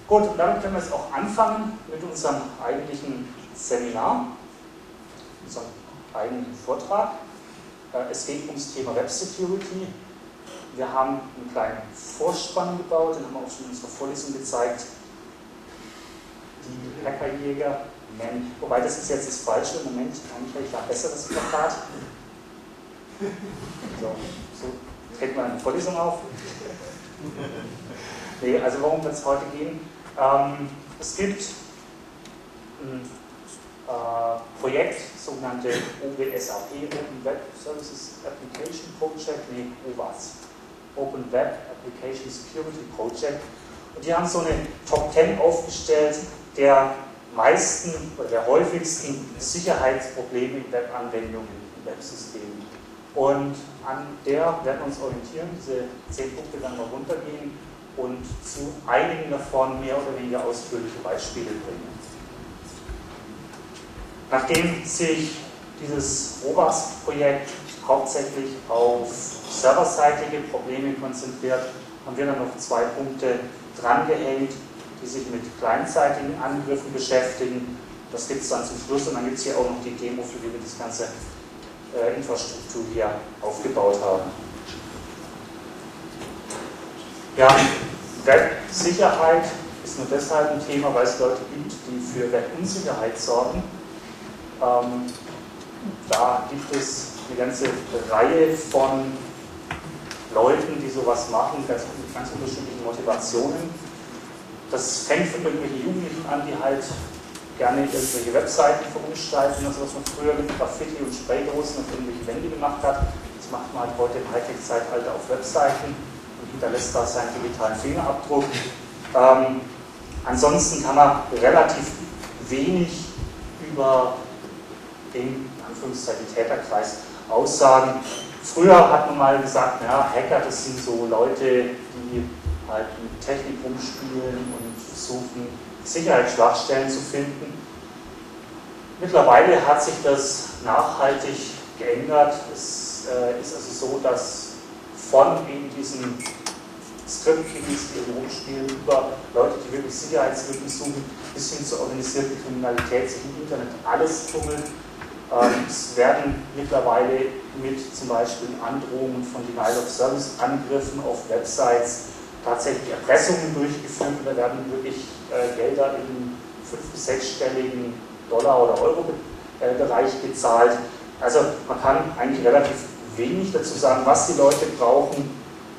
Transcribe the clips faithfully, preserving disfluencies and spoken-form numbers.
Gut, und damit können wir jetzt auch anfangen mit unserem eigentlichen Seminar, unserem eigentlichen Vortrag. Es geht ums Thema Web Security. Wir haben einen kleinen Vorspann gebaut, den haben wir auch schon in unserer Vorlesung gezeigt. Die Hackerjäger, wobei das ist jetzt das falsche Moment, eigentlich habe ich da ein besseres Plakat. So, so trägt man eine Vorlesung auf. Nee, also worum wird es heute gehen? Ähm, es gibt ein äh, Projekt, sogenannte O W S A P, Open Web Services Application Project, nee, O W A S, Open Web Application Security Project. Und die haben so eine Top zehn aufgestellt der meisten oder der häufigsten Sicherheitsprobleme in Webanwendungen, in Websystemen. Und an der werden wir uns orientieren, diese zehn Punkte werden wir runtergehen und zu einigen davon mehr oder weniger ausführliche Beispiele bringen. Nachdem sich dieses O W A S-Projekt hauptsächlich auf serverseitige Probleme konzentriert, haben wir dann noch zwei Punkte drangehängt, die sich mit kleinzeitigen Angriffen beschäftigen. Das gibt es dann zum Schluss und dann gibt es hier auch noch die Demo, für die wir das ganze äh, Infrastruktur hier aufgebaut haben. Ja, Web-Sicherheit ist nur deshalb ein Thema, weil es Leute gibt, die für Web-Unsicherheit sorgen. Ähm, da gibt es eine ganze Reihe von Leuten, die sowas machen, mit ganz, mit ganz unterschiedlichen Motivationen. Das fängt von irgendwelchen Jugendlichen an, die halt gerne irgendwelche Webseiten verunstalten, also was man früher mit Graffiti und Spraydosen auf irgendwelche Wände gemacht hat. Das macht man halt heute im Hightech-Zeitalter auf Webseiten und hinterlässt da seinen digitalen Fingerabdruck. Ähm, ansonsten kann man relativ wenig über den, in Anführungszeichen, Täterkreis aussagen. Früher hat man mal gesagt, ja, Hacker, das sind so Leute, die halt mit Technik rumspielen und versuchen, Sicherheitsschwachstellen zu finden. Mittlerweile hat sich das nachhaltig geändert. Es äh, ist also so, dass von eben diesen Script-Kiddies, die rumspielen, über Leute, die wirklich Sicherheitslücken suchen, bis hin zur organisierten Kriminalität sich im Internet alles tummelt. Ähm, es werden mittlerweile mit zum Beispiel Androhungen von Denial-of-Service-Angriffen auf Websites tatsächlich Erpressungen durchgeführt. Da werden wirklich äh, Gelder im fünf- bis sechsstelligen Dollar- oder Euro-Bereich äh, gezahlt. Also man kann eigentlich relativ wenig dazu sagen, was die Leute brauchen,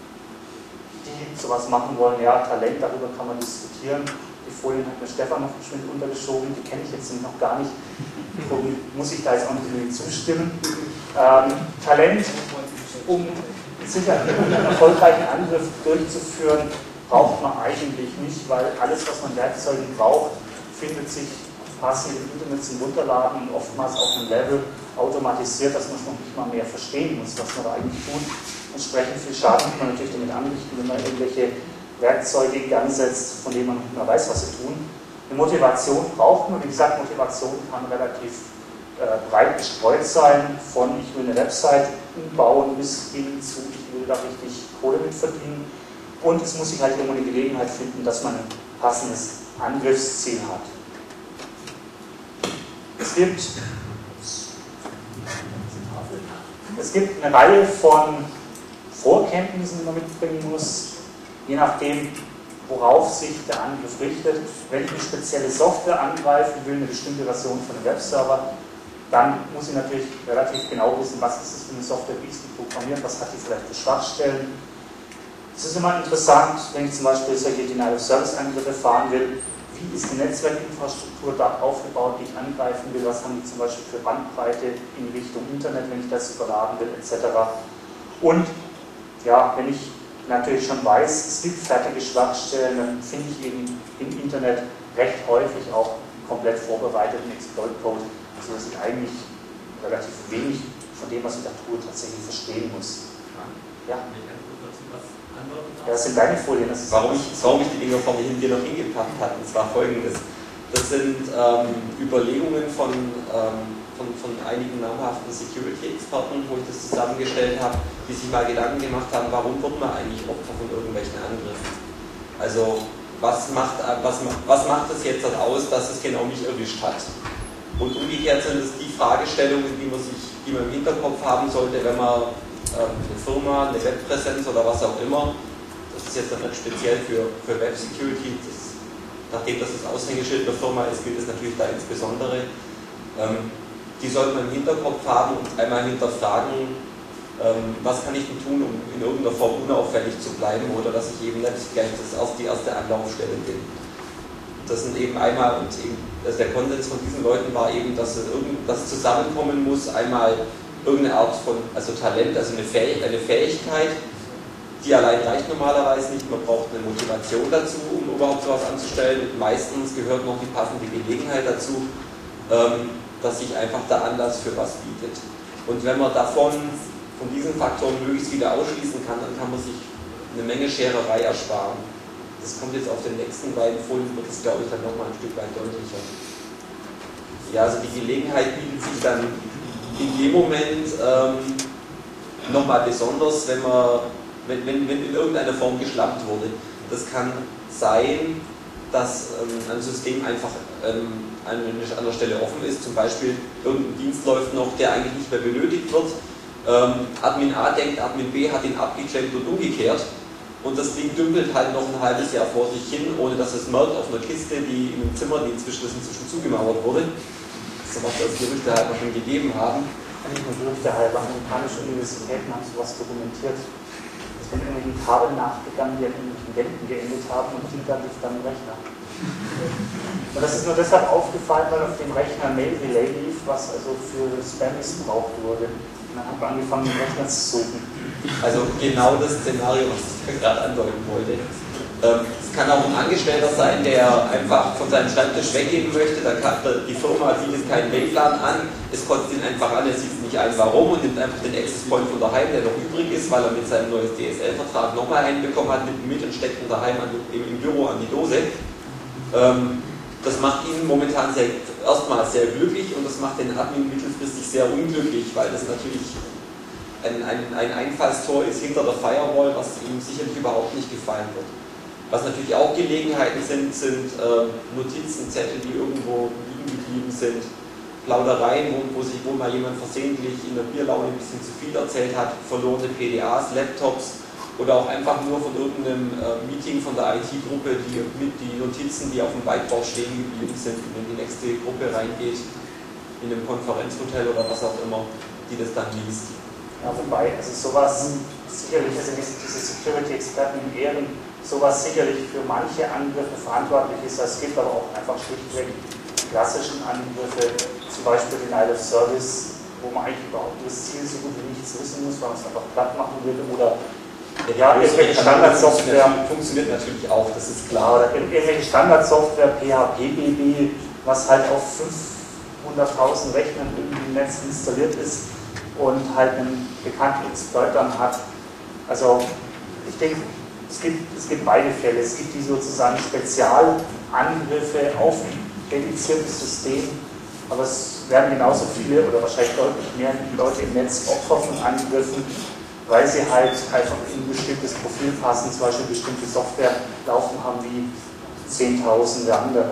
die sowas machen wollen. Ja, Talent, darüber kann man diskutieren. Die Folien hat mir Stefan noch mit untergeschoben, die kenne ich jetzt noch gar nicht. Darum muss ich da jetzt auch nicht unbedingt zustimmen. Ähm, Talent, um sicher einen erfolgreichen Angriff durchzuführen, braucht man eigentlich nicht, weil alles, was man Werkzeuge braucht, findet sich passiv im Internet zum Runterladen und oftmals auf einem Level automatisiert, dass man es noch nicht mal mehr verstehen muss, was man da eigentlich tut. Entsprechend viel Schaden kann man natürlich damit anrichten, wenn man irgendwelche Werkzeuge in Gang setzt, von denen man nicht mehr weiß, was sie tun. Eine Motivation braucht man, wie gesagt, Motivation kann relativ äh, breit gestreut sein, von ich will eine Website umbauen bis hin zu ich will da richtig Kohle mit verdienen. Und es muss sich halt immer eine Gelegenheit finden, dass man ein passendes Angriffsziel hat. Es gibt, es gibt eine Reihe von Vorkenntnissen, die man mitbringen muss, je nachdem, worauf sich der Angriff richtet. Wenn ich eine spezielle Software angreifen will, eine bestimmte Version von einem Webserver, dann muss ich natürlich relativ genau wissen, was ist das für eine Software, wie ist die programmiert, was hat die vielleicht für Schwachstellen. Es ist immer interessant, wenn ich zum Beispiel solche Denial-of-Service-Angriffe fahren will, wie ist die Netzwerkinfrastruktur da aufgebaut, die ich angreifen will, was haben die zum Beispiel für Bandbreite in Richtung Internet, wenn ich das überladen will, et cetera. Und ja, wenn ich natürlich schon weiß, es gibt fertige Schwachstellen, dann finde ich eben im Internet recht häufig auch komplett vorbereiteten Exploit-Code, sodass ich eigentlich relativ wenig von dem, was ich da tue, tatsächlich verstehen muss. Ja? Ja, das sind deine Folien. Das warum, ich, warum ich die Dinger vor mir hin hier noch hingepackt habe, und zwar folgendes. Das sind ähm, Überlegungen von, ähm, von, von einigen namhaften Security-Experten, wo ich das zusammengestellt habe, die sich mal Gedanken gemacht haben, warum wird man eigentlich Opfer von irgendwelchen Angriffen. Also was macht, was, was macht es jetzt aus, dass es genau mich erwischt hat? Und umgekehrt sind es die Fragestellungen, die man, sich, die man im Hinterkopf haben sollte, wenn man ähm, eine Firma, eine Webpräsenz oder was auch immer, das ist jetzt nicht speziell für, für Web Security, das, nachdem das das Aushängeschild der Firma ist, gilt es natürlich da insbesondere. Ähm, die sollte man im Hinterkopf haben und einmal hinterfragen, ähm, was kann ich denn tun, um in irgendeiner Form unauffällig zu bleiben oder dass ich eben nicht gleich das auf die erste Anlaufstelle bin. Das sind eben einmal, und eben, also der Konsens von diesen Leuten war eben, dass das zusammenkommen muss, einmal irgendeine Art von, also Talent, also eine, Fäh eine Fähigkeit, die allein reicht normalerweise nicht, man braucht eine Motivation dazu, um überhaupt sowas anzustellen. Und meistens gehört noch die passende Gelegenheit dazu, ähm, dass sich einfach der Anlass für was bietet. Und wenn man davon, von diesen Faktoren möglichst wieder ausschließen kann, dann kann man sich eine Menge Schererei ersparen. Das kommt jetzt auf den nächsten beiden Folien, wird es, glaube ich, dann nochmal ein Stück weit deutlicher. Ja, also die Gelegenheit bietet sich dann in dem Moment ähm, nochmal besonders, wenn, man, wenn, wenn, wenn in irgendeiner Form geschlampt wurde. Das kann sein, dass ähm, ein System einfach ähm, an einer Stelle offen ist, zum Beispiel irgendein Dienst läuft noch, der eigentlich nicht mehr benötigt wird. Ähm, Admin A denkt, Admin B hat ihn abgeklemmt und umgekehrt. Und das Ding dümpelt halt noch ein halbes Jahr vor sich hin, ohne dass es merkt, auf einer Kiste, die in einem Zimmer, die inzwischen, das inzwischen zugemauert wurde. So was das Gerüchte halt noch schon gegeben haben. Nicht nur Gerüchte halber, amerikanische Universitäten haben sowas dokumentiert. Es sind irgendwelche Kabel nachgegangen, die an irgendwelchen Wänden geendet haben und hinter lief dann im Rechner. Und das ist nur deshalb aufgefallen, weil auf dem Rechner Mail Relay lief, was also für Spam missbraucht wurde. Und dann haben wir angefangen, den Rechner zu suchen. Also genau das Szenario, was ich gerade andeuten wollte. Ähm, es kann auch ein Angestellter sein, der einfach von seinem Schreibtisch weggehen möchte, da kann die Firma bietet keinen Mailplan an, es kotzt ihn einfach an, er sieht nicht ein, warum, und nimmt einfach den Access Point von daheim, der noch übrig ist, weil er mit seinem neuen D S L-Vertrag nochmal einen bekommen hat, nimmt mit und steckt ihn daheim an, im, im Büro an die Dose. Ähm, das macht ihn momentan sehr, erstmal sehr glücklich und das macht den Admin mittelfristig sehr unglücklich, weil das natürlich ein, ein, ein Einfallstor ist hinter der Firewall, was ihm sicherlich überhaupt nicht gefallen wird. Was natürlich auch Gelegenheiten sind, sind äh, Notizen, Zettel, die irgendwo liegen geblieben sind, Plaudereien, wo, wo sich wohl mal jemand versehentlich in der Bierlaune ein bisschen zu viel erzählt hat, verlorene P D As, Laptops oder auch einfach nur von irgendeinem äh, Meeting von der I T-Gruppe, die mit die Notizen, die auf dem Whiteboard stehen geblieben sind, und wenn die nächste Gruppe reingeht, in einem Konferenzhotel oder was auch immer, die das dann liest. Ja, wobei, also sowas sicherlich, also diese Security-Experten in Ehren, sowas sicherlich für manche Angriffe verantwortlich ist. Es gibt aber auch einfach schlichtweg die klassischen Angriffe, zum Beispiel Denial of Service, wo man eigentlich überhaupt das Ziel so gut wie nichts wissen muss, weil man es einfach platt machen will, oder ja, ja irgendwelche Standardsoftware. Funktioniert natürlich auch, das ist klar. Oder irgendwelche Standardsoftware, P H P B B, was halt auf fünfhunderttausend Rechnern im Netz installiert ist und halt einen bekannten Exploit dann hat. Also ich denke, Es gibt, es gibt beide Fälle. Es gibt die sozusagen Spezialangriffe auf ein dediziertes System, aber es werden genauso viele oder wahrscheinlich deutlich mehr Leute im Netz Opfer von Angriffen, weil sie halt einfach in ein bestimmtes Profil passen, zum Beispiel bestimmte Software laufen haben wie Zehntausende andere.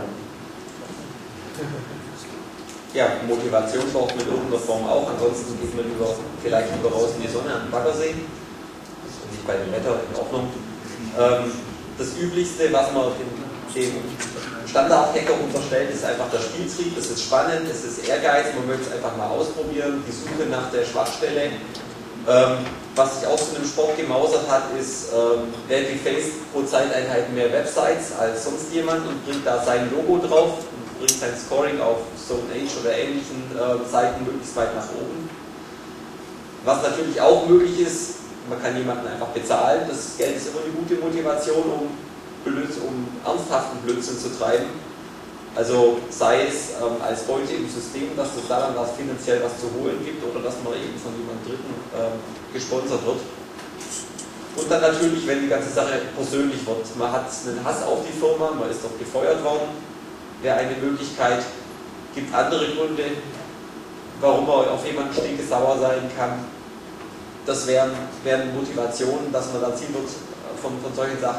Ja, Motivation braucht man in irgendeiner Form auch, ansonsten geht man über, vielleicht lieber raus in die Sonne an den Baggersee. Das finde ich bei dem Wetter in Ordnung. Das Üblichste, was man dem Standard-Hacker unterstellt, ist einfach der Spieltrieb. Es ist spannend, es ist Ehrgeiz, man möchte es einfach mal ausprobieren, die Suche nach der Schwachstelle. Was sich auch zu einem Sport gemausert hat, ist, wer defaced pro Zeiteinheit mehr Websites als sonst jemand und bringt da sein Logo drauf und bringt sein Scoring auf Stone Age oder ähnlichen Seiten möglichst weit nach oben. Was natürlich auch möglich ist, man kann jemanden einfach bezahlen, das Geld ist immer eine gute Motivation, um, um ernsthaften Blödsinn zu treiben. Also sei es ähm, als Beute im System, dass es daran was finanziell was zu holen gibt oder dass man eben von jemand Dritten ähm, gesponsert wird. Und dann natürlich, wenn die ganze Sache persönlich wird. Man hat einen Hass auf die Firma, man ist doch gefeuert worden, wäre eine Möglichkeit. Gibt andere Gründe, warum man auf jemanden stinkesauer sein kann. Das wären, wären Motivationen, dass man da ziehen wird von, von solchen Sachen.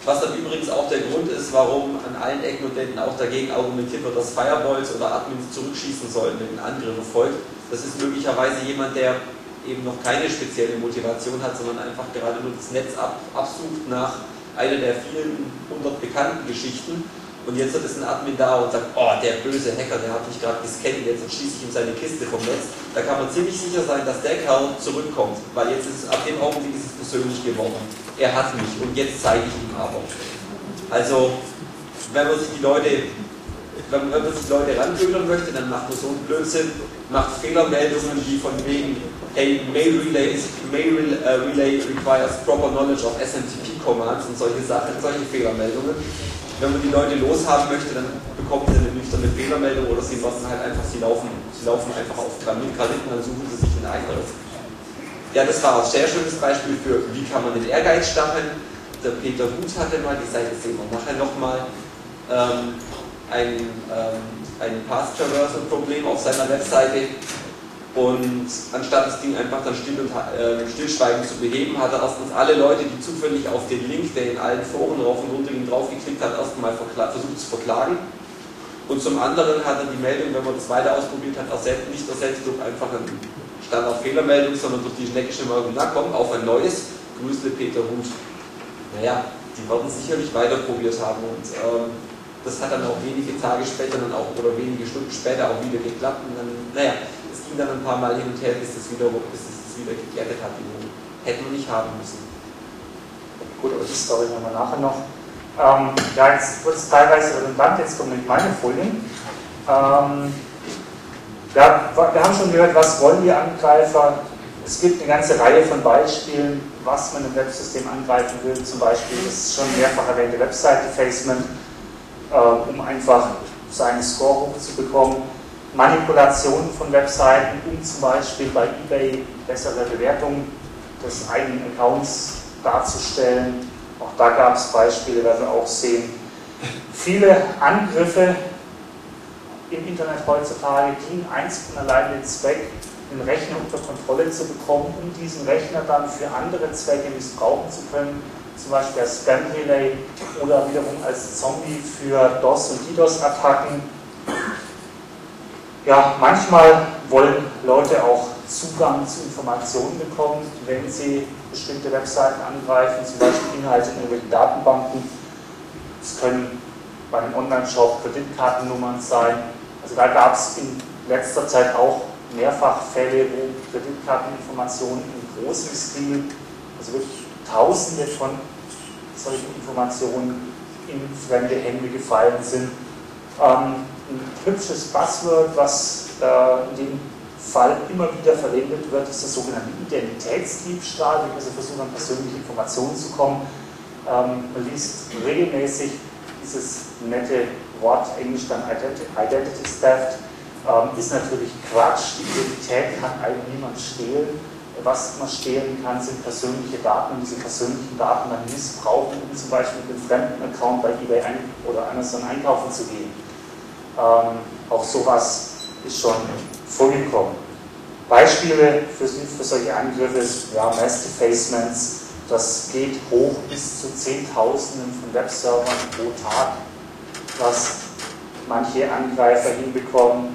Was dann übrigens auch der Grund ist, warum an allen Ecken und Enden auch dagegen argumentiert wird, dass Firewalls oder Admins zurückschießen sollen, wenn ein Angriff erfolgt. Das ist möglicherweise jemand, der eben noch keine spezielle Motivation hat, sondern einfach gerade nur das Netz ab, absucht nach einer der vielen hundert bekannten Geschichten. Und jetzt ist ein Admin da und sagt, oh, der böse Hacker, der hat mich gerade gescannt, jetzt schieße ich ihm seine Kiste vom Netz. Da kann man ziemlich sicher sein, dass der Kerl zurückkommt, weil jetzt ist es, ab dem Augenblick ist es persönlich geworden. Er hat mich und jetzt zeige ich ihm aber. Also, wenn man sich die Leute, wenn man sich die Leute ranködern möchte, dann macht man so einen Blödsinn, macht Fehlermeldungen, die von wegen, hey, Mail Relay, Mail Relay requires proper knowledge of S M T P Commands und solche Sachen, solche Fehlermeldungen. Wenn man die Leute loshaben möchte, dann bekommen sie eine nüchterne Fehlermeldung oder sie lassen halt einfach, sie laufen, sie laufen einfach auf Granit, Granit und dann suchen sie sich ein anderes. Ja, das war ein sehr schönes Beispiel für, wie kann man den Ehrgeiz stacheln. Der Peter Huth hatte mal, die Seite sehen wir nachher nochmal, ähm, ein, ähm, ein Path-Traversal-Problem auf seiner Webseite. Und anstatt das Ding einfach dann still und, äh, stillschweigend zu beheben, hat er erstens alle Leute, die zufällig auf den Link, der in allen Foren rauf und runter ging, draufgeklickt hat, erstmal versucht zu verklagen. Und zum anderen hat er die Meldung, wenn man das weiter ausprobiert hat, ersetzt, nicht ersetzt durch einfach eine Standard-Fehlermeldung, sondern durch die schneckische Meldung, na komm, auf ein neues, Grüßle Peter Huth. Naja, die werden sicherlich weiter probiert haben und ähm, das hat dann auch wenige Tage später dann auch, oder wenige Stunden später auch wieder geklappt und dann, naja, es ging dann ein paar Mal hin und her, bis es wieder, bis es wieder geglättet hat. Die hätten wir nicht haben müssen. Gut, aber die Story haben wir nachher noch. Ähm, ja, jetzt wird es teilweise redundant, jetzt kommen nämlich meine Folien. Ähm, ja, wir haben schon gehört, was wollen die Angreifer. Es gibt eine ganze Reihe von Beispielen, was man im Websystem angreifen will. Zum Beispiel das schon mehrfach erwähnte Website-Defacement, äh, um einfach seinen Score hochzubekommen. Manipulation von Webseiten, um zum Beispiel bei eBay bessere Bewertungen des eigenen Accounts darzustellen. Auch da gab es Beispiele, werden wir auch sehen. Viele Angriffe im Internet heutzutage dienen einzig und allein den Zweck, den Rechner unter Kontrolle zu bekommen, um diesen Rechner dann für andere Zwecke missbrauchen zu können, zum Beispiel als Spam-Relay oder wiederum als Zombie für DOS- und DDoS-Attacken. Ja, manchmal wollen Leute auch Zugang zu Informationen bekommen, wenn sie bestimmte Webseiten angreifen, zum Beispiel Inhalte in irgendwelchen Datenbanken. Es können bei einem Online-Shop Kreditkartennummern sein. Also da gab es in letzter Zeit auch mehrfach Fälle, wo Kreditkarteninformationen im großen Stil, also wirklich Tausende von solchen Informationen in fremde Hände gefallen sind. Ähm, ein hübsches Buzzword, was äh, in dem Fall immer wieder verwendet wird, ist der sogenannte Identitätsdiebstahl, wenn also versucht, an persönliche Informationen zu kommen. Ähm, man liest regelmäßig dieses nette Wort, Englisch dann Identity Theft, ähm, ist natürlich Quatsch. Die Identität kann eigentlich niemand stehlen. Was man stehlen kann, sind persönliche Daten und diese persönlichen Daten dann missbrauchen, um zum Beispiel mit einem fremden Account bei eBay ein oder Amazon einkaufen zu gehen. Ähm, auch sowas ist schon vorgekommen. Beispiele für, für solche Angriffe, ja, Mass Defacements, das geht hoch bis zu Zehntausenden von Webservern pro Tag, was manche Angreifer hinbekommen.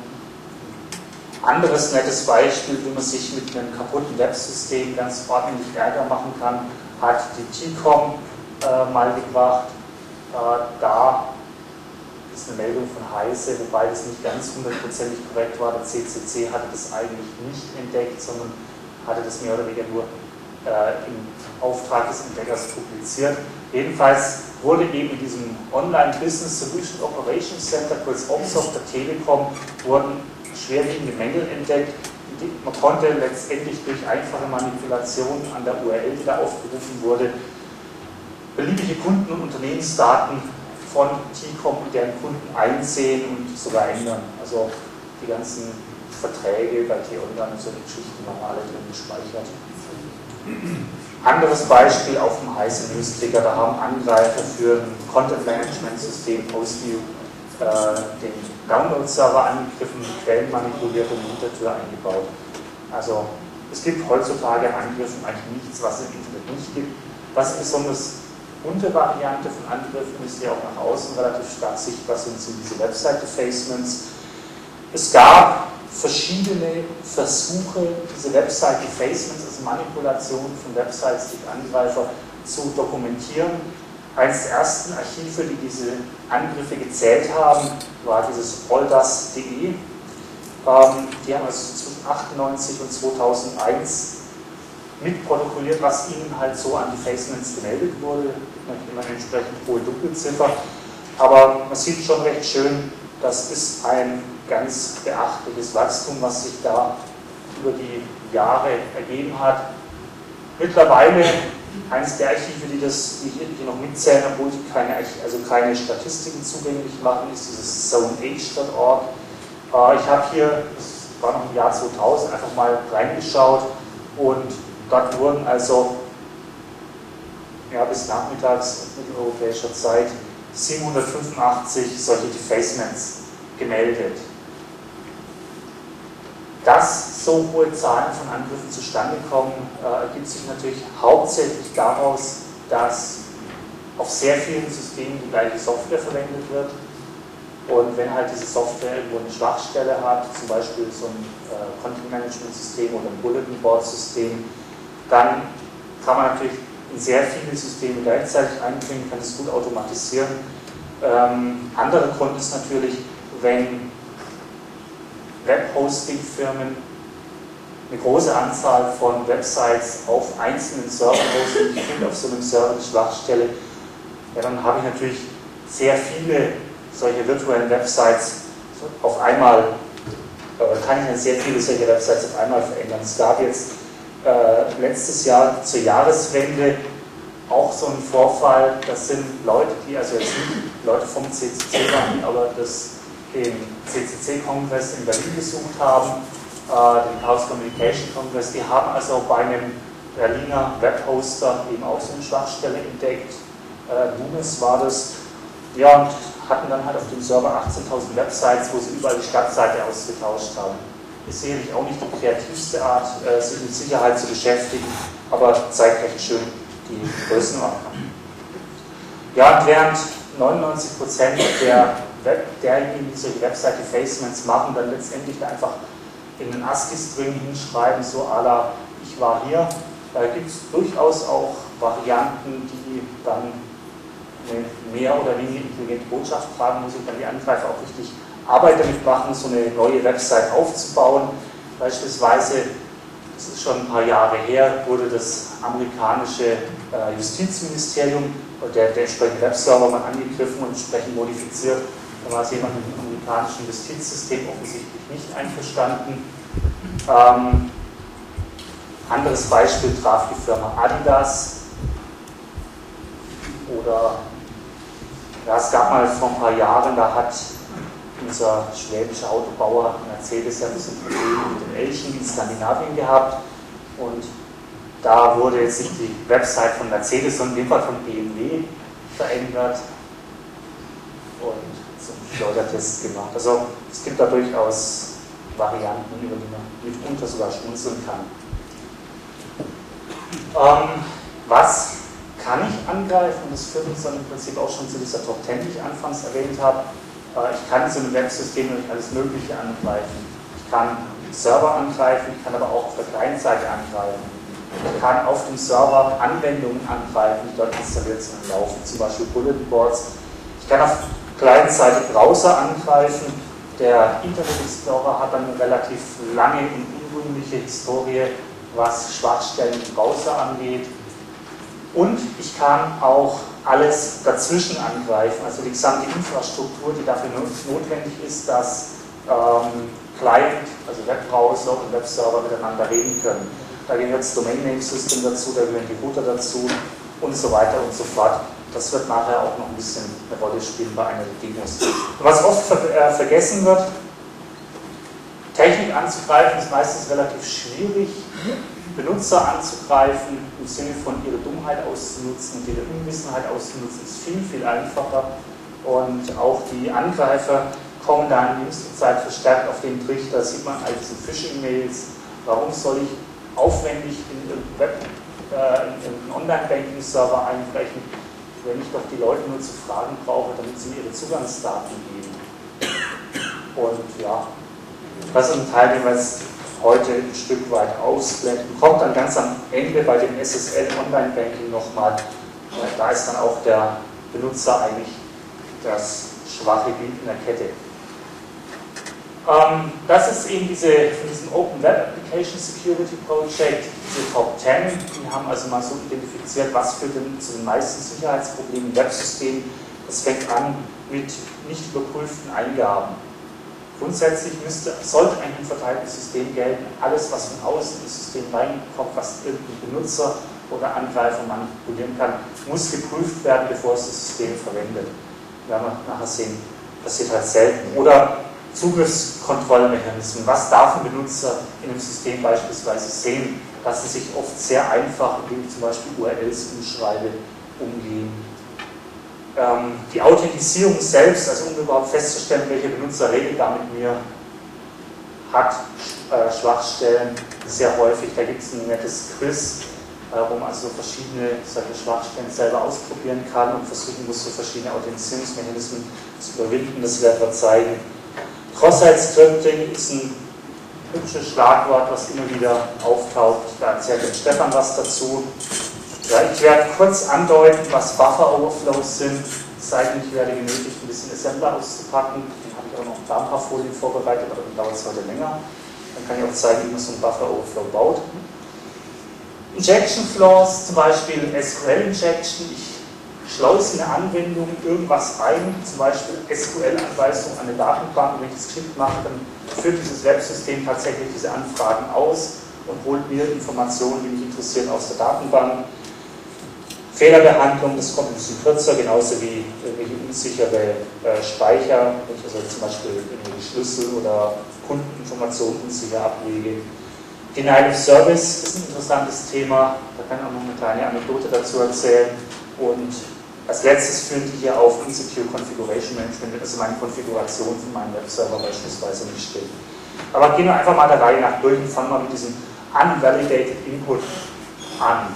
Anderes nettes Beispiel, wie man sich mit einem kaputten Websystem ganz ordentlich Ärger machen kann, hat die T COM äh, mal gebracht. Äh, da ist eine Meldung von Heise, wobei das nicht ganz hundertprozentig korrekt war. Der C C C hatte das eigentlich nicht entdeckt, sondern hatte das mehr oder weniger nur äh, im Auftrag des Entdeckers publiziert. Jedenfalls wurde eben in diesem Online Business Solution Operations Center, kurz O P S O F der Telekom, wurden schwerwiegende Mängel entdeckt. Man konnte letztendlich durch einfache Manipulationen an der U R L, die da aufgerufen wurde, beliebige Kunden- und Unternehmensdaten von T COM und deren Kunden einsehen und sogar ändern. Also die ganzen Verträge bei T-Online und solche Geschichten waren alle drin gespeichert. Anderes Beispiel auf dem Heise News Ticker, da haben Angreifer für ein Content-Management-System PostView äh, den Download-Server angegriffen, die Quellen manipuliert und eine Hintertür eingebaut. Also es gibt heutzutage an Angriffen eigentlich nichts, was es im Internet nicht gibt. Was besonders Untervariante von Angriffen ist, die auch nach außen relativ stark sichtbar sind, sind diese Website-Defacements. Es gab verschiedene Versuche, diese Website-Defacements, also Manipulationen von Websites durch Angreifer, zu dokumentieren. Eines der ersten Archive, die diese Angriffe gezählt haben, war dieses Oldas punkt de. Ähm, die haben also zwischen achtundneunzig und zweitausendeins mitprotokolliert, was ihnen halt so an Defacements gemeldet wurde. Natürlich immer eine entsprechend hohe Dunkelziffer. Aber man sieht schon recht schön, das ist ein ganz beachtliches Wachstum, was sich da über die Jahre ergeben hat. Mittlerweile eines der Archive, die das die hier noch mitzählen, obwohl sie keine, also keine Statistiken zugänglich machen, ist dieses zone age punkt org. Ich habe hier, das war noch im Jahr zweitausend, einfach mal reingeschaut und dort wurden also ja, bis nachmittags mitteleuropäischer Zeit siebenhundertfünfundachtzig solche Defacements gemeldet. Dass so hohe Zahlen von Angriffen zustande kommen, äh, ergibt sich natürlich hauptsächlich daraus, dass auf sehr vielen Systemen die gleiche Software verwendet wird. Und wenn halt diese Software irgendwo eine Schwachstelle hat, zum Beispiel so ein äh, Content-Management-System oder ein Bulletin-Board-System, dann kann man natürlich in sehr viele Systeme gleichzeitig einbringen, kann es gut automatisieren. Ähm, anderer Grund ist natürlich, wenn Web-Hosting-Firmen eine große Anzahl von Websites auf einzelnen Servern hosten, ich finde auf so einem Server eine Schwachstelle, ja, dann habe ich natürlich sehr viele solche virtuellen Websites auf einmal, äh, kann ich dann sehr viele solche Websites auf einmal verändern. Es gab jetzt äh, letztes Jahr zur Jahreswende auch so einen Vorfall, das sind Leute, die, also jetzt nicht Leute vom C C C waren, aber das den C C C-Kongress in Berlin besucht haben, äh, den Chaos Communication Kongress, die haben also bei einem Berliner Webhoster eben auch so eine Schwachstelle entdeckt, äh, Numis war das, ja, und hatten dann halt auf dem Server achtzehntausend Websites, wo sie überall die Startseite ausgetauscht haben. Ist sicherlich auch nicht die kreativste Art, äh, sich mit Sicherheit zu beschäftigen, aber zeigt recht schön die Größenordnung. Ja, und während neunundneunzig Prozent der Web, derjenigen, die solche Website-Defacements machen, dann letztendlich da einfach in den ASCII-String hinschreiben, so à la ich war hier, da gibt es durchaus auch Varianten, die dann eine mehr oder weniger intelligente Botschaft tragen, muss ich dann die Angreifer auch richtig Arbeit damit machen, so eine neue Website aufzubauen. Beispielsweise, das ist schon ein paar Jahre her, wurde das amerikanische äh, Justizministerium oder der, der entsprechende Webserver mal angegriffen und entsprechend modifiziert. Da war es jemand mit dem amerikanischen Justizsystem offensichtlich nicht einverstanden. Ähm, anderes Beispiel traf die Firma Adidas. Oder ja, es gab mal vor ein paar Jahren, da hat unser schwäbischer Autobauer Mercedes ja ein bisschen Probleme mit den Elchen in Skandinavien gehabt. Und da wurde jetzt nicht die Website von Mercedes, sondern in dem Fall von B M W verändert und zum Schleudertest gemacht. Also es gibt da durchaus Varianten, über die man mitunter sogar schmunzeln kann. Ähm, was kann ich angreifen? Und das führt uns dann im Prinzip auch schon zu dieser Top zehn, die ich anfangs erwähnt habe. Äh, ich kann so ein Websystem durch alles Mögliche angreifen. Ich kann Server angreifen, ich kann aber auch auf der Client-Seite angreifen. Ich kann auf dem Server Anwendungen angreifen, die dort installiert sind und laufen, zum Beispiel Bulletin Boards. Ich kann auf Client-Seite Browser angreifen. Der Internet Explorer hat eine relativ lange und unrühmliche Historie, was Schwachstellen im Browser angeht. Und ich kann auch alles dazwischen angreifen, also die gesamte Infrastruktur, die dafür notwendig ist, dass ähm, Client, also Webbrowser und Webserver miteinander reden können. Da gehört das Domain Name System dazu, da gehören die Router dazu und so weiter und so fort. Das wird nachher auch noch ein bisschen eine Rolle spielen bei einer der Demos. Was oft ver äh, vergessen wird, Technik anzugreifen ist meistens relativ schwierig. Benutzer anzugreifen, im Sinne von ihre Dummheit auszunutzen und ihre Unwissenheit auszunutzen, ist viel, viel einfacher. Und auch die Angreifer kommen da in jüngster Zeit verstärkt auf den Trichter. Sieht man all diese Phishing-Mails. Warum soll ich aufwendig in irgendeinen äh, in Online-Banking-Server einbrechen? wenn ich doch die Leute nur zu fragen brauche, damit sie mir ihre Zugangsdaten geben. Und ja, das ist ein Teil, den wir jetzt heute ein Stück weit ausblenden. Kommt dann ganz am Ende bei dem S S L Online Banking nochmal. Da ist dann auch der Benutzer eigentlich das schwache Glied in der Kette. Ähm, das ist eben diese, von diesem Open Web Application Security Project, diese Top zehn, die haben also mal so identifiziert, was führt denn zu den meisten Sicherheitsproblemen im Websystem. Das fängt an mit nicht überprüften Eingaben. Grundsätzlich müsste, sollte eigentlich ein verteiltes System gelten, alles was von außen ins System reinkommt, was irgendein Benutzer oder Angreifer manipulieren kann, muss geprüft werden, bevor es das System verwendet. Werden wir nachher sehen, passiert halt selten. Oder Zugriffskontrollmechanismen. Was darf ein Benutzer in einem System beispielsweise sehen? Lassen sich oft sehr einfach, indem ich zum Beispiel U R Ls umschreibe, umgehen. Ähm, die Authentisierung selbst, also um überhaupt festzustellen, welcher Benutzer redet da mit mir, hat äh, Schwachstellen sehr häufig. Da gibt es ein nettes Quiz, äh, wo man also verschiedene solche Schwachstellen selber ausprobieren kann und versuchen muss, so verschiedene Authentisierungsmechanismen zu überwinden. Das werden wir zeigen. Cross-Site-Scripting ist ein hübsches Schlagwort, was immer wieder auftaucht. Da erzählt der Stefan was dazu. Ja, ich werde kurz andeuten, was Buffer-Overflows sind. Es sei denn, ich werde genötigt, ein bisschen Assembler auszupacken. Dann habe ich auch noch ein paar Folien vorbereitet, aber dann dauert es heute länger. Dann kann ich auch zeigen, wie man so einen Buffer-Overflow baut. Injection Flows, zum Beispiel S Q L-Injection. Ich schleuse in eine Anwendung irgendwas ein, zum Beispiel S Q L-Anweisung an eine Datenbank. Und wenn ich das geschickt mache, dann führt dieses Websystem tatsächlich diese Anfragen aus und holt mir Informationen, die mich interessieren, aus der Datenbank. Fehlerbehandlung, das kommt ein bisschen kürzer, genauso wie irgendwelche unsichere äh, Speicher, wenn ich also zum Beispiel irgendwelche Schlüssel oder Kundeninformationen unsicher ablege. Denial of Service ist ein interessantes Thema, da kann ich auch noch eine kleine Anekdote dazu erzählen. Und als letztes führen die hier auf Insecure Configuration Management, wenn also meine Konfiguration von meinem Webserver beispielsweise nicht stimmt. Aber gehen wir einfach mal der Reihe nach durch und fangen mal mit diesem Unvalidated Input an.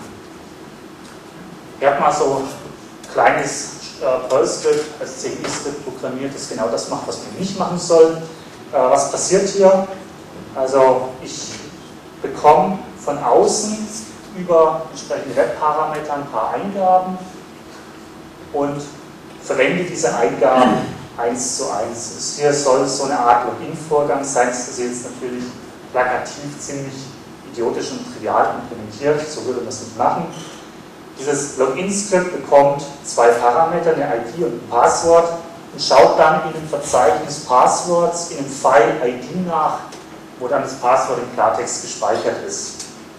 Ich habe mal so ein kleines äh, Perl-Skript, also C G I-Skript programmiert, das genau das macht, was man nicht machen soll. Äh, was passiert hier? Also ich bekomme von außen über entsprechende Webparameter ein paar Eingaben und verwende diese Eingaben eins zu eins. Hier soll so eine Art Login-Vorgang sein, das ist jetzt natürlich plakativ ziemlich idiotisch und trivial implementiert, so würde man es nicht machen. Dieses Login-Skript bekommt zwei Parameter, eine I D und ein Passwort, und schaut dann in dem Verzeichnis Passworts in einem File I D nach, wo dann das Passwort im Klartext gespeichert ist.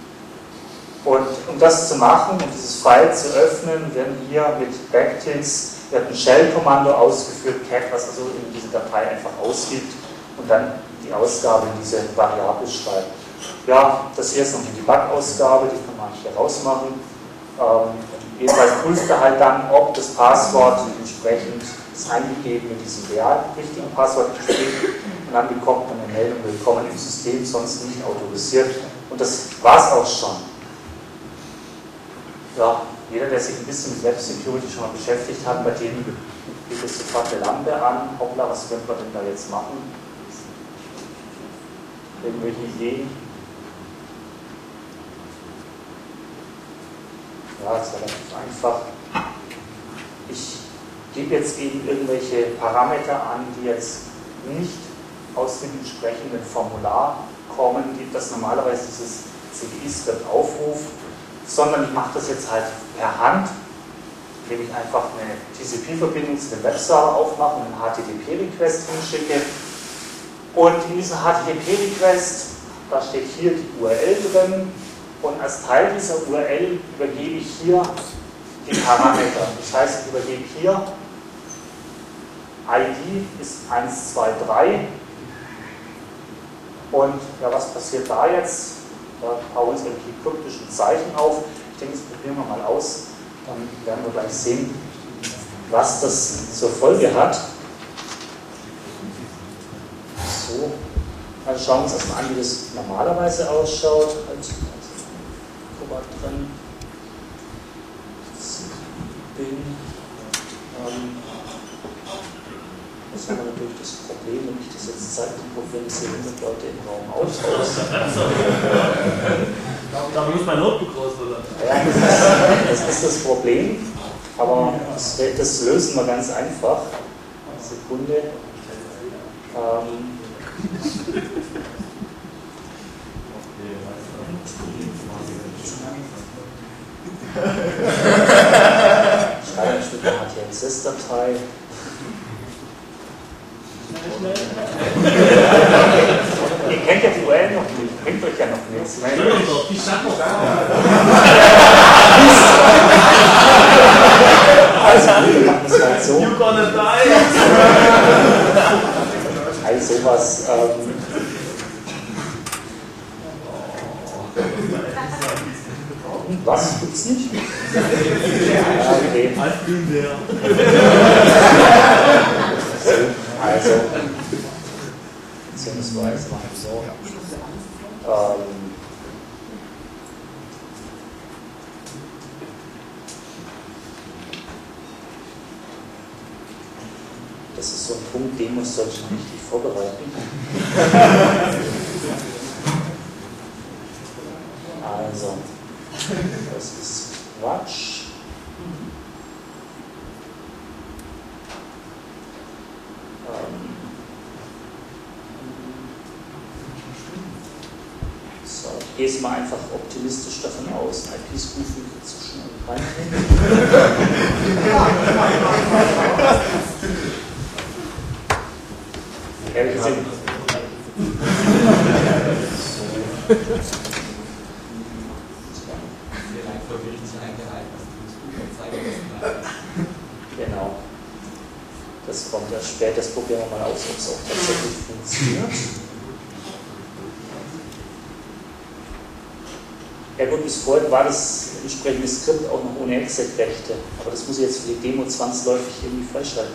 Und um das zu machen, um dieses File zu öffnen, werden hier mit Backticks wird ein Shell-Kommando ausgeführt, cat, was also in diese Datei einfach ausgibt und dann die Ausgabe in diese Variable schreibt. Ja, das hier ist noch die Debug-Ausgabe, die kann man hier rausmachen. Ähm, jedenfalls prüft er halt dann, ob das Passwort entsprechend das eingegebene diesem real richtigen Passwort entspricht, und dann bekommt man eine Meldung, willkommen im System, sonst nicht autorisiert, und das war es auch schon. Ja, jeder, der sich ein bisschen mit Web Security schon mal beschäftigt hat, bei dem geht es sofort eine Lampe an. Hoppla, was können wir denn da jetzt machen? Irgendwelche Ideen? Ja, das ist relativ einfach. Ich gebe jetzt eben irgendwelche Parameter an, die jetzt nicht aus dem entsprechenden Formular kommen, die das normalerweise dieses C G I-Skript aufruft, sondern ich mache das jetzt halt per Hand, indem ich einfach eine T C P-Verbindung zu dem Webserver aufmache und einen H T T P-Request hinschicke. Und in diesem H T T P-Request, da steht hier die U R L drin, und als Teil dieser U R L übergebe ich hier die Parameter. Das heißt, ich übergebe hier I D ist eins zwei drei, und ja, was passiert da jetzt? Da bauen uns irgendwie kryptische Zeichen auf. Ich denke, das probieren wir mal aus. Dann werden wir gleich sehen, was das zur Folge hat. So, dann schauen wir uns erstmal an, wie das normalerweise ausschaut. Also, drin. Bin. Das haben wir natürlich das Problem, wenn ich das jetzt zeige, dann probieren diese hundert Leute im Raum aus. Da muss mein Notebook raus, oder? Ja, das ist, das ist das Problem, aber das, das lösen wir ganz einfach. Sekunde. Ähm, Schreibe ein Stück H T M L S-Datei. Ihr kennt ja die U R L noch nicht, bringt euch ja noch nichts. Die stand noch da. Also, wir machen es halt so. You gonna die! Also sowas. Ähm, Was? Gibt's nicht? Ja, okay. Also, beziehungsweise mal so. Ähm, das ist so ein Punkt, den muss sollte ich richtig vorbereiten. Also, das ist Quatsch. Ähm, so, ich gehe jetzt mal einfach optimistisch davon aus, I P-Spoofing wird so schnell reinnehmen. Ehrlich gesagt. Genau. Das kommt ja später. Das probieren wir mal aus, ob es auch tatsächlich funktioniert. Ja gut, bis vorhin war das entsprechende Skript auch noch ohne Exec-Rechte. Aber das muss ich jetzt für die Demo zwangsläufig irgendwie freischalten.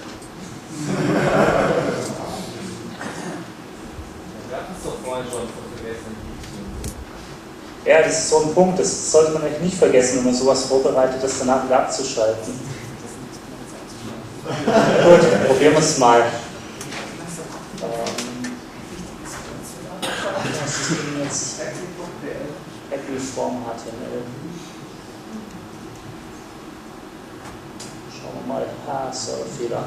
Wir hatten es doch vorhin schon vergessen. Ja, das ist so ein Punkt, das sollte man eigentlich nicht vergessen, wenn man sowas vorbereitet, das danach wieder abzuschalten. Gut, probieren wir es mal. Ähm, was ist denn jetzt? Apple-Form H T M L. Schauen wir mal. Ah, Serverfehler.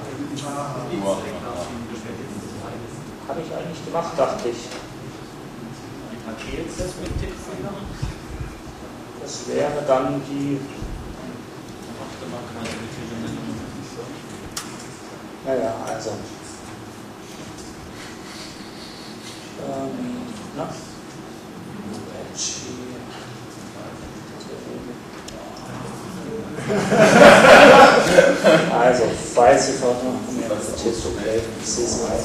Habe ich eigentlich gemacht, dachte ich. Das wäre dann die. Naja, also. Ähm, na? Also, falls ihr vorhin noch von mir akzeptiert, okay, ich sehe es mal.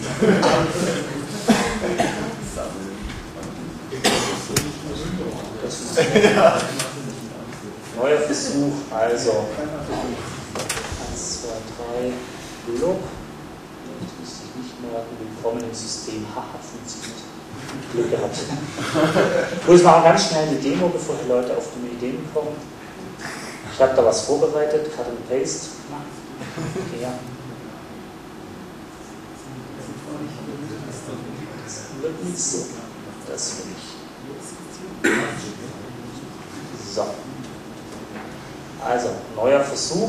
Neuer Versuch, also eins, zwei, drei, Lob. Das müsste ich nicht merken, willkommen im System. Haha, funktioniert. Glück gehabt. Gut, ich mache ganz schnell eine Demo, bevor die Leute auf dumme Ideen kommen. Ich habe da was vorbereitet, Cut and Paste. Okay, ja. Das wird nicht so. Das will ich. So. Also, neuer Versuch.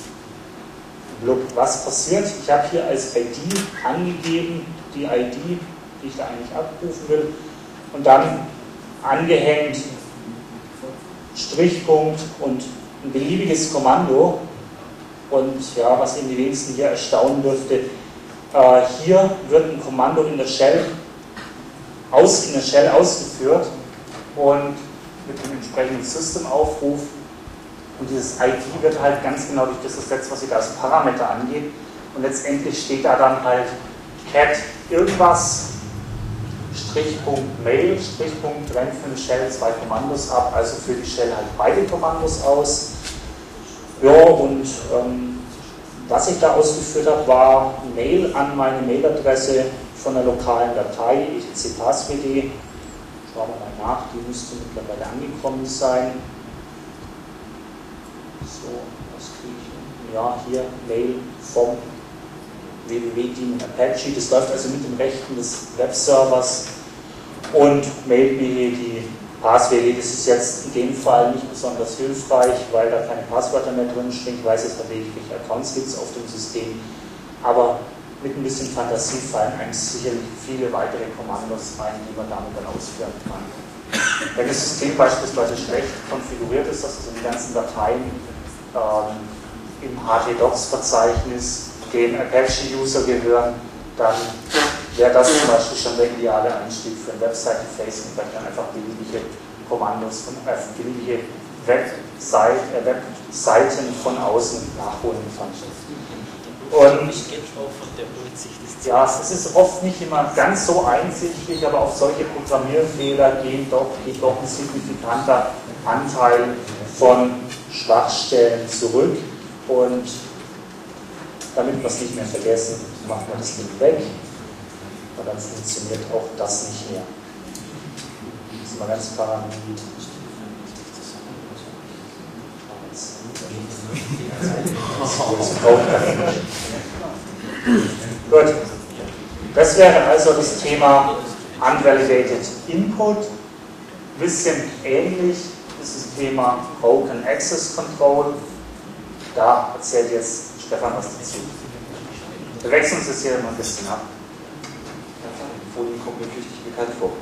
Was passiert? Ich habe hier als I D angegeben, die I D, die ich da eigentlich abrufen will, und dann angehängt Strichpunkt und ein beliebiges Kommando. Und ja, was eben die wenigsten hier erstaunen dürfte, äh, hier wird ein Kommando in der Shell aus, in der Shell ausgeführt und mit dem entsprechenden System-Aufruf. Und dieses I D wird halt ganz genau durch das ersetzt, was sich da als Parameter angeht. Und letztendlich steht da dann halt cat irgendwas, Strichpunkt Mail, Strichpunkt rennt für eine Shell zwei Kommandos ab, also für die Shell halt beide Kommandos aus. Ja, und ähm, was ich da ausgeführt habe, war Mail an meine Mailadresse von der lokalen Datei, etc passwd. Schauen wir mal nach, die müsste mittlerweile angekommen sein. So, was kriege ich? Ja, hier Mail vom www punkt dean apache, das läuft also mit den Rechten des Webservers und Mail.me, die Pass.W G, das ist jetzt in dem Fall nicht besonders hilfreich, weil da keine Passwörter mehr drin stehen. Ich weiß jetzt tatsächlich, welche Accounts gibt es auf dem System, aber mit ein bisschen Fantasie fallen einem sicherlich viele weitere Kommandos ein, die man damit dann ausführen kann. Wenn das System beispielsweise schlecht konfiguriert ist, dass also die ganzen Dateien ähm, im H T Docs-Verzeichnis dem Apache-User gehören, dann wäre das zum Beispiel schon der ideale Einstieg für ein Webseite-Facing, weil dann einfach beliebige Kommandos von äh, beliebige Website, äh, Webseiten von außen nachholen kann. Und ja, es ist oft nicht immer ganz so einsichtig, aber auf solche Programmierfehler gehen doch, geht doch ein signifikanter Anteil von Schwachstellen zurück. Und damit wir es nicht mehr vergessen, machen wir das Ding weg. Und dann funktioniert auch das nicht mehr. Das ist mal ganz paranoid. Gut. Das wäre also das Thema Unvalidated Input. Ein bisschen ähnlich ist das Thema Broken Access Control. Da erzählt jetzt Stefan was dazu. Wir wechseln uns jetzt hier mal ein bisschen ab. Die Folien kommen mir richtig bekannt vor.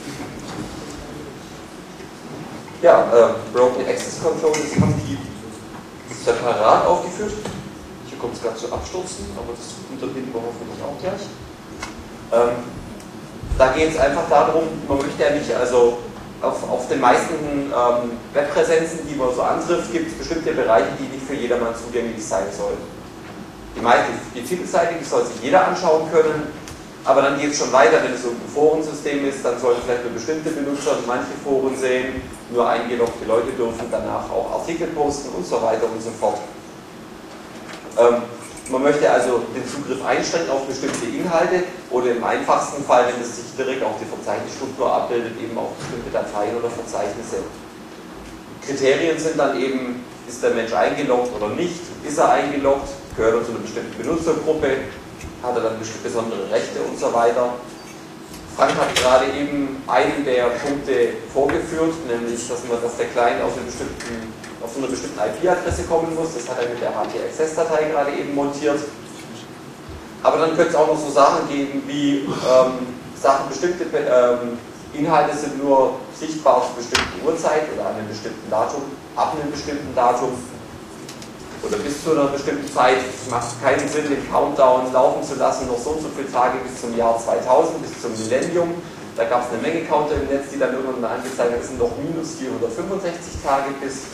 Ja, äh, Broken Access Control, das haben die separat aufgeführt. Hier kommt es gerade zu Abstürzen, aber das unterbinden wir hoffentlich auch gleich. Ähm, da geht es einfach darum, man möchte ja nicht, also auf, auf den meisten ähm, Webpräsenzen, die man so antrifft, gibt es bestimmte Bereiche, die nicht für jedermann zugänglich sein sollen. Die, meiste, die Titelseite, die soll sich jeder anschauen können, aber dann geht es schon weiter, wenn es so ein Forensystem ist, dann sollen vielleicht nur bestimmte Benutzer manche Foren sehen, nur eingeloggte Leute dürfen danach auch Artikel posten und so weiter und so fort. Ähm, man möchte also den Zugriff einschränken auf bestimmte Inhalte oder im einfachsten Fall, wenn es sich direkt auf die Verzeichnisstruktur abbildet, eben auf bestimmte Dateien oder Verzeichnisse. Kriterien sind dann eben, ist der Mensch eingeloggt oder nicht, ist er eingeloggt, gehört er zu einer bestimmten Benutzergruppe, hat er dann besondere Rechte und so weiter. Frank hat gerade eben einen der Punkte vorgeführt, nämlich, dass, man, dass der Client auf, eine bestimmten, auf so einer bestimmten I P-Adresse kommen muss. Das hat er mit der H T Access-Datei gerade eben montiert. Aber dann könnte es auch noch so Sachen geben, wie ähm, Sachen, bestimmte ähm, Inhalte sind nur sichtbar zu bestimmten Uhrzeit oder an einem bestimmten Datum, ab einem bestimmten Datum oder bis zu einer bestimmten Zeit. Es macht keinen Sinn, den Countdown laufen zu lassen, noch so und so viele Tage bis zum Jahr zweitausend, bis zum Millennium. Da gab es eine Menge Counter im Netz, die dann irgendwann mal angezeigt haben, es sind noch minus vierhundertfünfundsechzig Tage bis.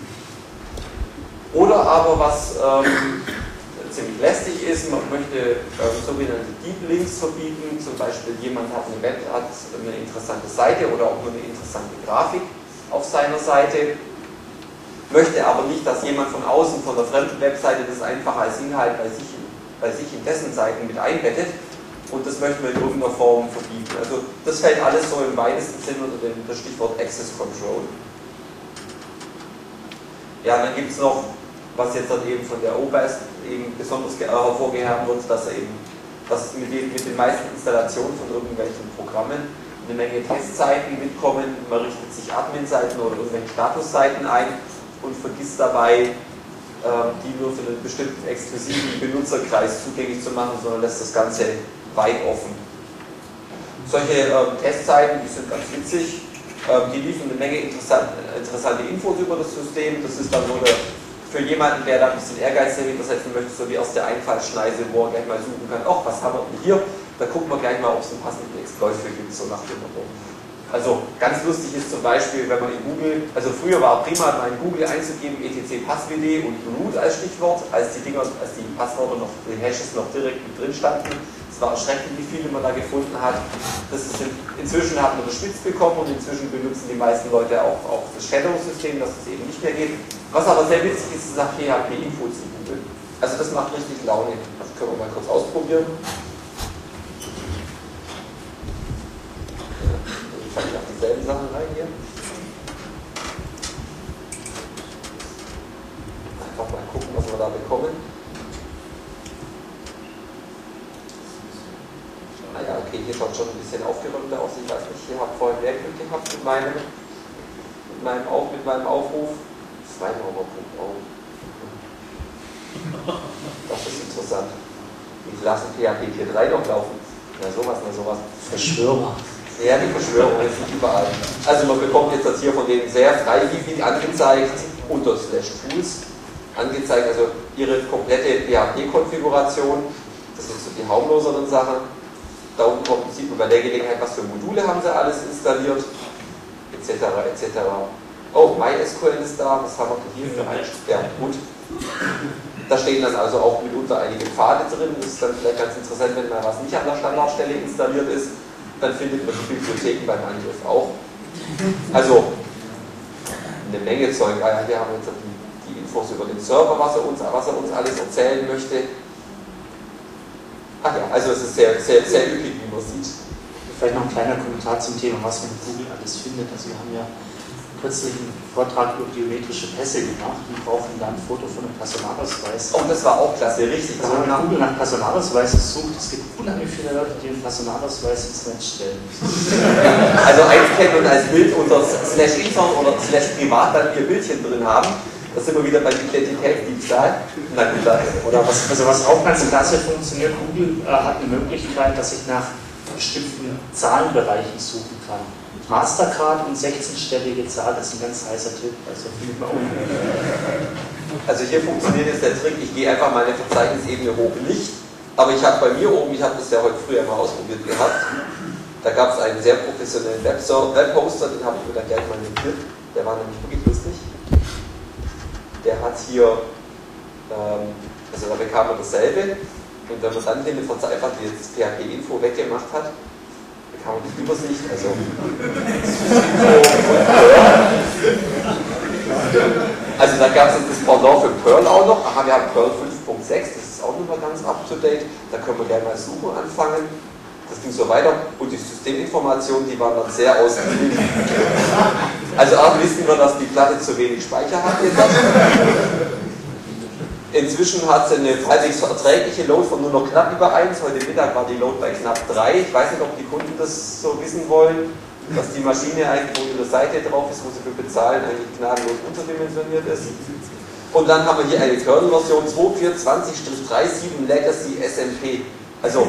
Oder aber was ähm, ziemlich lästig ist, man möchte ähm, sogenannte Deep Links verbieten, zum Beispiel jemand hat eine Web, hat eine interessante Seite oder auch nur eine interessante Grafik auf seiner Seite, möchte aber nicht, dass jemand von außen, von der fremden Webseite das einfach als Inhalt bei sich, bei sich in dessen Seiten mit einbettet und das möchten wir in irgendeiner Form verbieten. Also das fällt alles so im weitesten Sinn unter dem das Stichwort Access Control. Ja, dann gibt es noch, was jetzt dann eben von der O B A S eben besonders hervorgehoben wird, dass er eben, dass mit den, mit den meisten Installationen von irgendwelchen Programmen eine Menge Testseiten mitkommen, man richtet sich Admin-Seiten oder irgendwelche Statusseiten ein und vergisst dabei, äh, die nur für einen bestimmten exklusiven Benutzerkreis zugänglich zu machen, sondern lässt das Ganze weit offen. Solche äh, Testseiten, die sind ganz witzig, äh, die liefern eine Menge interessant, interessante Infos über das System. Das ist dann so eine, für jemanden, der da ein bisschen Ehrgeiz dahinter setzen möchte, so wie aus der Einfallsschneise, wo er gleich mal suchen kann, ach, was haben wir denn hier? Da gucken wir gleich mal, ob es einen passenden Exploit für gibt, so nach dem Motto. Also ganz lustig ist zum Beispiel, wenn man in Google, also früher war prima, mal in Google einzugeben, etc Passwd und root als Stichwort, als die Dinger, als die Passwörter noch, die Hashes noch direkt mit drin standen. Es war erschreckend, wie viele man da gefunden hat. Das ist in, inzwischen hat man das spitz bekommen und inzwischen benutzen die meisten Leute auch, auch das Shadow-System, dass es eben nicht mehr geht. Was aber sehr witzig ist, ist das P H P-Info zu Google. Also das macht richtig Laune. Das können wir mal kurz ausprobieren. Ich fange auch dieselben Sachen rein hier. Einfach mal gucken, was wir da bekommen. P hier schaut schon ein bisschen aufgeräumter aus. Ich weiß nicht, ihr habt vorhin mehr Glück gehabt mit meinem, mit meinem, Auf, mit meinem Aufruf. Sweinhauer Punkt org. Das ist interessant. Die lassen P H P vier Punkt drei noch laufen. Na sowas, na sowas. Verschwörer. Ja, die Verschwörung ist nicht überall. Also man bekommt jetzt das hier von denen sehr freigebig angezeigt, unter slash tools angezeigt, also ihre komplette P H P-Konfiguration. Das sind so die harmloseren Sachen. Da unten kommt, sieht man bei der Gelegenheit, was für Module haben sie alles installiert, et cetera et cetera. Oh, MySQL ist da, was haben wir hier für ein? Ja, gut. Da stehen dann also auch mitunter einige Pfade drin. Das ist dann vielleicht ganz interessant, wenn mal was nicht an der Standardstelle installiert ist, dann findet man die Bibliotheken beim Angriff auch. Also eine Menge Zeug. Ah ja, hier haben wir jetzt die, die Infos über den Server, was er uns, was er uns alles erzählen möchte. Ach ja, also es ist sehr, sehr, sehr üppig, wie man sieht. Vielleicht noch ein kleiner Kommentar zum Thema, was man in Google alles findet. Also wir haben ja kürzlich einen Vortrag über biometrische Pässe gemacht. Die brauchen dann ein Foto von einem Personalausweis. Oh, das war auch klasse, richtig. Also wenn man Google nach Personalausweis sucht, es gibt unheimlich viele Leute, die einen Personalausweis ins Netz stellen. Also eins kennt man als Bild unter slash intern oder slash privat dann ihr Bildchen drin haben. Das sind wir wieder beim Identitätsdiebstahl. Na gut, oder was, also was auch ganz klasse funktioniert, Google äh, hat eine Möglichkeit, dass ich nach bestimmten Zahlenbereichen suchen kann. Mastercard und sechzehnstellige Zahl, das ist ein ganz heißer Tipp, also findet man unten. Also hier funktioniert jetzt der Trick, ich gehe einfach meine Verzeichnisebene hoch nicht, aber ich habe bei mir oben, ich habe das ja heute früher mal ausprobiert gehabt, da gab es einen sehr professionellen Webhoster, den habe ich mir dann gleich mal notiert, der war nämlich wirklich lustig. Der hat hier, ähm, also da bekam man dasselbe und wenn man dann hier mit einfach das P H P-Info weggemacht hat, bekam man die Übersicht, also also da gab es jetzt das Pendant für Perl auch noch. Aha, wir haben Perl fünf Punkt sechs, das ist auch nicht mal ganz up to date, da können wir gerne mal suchen anfangen. Das ging so weiter und die Systeminformationen, die waren dann sehr ausgiebig. Also auch wissen wir, dass die Platte zu wenig Speicher hat jetzt. Inzwischen hat sie eine halbwegs verträgliche Load von nur noch knapp über eins. Heute Mittag war die Load bei knapp drei. Ich weiß nicht, ob die Kunden das so wissen wollen, dass die Maschine eigentlich, wo ihre Seite drauf ist, wo sie für bezahlen, eigentlich gnadenlos unterdimensioniert ist. Und dann haben wir hier eine Kernel-Version zwei Punkt vier zwanzig drei Punkt sieben Legacy S M P. Also,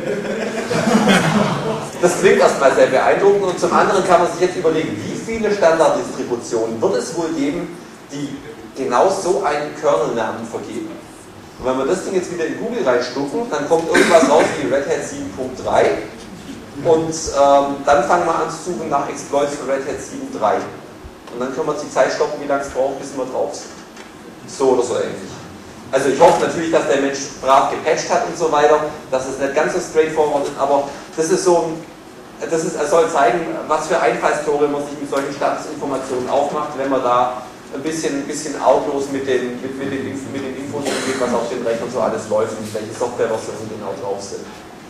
das klingt erstmal sehr beeindruckend und zum anderen kann man sich jetzt überlegen, wie viele Standarddistributionen wird es wohl geben, die genau so einen Kernelnamen vergeben. Und wenn wir das Ding jetzt wieder in Google reinstufen, dann kommt irgendwas raus wie Red Hat sieben Punkt drei und ähm, dann fangen wir an zu suchen nach Exploits für Red Hat sieben Punkt drei. Und dann können wir die Zeit stoppen, wie lange es braucht, bis wir drauf sind. So oder so ähnlich. Also ich hoffe natürlich, dass der Mensch brav gepatcht hat und so weiter, dass es nicht ganz so straightforward ist, aber das ist so, das ist, es soll zeigen, was für Einfallstore man sich mit solchen Statusinformationen aufmacht, wenn man da ein bisschen, ein bisschen arglos mit den, mit, mit, den, mit den Infos umgeht, was auf den Rechnern so alles läuft und welche Softwareversionen genau drauf sind.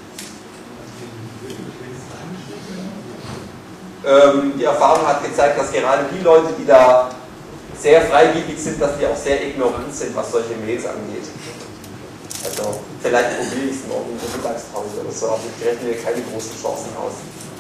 Ähm, die Erfahrung hat gezeigt, dass gerade die Leute, die da sehr freigebig sind, dass die auch sehr ignorant sind, was solche Mails angeht. Also vielleicht probiere ich es morgen in der Mittagspause oder so, aber ich rechne mir keine großen Chancen aus.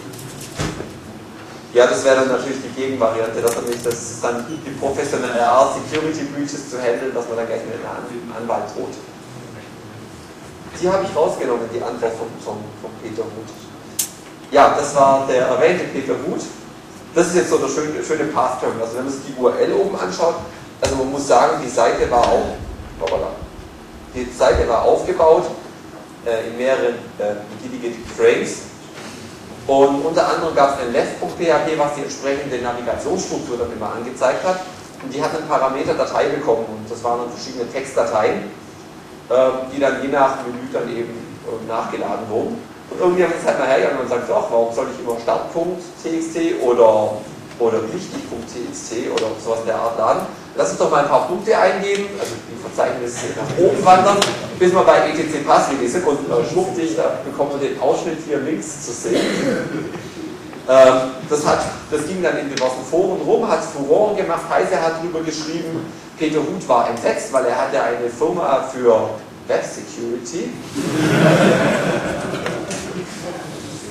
Ja, das wäre dann natürlich die Gegenvariante, dass man nicht, das ist dann die professionelle Art, Security Breaches zu handeln, dass man dann gleich mit einem Anwalt droht. Die habe ich rausgenommen, die Antwort von, von, von Peter Huth. Ja, das war der erwähnte Peter Huth. Das ist jetzt so der schöne, schöne Path-Terminal. Also wenn man sich die U R L oben anschaut, also man muss sagen, die Seite war auch, die Seite war aufgebaut äh, in mehreren äh, Frames. Und unter anderem gab es ein left.php, was die entsprechende Navigationsstruktur dann immer angezeigt hat. Und die hat eine Parameter-Datei bekommen und das waren dann verschiedene Textdateien, äh, die dann je nach Menü dann eben äh, nachgeladen wurden. Und irgendwie haben wir es halt mal hergegangen und sagt, ach, warum soll ich immer Start.txt oder, oder wichtig.txt oder sowas der Art laden? Lass uns doch mal ein paar Punkte eingeben, also die Verzeichnisse nach oben wandern, bis wir bei etc pass, wie die Sekunden schwuppdig, da bekommen wir den Ausschnitt hier links zu sehen. Ähm, das, hat, das ging dann in diversen Foren rum, hat Furore gemacht, Heise hat drüber geschrieben, Peter Huth war entsetzt, weil er hatte eine Firma für Web Security.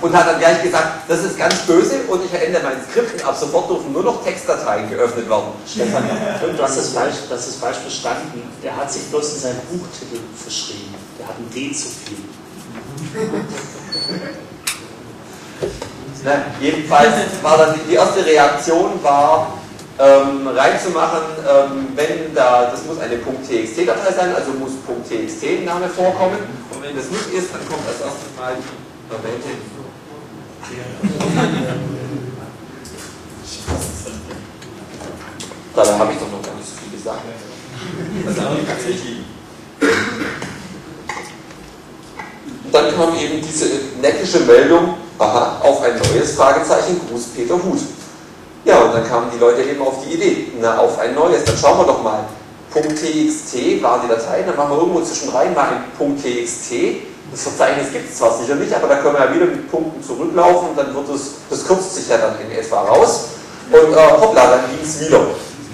und hat dann gleich gesagt, das ist ganz böse und ich ändere mein Skript und ab sofort dürfen nur noch Textdateien geöffnet werden. Stefan, du hast das falsch, das ist falsch verstanden. Der hat sich bloß in seinen Buchtitel verschrieben. Der hat ein D zu viel. Na, jedenfalls war dann die erste Reaktion war, ähm, reinzumachen, ähm, wenn da, das muss eine .txt-Datei sein, also muss .txt-Name vorkommen und wenn das nicht ist, dann kommt als erstes mal die erwähnte. Dabei habe ich doch noch gar nicht so viel gesagt. Das ist auch nicht ganz wichtig. Dann kam eben diese neckische Meldung, aha, auf ein neues Fragezeichen, Gruß Peter Huth. Ja, und dann kamen die Leute eben auf die Idee, na, auf ein neues, dann schauen wir doch mal. .txt war die Datei, dann machen wir irgendwo zwischendrin mal ein .txt. Das Verzeichnis gibt es zwar sicher nicht, aber da können wir ja wieder mit Punkten zurücklaufen und dann wird es, das kürzt sich ja dann in etwa raus. Und äh, hoppla, dann ging es wieder.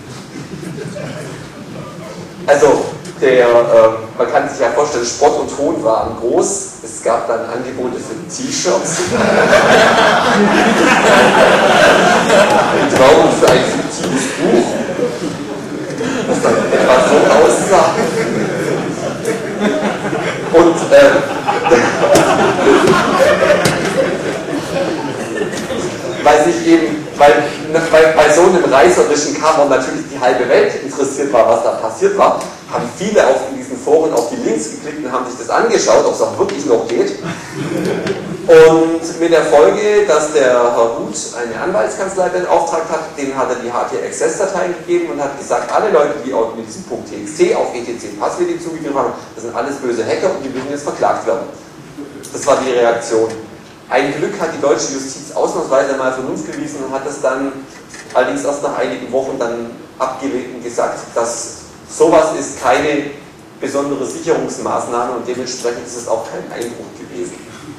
Also, der, äh, man kann sich ja vorstellen, Spott und Hohn waren groß. Es gab dann Angebote für T-Shirts. Traum für ein fiktives Buch, das dann etwa so aussah. Und äh, weil sich eben, weil, weil bei so einem reißerischen Cover natürlich die halbe Welt interessiert war, was da passiert war, haben viele auf in diesen Foren auf die Links geklickt und haben sich das angeschaut, ob es auch wirklich noch geht. Und mit der Folge, dass der Herr Huth eine Anwaltskanzlei beauftragt hat, denen hat er die H T Access-Dateien gegeben und hat gesagt, alle Leute, die auch mit diesem .txt auf E T C-Passwörter zugegriffen haben, das sind alles böse Hacker und die müssen jetzt verklagt werden. Das war die Reaktion. Ein Glück hat die deutsche Justiz ausnahmsweise mal Vernunft gewiesen und hat es dann allerdings erst nach einigen Wochen dann abgelehnt und gesagt, dass sowas ist keine besondere Sicherungsmaßnahme und dementsprechend ist es auch kein Einbruch gewesen.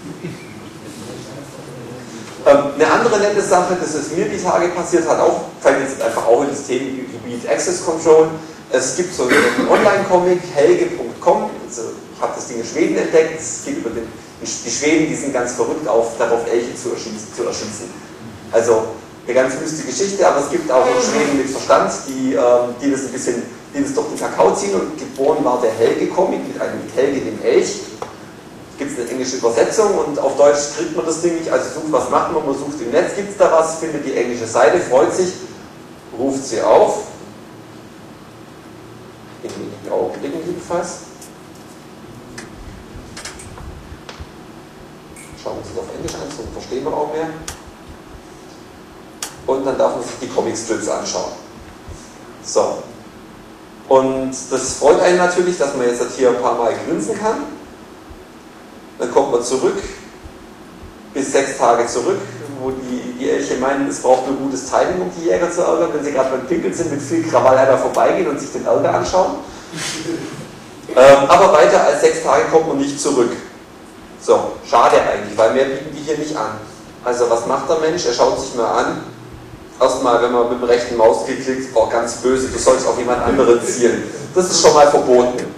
Ähm, eine andere nette Sache, das ist mir die Tage passiert, hat auch, fällt jetzt einfach auch in das Themengebiet Access Control. Es gibt so einen Online-Comic, helge punkt com, also ich habe das Ding in Schweden entdeckt, es geht über den, die Schweden, die sind ganz verrückt auf, darauf Elche zu erschießen, zu erschießen. Also eine ganz wüste Geschichte, aber es gibt auch noch Schweden mit Verstand, die, ähm, die das ein bisschen, die das durch den Kakao ziehen und geboren war der Helge-Comic mit einem Helge, dem Elch. Gibt es eine englische Übersetzung und auf Deutsch kriegt man das Ding nicht, also sucht, was macht man, man sucht im Netz, gibt es da was, findet die englische Seite, freut sich, ruft sie auf, in wenigen Augenblicken jedenfalls. Schauen wir uns das auf Englisch an, so verstehen wir auch mehr. Und dann darf man sich die Comic-Strips anschauen. So. Und das freut einen natürlich, dass man jetzt hier ein paar Mal grinsen kann. Dann kommt man zurück, bis sechs Tage zurück, wo die, die Elche meinen, es braucht nur gutes Timing, um die Jäger zu ärgern, wenn sie gerade beim Pinkeln sind, mit viel Krawall einmal vorbeigehen und sich den Ärger anschauen. ähm, aber weiter als sechs Tage kommt man nicht zurück. So, schade eigentlich, weil mehr bieten die hier nicht an. Also was macht der Mensch? Er schaut sich mal an. Erstmal, wenn man mit dem rechten Mausklick klickt, oh, ganz böse, du sollst auf jemand anderen zielen. Das ist schon mal verboten.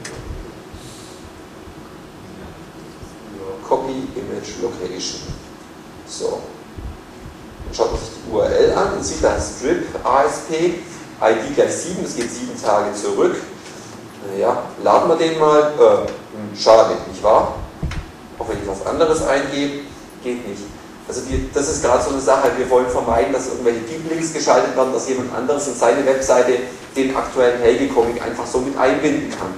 Copy Image Location. So. Dann schaut man sich die U R L an und sieht da Strip A S P, I D gleich sieben, es geht sieben Tage zurück. Naja, laden wir den mal. Äh, schade, nicht wahr? Auch wenn ich was anderes eingebe, geht nicht. Also die, das ist gerade so eine Sache, wir wollen vermeiden, dass irgendwelche Deep Links geschaltet werden, dass jemand anderes in seine Webseite den aktuellen Helge-Comic einfach so mit einbinden kann.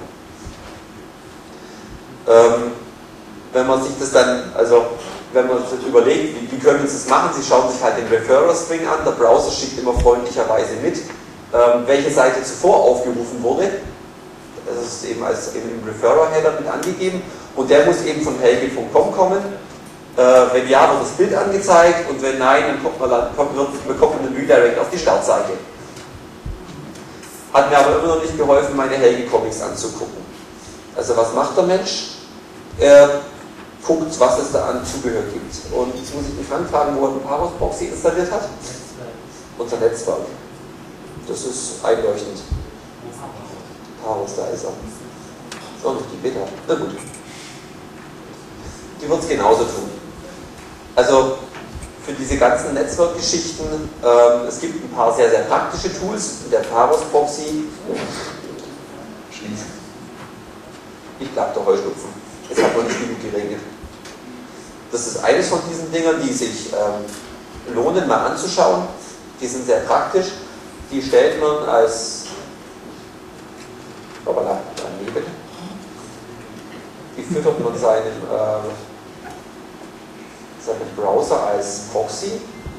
Ähm, wenn man sich das dann, also wenn man sich überlegt, wie, wie können Sie das machen, Sie schauen sich halt den Referrer-String an, der Browser schickt immer freundlicherweise mit, ähm, welche Seite zuvor aufgerufen wurde. Das ist eben als im Referrer-Header mit angegeben und der muss eben von helge punkt com kommen. Äh, wenn ja, wird das Bild angezeigt und wenn nein, dann kommt man, kommt, wird, bekommt man einen Redirect auf die Startseite. Hat mir aber immer noch nicht geholfen, meine Helge-Comics anzugucken. Also was macht der Mensch? Er guckt, was es da an Zubehör gibt. Und jetzt muss ich mich fragen, wo er eine Paros-Proxy installiert hat. Unser Netzwerk. Das ist einleuchtend. Paros, da ist er. So, noch die Beta. Na gut. Die wird es genauso tun. Also für diese ganzen Netzwerkgeschichten, ähm, es gibt ein paar sehr, sehr praktische Tools. Der Paros Proxy, schließt. Ich glaube, der Heuschnupfen. Es hat noch nicht genug geregnet. Das ist eines von diesen Dingern, die sich ähm, lohnen, mal anzuschauen. Die sind sehr praktisch. Die stellt man als hoppala, daneben. Die füttert man seinen, äh, seinen Browser als Proxy.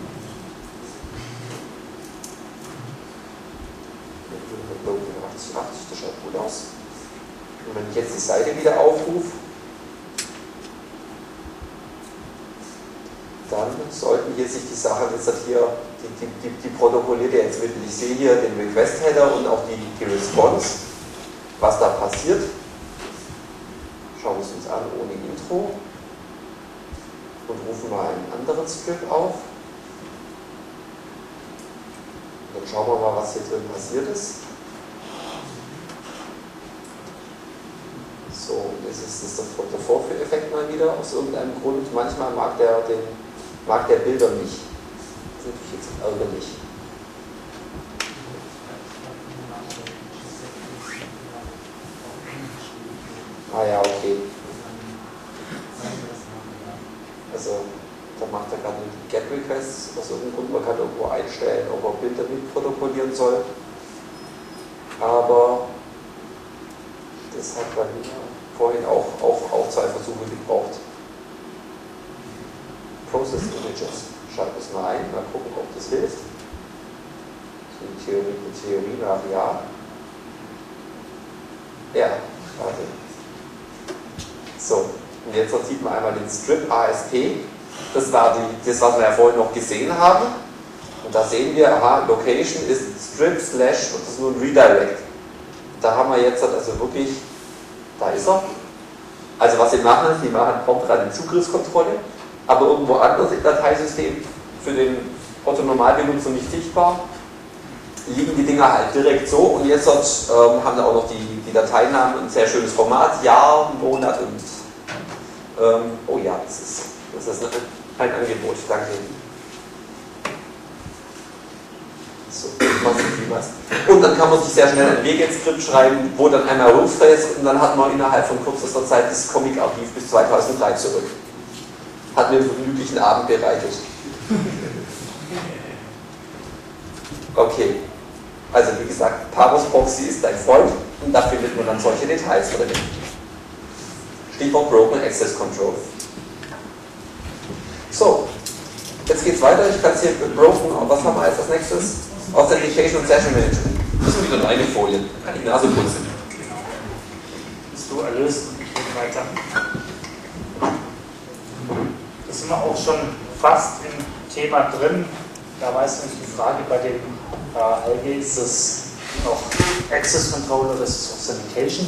achtzig, achtzig, das schaut gut aus. Und wenn ich jetzt die Seite wieder aufrufe, dann sollten hier sich die Sachen jetzt hier, die, die, die, die protokolliert er jetzt mit. Ich sehe hier den Request-Header und auch die, die Response, was da passiert. Schauen wir es uns an ohne Intro und rufen mal einen anderen Strip auf. Und dann schauen wir mal, was hier drin passiert ist. So, jetzt ist das der Vorführeffekt mal wieder aus irgendeinem Grund. Manchmal mag der, den, mag der Bilder nicht. Das ist natürlich jetzt ärgerlich. Ah ja, okay. Also, da macht er gerade Get-Requests aus irgendeinem Grund. Man kann irgendwo einstellen, ob er Bilder mitprotokollieren soll. Aber das hat bei mir vorhin auch, auch, auch zwei Versuche gebraucht. Process Images. Schreibt es mal ein, mal gucken, ob das hilft. So die Theorie, die Theorie nach ja. Ja, warte. So, und jetzt sieht man einmal den Strip A S P. Das war die, das, was wir ja vorhin noch gesehen haben. Und da sehen wir, aha, Location ist Strip slash und das ist nur ein Redirect. Da haben wir jetzt also wirklich, da ist er. Also was sie machen, sie machen prompt eine Zugriffskontrolle, aber irgendwo anders im Dateisystem, für den Otto-Normalbenutzer nicht sichtbar, liegen die Dinger halt direkt so und jetzt dort, ähm, haben wir auch noch die, die Dateinamen, ein sehr schönes Format, Jahr, Monat und ähm, oh ja, das ist, das ist ein Angebot, danke. So, was. Und dann kann man sich sehr schnell ein Wget-Skript schreiben, wo dann einmal hochfräst und dann hat man innerhalb von kürzester Zeit das Comic-Archiv bis zweitausenddrei zurück. Hat mir einen vergnüglichen Abend bereitet. Okay, also wie gesagt, Paros Proxy ist dein Freund und da findet man dann solche Details drin. Stichwort Broken Access Control. So, jetzt geht's weiter. Ich kann es hier mit Broken, was haben wir als als nächstes? Authentication und Session Management. Das sind wieder nur eine Folie. Kann ich die Nase putzen. Bist du erlöst und ich gehe weiter. Da sind wir auch schon fast im Thema drin. Da war es nämlich die Frage bei dem äh, L G, ist es noch Access Control oder ist es Authentication?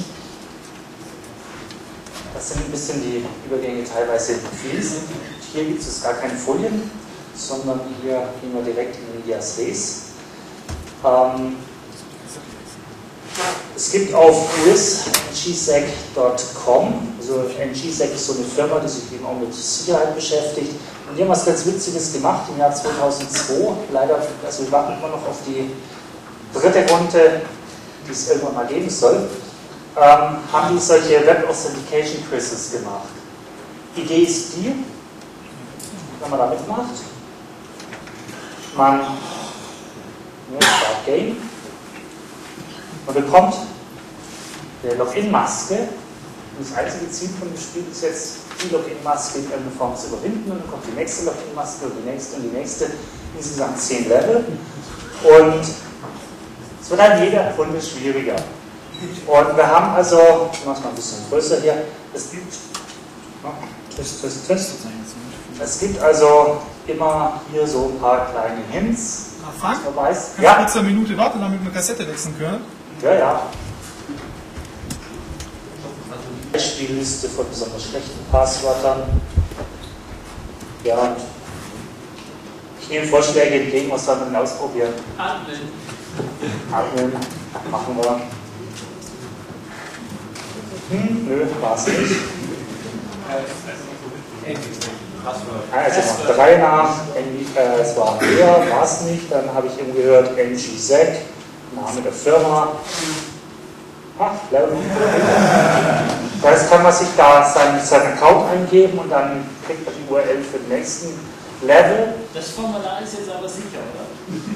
Das sind ein bisschen die Übergänge teilweise fließend. Hier gibt es gar keine Folien, sondern hier gehen wir direkt in Medias Res. Ähm, es gibt auf w i s n g sec punkt com, also N G sec ist so eine Firma, die sich eben auch mit Sicherheit beschäftigt. Und die haben was ganz Witziges gemacht im Jahr zweitausendzwei. Leider, also wir warten immer noch auf die dritte Runde, die es irgendwann mal geben soll. Ähm, haben die solche Web Authentication Quizzes gemacht. Die Idee ist die, wenn man da mitmacht, man ja, Start Game und bekommt eine Login-Maske. Und das einzige Ziel von dem Spiel ist jetzt, die Login-Maske in irgendeiner Form zu überwinden und dann kommt die nächste Login-Maske und die nächste und die nächste, insgesamt zehn Level. Und es wird dann jede Runde schwieriger. Und wir haben also, ich mache es mal ein bisschen größer hier, es gibt, twist, twist, twist. Es gibt also immer hier so ein paar kleine Hints. Frank, man weiß. kannst Ja. du kurz eine Minute warten, damit wir eine Kassette wechseln können? Ja, ja. Beispielliste von besonders schlechten Passwörtern. Ja, und ich nehme Vorschläge entgegen, was sollen wir denn ausprobieren? Admin. Admin, machen wir. Hm, nö, war's nicht. Also noch drei nach, äh, es war höher, war es nicht, dann habe ich eben gehört N G S E C, Name der Firma. Ach, Level. Da heißt, kann man sich da seinen, seinen Account eingeben und dann kriegt man die U R L für den nächsten Level. Das Formular ist jetzt aber sicher, oder?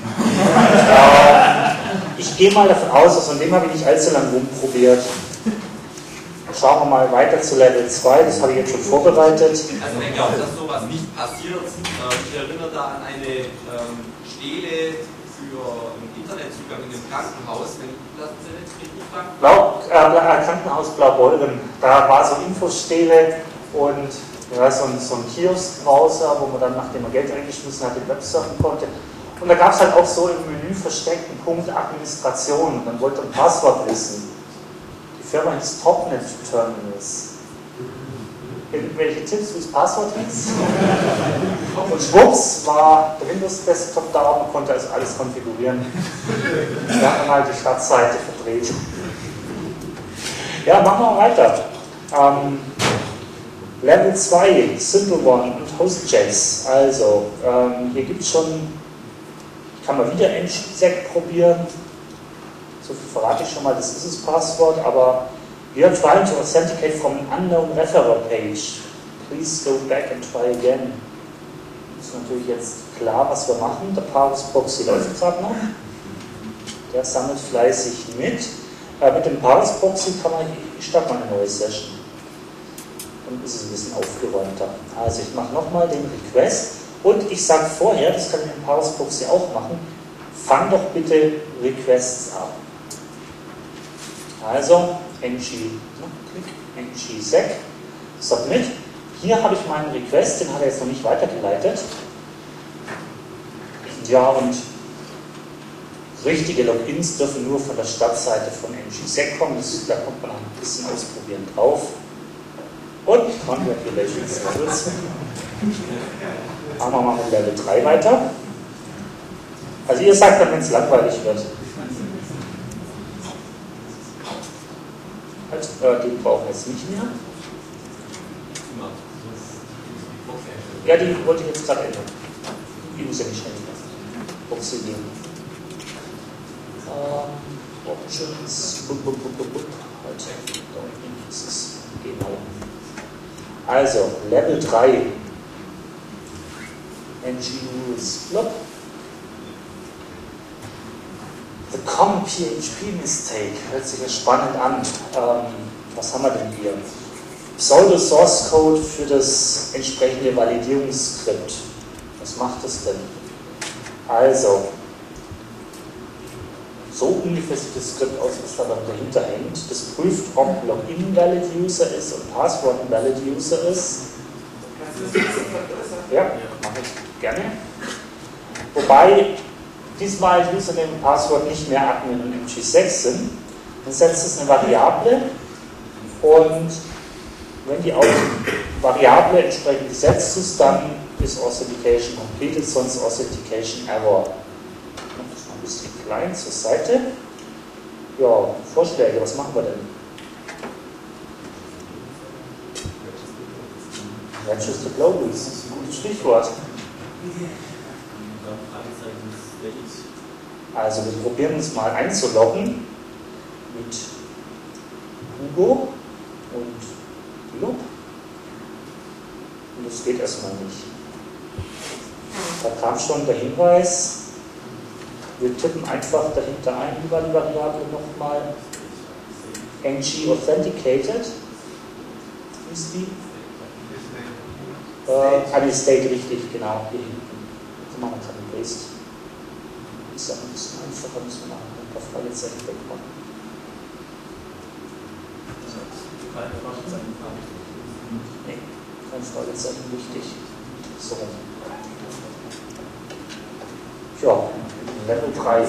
Äh, ich gehe mal davon aus, also von dem habe ich nicht allzu lange rumprobiert. Schauen wir mal weiter zu Level zwei, das habe ich jetzt schon vorbereitet. Also ich glaube, dass sowas nicht passiert. Ich erinnere da an eine ähm, Stele für einen Internetzugang in einem Krankenhaus, wenn das richtig war. Blau, äh, Krankenhaus Blaubeuren, da war so Infostele und ja, so ein, so ein Kiosk-Browser, wo man dann, nachdem man Geld reingeschmissen hat, den Web surfen konnte. Und da gab es halt auch so im Menü versteckten Punkt Administration. Dann wollte man ein Passwort wissen. Die Firma hieß Topnet Terminals. Irgendwelche Tipps, wie das Passwort hieß? Und schwupps war der Windows-Desktop da und konnte also alles konfigurieren. Da hat man halt die Startseite verdreht. Ja, machen wir weiter. Ähm, Level zwei, SimpleOne und HostJS. Also, ähm, hier gibt es schon, ich kann mal wieder N G S E C probieren. So viel verrate ich schon mal, das ist das Passwort, aber we are trying to authenticate from an unknown referrer page. Please go back and try again. Das ist natürlich jetzt klar, was wir machen. Der Parse Proxy läuft gerade noch. Der sammelt fleißig mit. Äh, mit dem Parse Proxy kann man, ich starte mal eine neue Session. Dann ist es ein bisschen aufgeräumter. Also ich mache nochmal den Request und ich sage vorher, das kann ich mit dem Parse Proxy auch machen, fang doch bitte Requests ab. Also N G, N G S E C, Submit. Hier habe ich meinen Request, den hat er jetzt noch nicht weitergeleitet. Ja, und richtige Logins dürfen nur von der Startseite von N G S E C kommen. Das, da kommt man ein bisschen ausprobieren drauf. Und Congratulations. Machen wir mal mit Level drei weiter. Also ihr sagt dann, wenn es langweilig wird. Halt, äh, den brauchen wir jetzt nicht mehr. Ja, die wollte ich jetzt gerade ändern. Die muss ja nicht schnell Proxy gehen. Ähm, Options. Bup, bup, bup, bup, bup. Halt, da unten ist es. Genau. Also, Level drei. N G Rules. Blop. The Common P H P Mistake. Hört sich ja spannend an. Ähm, was haben wir denn hier? Pseudo Source Code für das entsprechende Validierungsskript. Was macht das denn? Also, so ungefähr sieht das Skript aus, was da dann dahinter hängt. Das prüft, ob Login Valid User ist und Passwort Valid User ist. Ja, mache ich gerne. Wobei diesmal Username und Passwort nicht mehr Admin und N G S E C sind. Dann setzt es eine Variable und wenn die Variable entsprechend gesetzt ist, dann ist Authentication completed, sonst Authentication Error. Das ist noch ein bisschen klein zur Seite. Ja, Vorschläge, was machen wir denn? Register Global, das ist ein gutes Stichwort. Also wir probieren uns mal einzuloggen mit Hugo und Loop. Und das geht erstmal nicht. Da kam schon der Hinweis, wir tippen einfach dahinter ein über die Variable nochmal N G Authenticated. Ist die? Äh, ah, die State richtig, genau, hier hinten. Also machen wir gerade Paste. Das ist ein bisschen einfacher, müssen wir machen, ein paar Fragezeichen wegmachen. Nee, kein Fragezeichen, wichtig. So. Ja, Level drei.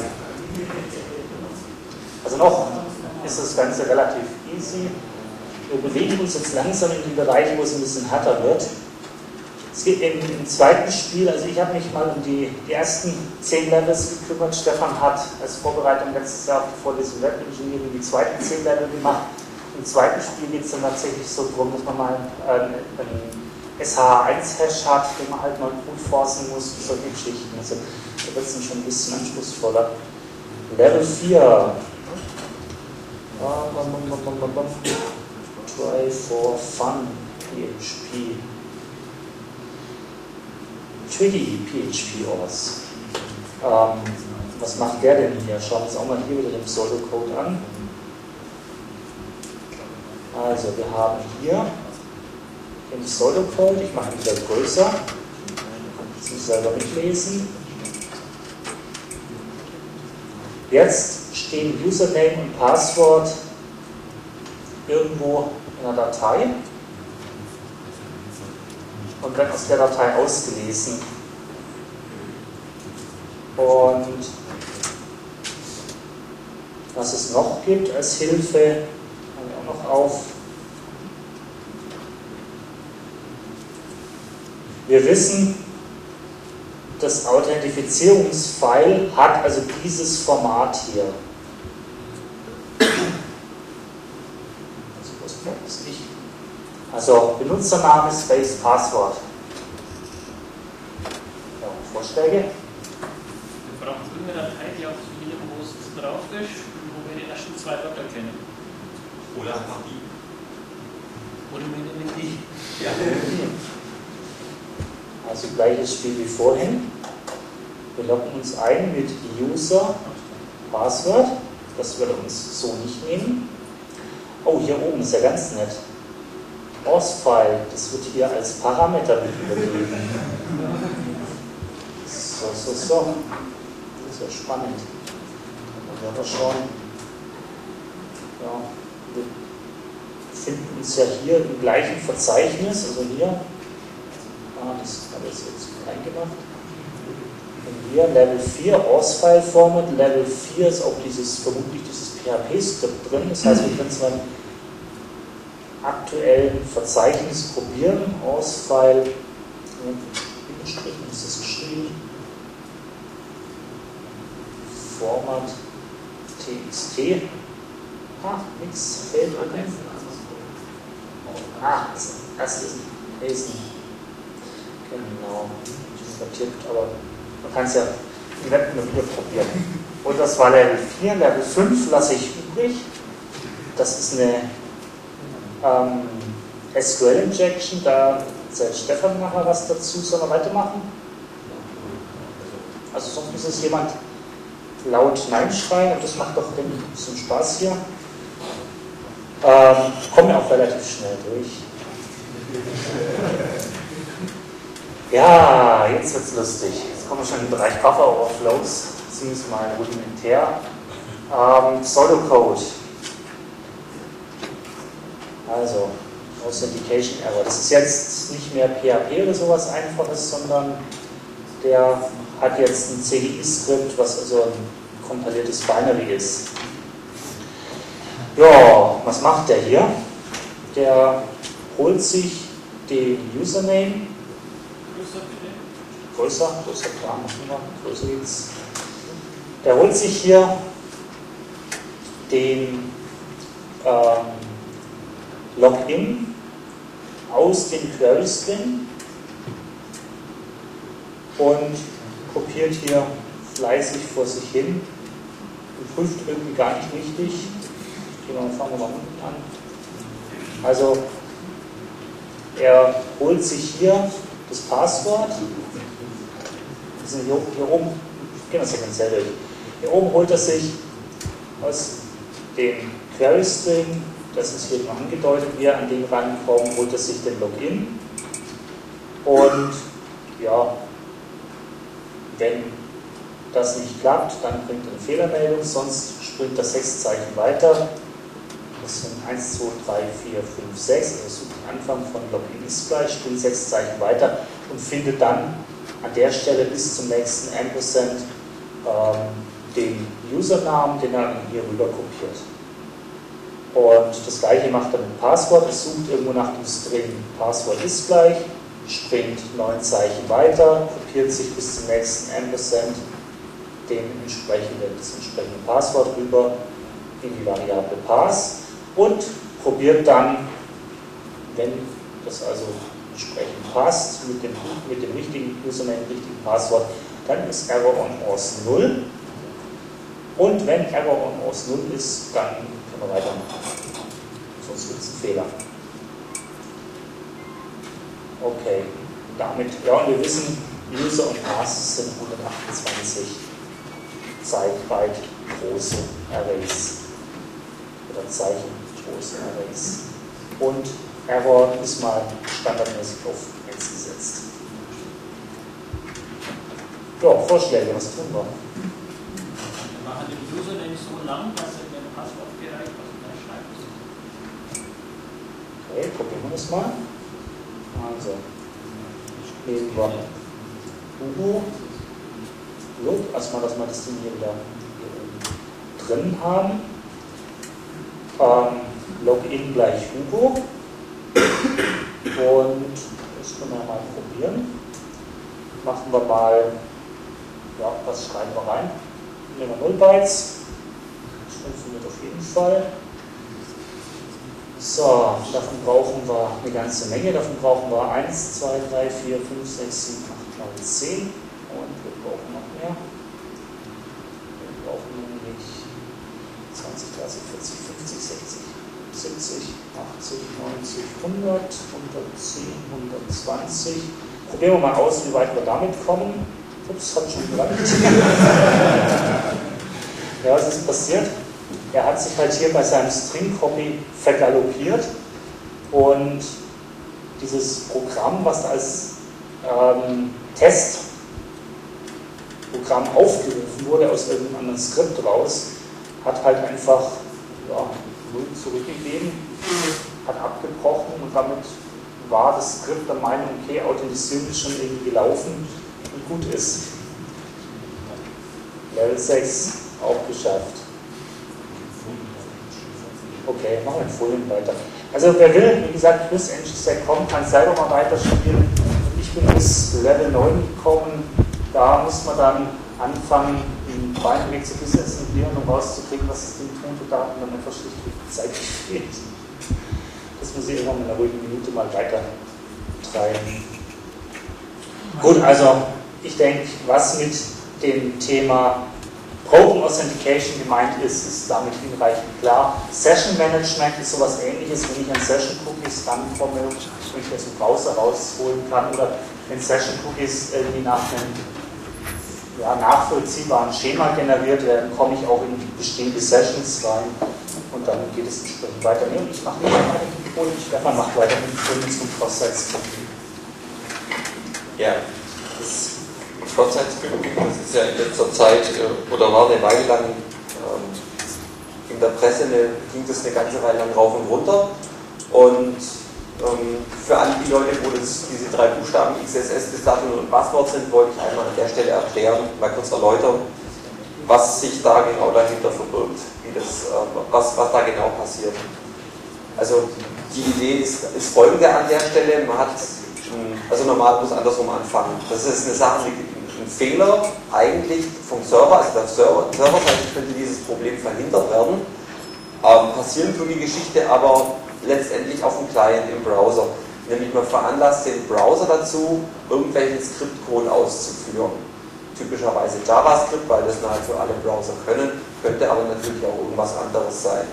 Also noch ist das Ganze relativ easy. Wir bewegen uns jetzt langsam in den Bereich, wo es ein bisschen härter wird. Es geht im, im zweiten Spiel, also ich habe mich mal um die, die ersten zehn Levels gekümmert. Stefan hat als Vorbereitung letztes Jahr vor diesem Web Engineering die zweiten zehn Level gemacht. Im zweiten Spiel geht es dann tatsächlich so darum, dass man mal ein, ein S H H eins Hash hat, den man halt mal gut forcen muss, solche Geschichten. Also da wird es dann schon ein bisschen anspruchsvoller. Level vier. Try for fun, P H P. Twiggy P H P aus. Ähm, was macht der denn hier? Schauen wir uns auch mal hier wieder den Pseudocode an. Also wir haben hier den Pseudocode, ich mache ihn wieder größer, kannst du selber mitlesen. Jetzt stehen Username und Passwort irgendwo in einer Datei und werden aus der Datei ausgelesen. Und was es noch gibt als Hilfe, haben wir auch noch auf. Wir wissen, das Authentifizierungsfile hat also dieses Format hier. Also, was bleibt es nicht? Also Benutzername, Space, Passwort. Ja, Vorschläge? Wir brauchen irgendeine Datei, die auf hier, wo es drauf ist, wo wir die ersten zwei Wörter kennen. Oder einfach die. Oder wir nehmen die. Ja. Also gleiches Spiel wie vorhin. Wir loggen uns ein mit User, Passwort. Das würde uns so nicht nehmen. Oh, hier oben ist ja ganz nett. Ausfile, das wird hier als Parameter mit übergeben. So, so, so. Das ist ja spannend. Da werden wir schauen. Ja, wir befinden uns ja hier im gleichen Verzeichnis, also hier. Ah, das habe ich jetzt klein gemacht. Und hier Level vier, Ausfile Format. Level vier ist auch dieses, vermutlich dieses P H P-Skript drin. Das heißt, wir können es beim aktuellen Verzeichnis probieren. Ausfile, Bindestrichen ist das geschrieben. Format txt. Ah, nichts fehlt. Ah, das ist Lesen. Genau, sortiert, aber man kann es ja im Web immer wieder probieren. Und das war Level vier. Level fünf lasse ich übrig. Das ist eine ähm, S Q L-Injection. Da erzählt Stefan nachher was dazu. Sollen wir weitermachen? Also sonst muss es jemand laut Nein schreien und das macht doch ein bisschen Spaß hier. Ähm, kommen wir auch relativ schnell durch. Ja, jetzt wird es lustig. Jetzt kommen wir schon im Bereich Buffer Overflows, zumindest mal rudimentär. Ähm, Pseudocode. Also, Authentication Error. Das ist jetzt nicht mehr P H P oder sowas Einfaches, sondern der hat jetzt ein C G I-Skript, was also ein kompiliertes Binary ist. Ja, was macht der hier? Der holt sich den Username. Größer, größer, klar, machen wir, größer geht's. Der holt sich hier den ähm, Login aus dem Query String und kopiert hier fleißig vor sich hin und prüft irgendwie gar nicht richtig. Genau, fangen wir mal unten an. Also er holt sich hier das Passwort. Hier, hier oben, ich gehe das sequenziell durch. Hier oben holt er sich aus dem Query String, das ist hier noch angedeutet, wie er an den rankommt, holt er sich den Login. Und ja, wenn das nicht klappt, dann bringt er eine Fehlermeldung, sonst springt er sechs Zeichen weiter. Das sind eins, zwei, drei, vier, fünf, sechs, also sucht den Anfang von Login ist gleich, springt sechs Zeichen weiter und findet dann an der Stelle bis zum nächsten Ampersand ähm, den Usernamen, den er hier rüber kopiert. Und das gleiche macht er mit Passwort. Es sucht irgendwo nach dem String Passwort ist gleich, springt neun Zeichen weiter, kopiert sich bis zum nächsten Ampersand den entsprechenden, das entsprechende Passwort rüber in die Variable Pass und probiert dann, wenn das also entsprechend passt, mit dem, mit dem richtigen Username, richtigen Passwort, dann ist Error on Auth null. Und wenn Error on Auth null ist, dann können wir weitermachen. Sonst gibt es einen Fehler. Okay, damit, ja, und wir wissen, User und Passes sind hundertachtundzwanzig zeitweit große Arrays oder zeichengroße Arrays. Und Error ist mal standardmäßig auf eins gesetzt. Ja, Vorschläge, was tun wir? Wir machen den Username so lang, dass er dem Passwort gereicht, was er schreibt. Okay, probieren wir das mal. Also, nehmen wir Hugo. Look, erstmal, dass wir das Ding hier wieder hier drin haben. Ähm, Login gleich Hugo. Und das können wir mal probieren. Machen wir mal, ja, was schreiben wir rein? Nehmen wir null Bytes. Das funktioniert auf jeden Fall. So, davon brauchen wir eine ganze Menge. Davon brauchen wir eins, zwei, drei, vier, fünf, sechs, sieben, acht, neun, zehn. Und wir brauchen noch mehr. Wir brauchen nämlich zwanzig, dreißig, vierzig, fünfzig, sechzig, siebzig, achtzig, neunzig, hundert, hundertzehn, hundertzwanzig. Probieren wir mal aus, wie weit wir damit kommen. Ups, hat schon gelangt. Ja, was ist passiert? Er hat sich halt hier bei seinem String-Copy vergaloppiert und dieses Programm, was als ähm, Testprogramm aufgerufen wurde aus irgendeinem anderen Skript raus, hat halt einfach ja, null zurückgegeben, hat abgebrochen und damit war das Skript der Meinung, okay, Authentisierung ist schon irgendwie gelaufen und gut ist. Level sechs auch geschafft. Okay, machen wir in Folien weiter. Also wer will, wie gesagt, bis N G Stack kommen, kann selber mal weiterspielen. Ich bin bis Level neun gekommen, da muss man dann anfangen, den Binding zu installieren, um rauszukriegen, was das Ding tut, und da hat man dann einfach schlichtweg die Zeit gefehlt. Das muss ich irgendwann in einer ruhigen Minute mal weiter treiben. Gut, also ich denke, was mit dem Thema Broken Authentication gemeint ist, ist damit hinreichend klar. Session Management ist sowas Ähnliches, wenn ich an Session Cookies rankomme, wenn ich das im Browser rausholen kann, oder wenn Session Cookies irgendwie nach einem ja, nachvollziehbaren Schema generiert werden, komme ich auch in bestimmte Sessions rein und dann geht es entsprechend weiter. Nee, ich mache nicht weiter mit Code, Stefan macht weiter mit Code zum Cross-Site-Scripting. Ja, das Cross-Site-Scripting, das ist ja in letzter Zeit oder war eine Weile lang ähm, in der Presse, eine, ging das eine ganze Weile lang rauf und runter, und ähm, für alle die Leute, wo das, diese drei Buchstaben X S S bis dato und Passwort sind, wollte ich einmal an der Stelle erklären, mal kurz erläutern, was sich da genau dahinter verbirgt, wie das, äh, was, was da genau passiert. Also die Idee ist, ist folgende an der Stelle: Man hat, also normal muss andersrum anfangen. Das ist eine Sache, ein Fehler eigentlich vom Server, also der Server, Serverseite könnte dieses Problem verhindert werden. Ähm, passieren tut die Geschichte aber letztendlich auf dem Client im Browser. Nämlich man veranlasst den Browser dazu, irgendwelchen Skriptcode auszuführen. Typischerweise JavaScript, weil das nahezu alle Browser können, könnte aber natürlich auch irgendwas anderes sein.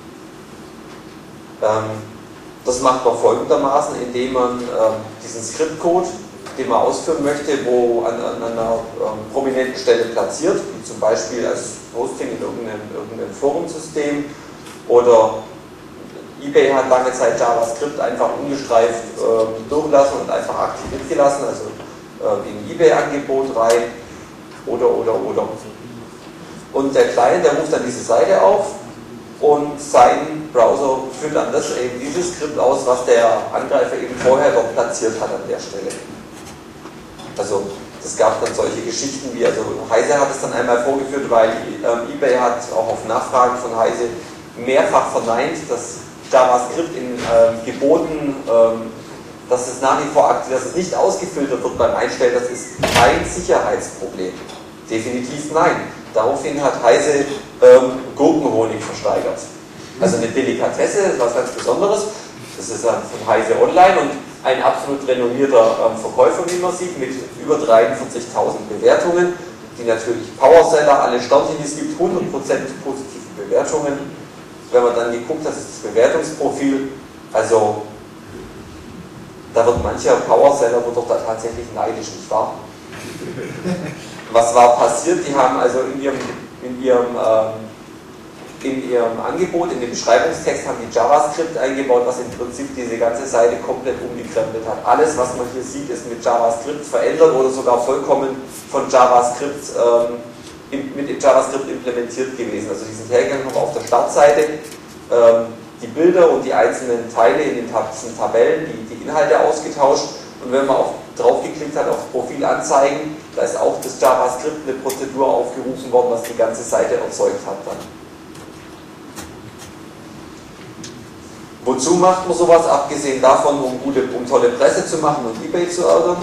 Ähm, das macht man folgendermaßen, indem man ähm, diesen Skriptcode, den man ausführen möchte, wo an, an einer ähm, prominenten Stelle platziert, wie zum Beispiel als Hosting in irgendeinem, irgendeinem Forumsystem, oder eBay hat lange Zeit JavaScript einfach ungestreift äh, durchlassen und einfach aktiviert gelassen, also äh, in eBay-Angebot rein, oder, oder, oder. Und der Client, der ruft dann diese Seite auf und sein Browser führt dann das eben dieses Skript aus, was der Angreifer eben vorher dort platziert hat an der Stelle. Also es gab dann solche Geschichten wie, also Heise hat es dann einmal vorgeführt, weil ähm, eBay hat auch auf Nachfragen von Heise mehrfach verneint, dass JavaScript in ähm, Geboten, ähm, dass es nach wie vor aktiv, dass es nicht ausgefiltert wird beim Einstellen, das ist kein Sicherheitsproblem. Definitiv nein. Daraufhin hat Heise ähm, Gurkenhonig versteigert. Also eine Delikatesse, das ist was ganz Besonderes. Das ist dann von Heise Online, und ein absolut renommierter ähm, Verkäufer, wie man sieht, mit über dreiundvierzigtausend Bewertungen, die natürlich Powerseller, alle Sternchen, die es gibt, hundert Prozent positive Bewertungen. Wenn man dann geguckt hat, ist das Bewertungsprofil, also da wird mancher Powerseller wird doch da tatsächlich neidisch, nicht wahr? Was war passiert? Die haben also in ihrem, in ihrem, ähm, in ihrem Angebot, in dem Beschreibungstext, haben die JavaScript eingebaut, was im Prinzip diese ganze Seite komplett umgekrempelt hat. Alles, was man hier sieht, ist mit JavaScript verändert oder sogar vollkommen von JavaScript ähm, mit JavaScript implementiert gewesen. Also die sind hergegangen, haben auf der Startseite ähm, die Bilder und die einzelnen Teile in den Tab Tabellen, die, die Inhalte ausgetauscht. Und wenn man auf, drauf geklickt hat auf Profil anzeigen, da ist auch das JavaScript eine Prozedur aufgerufen worden, was die ganze Seite erzeugt hat dann. Wozu macht man sowas, abgesehen davon, um, gute, um tolle Presse zu machen und eBay zu ärgern?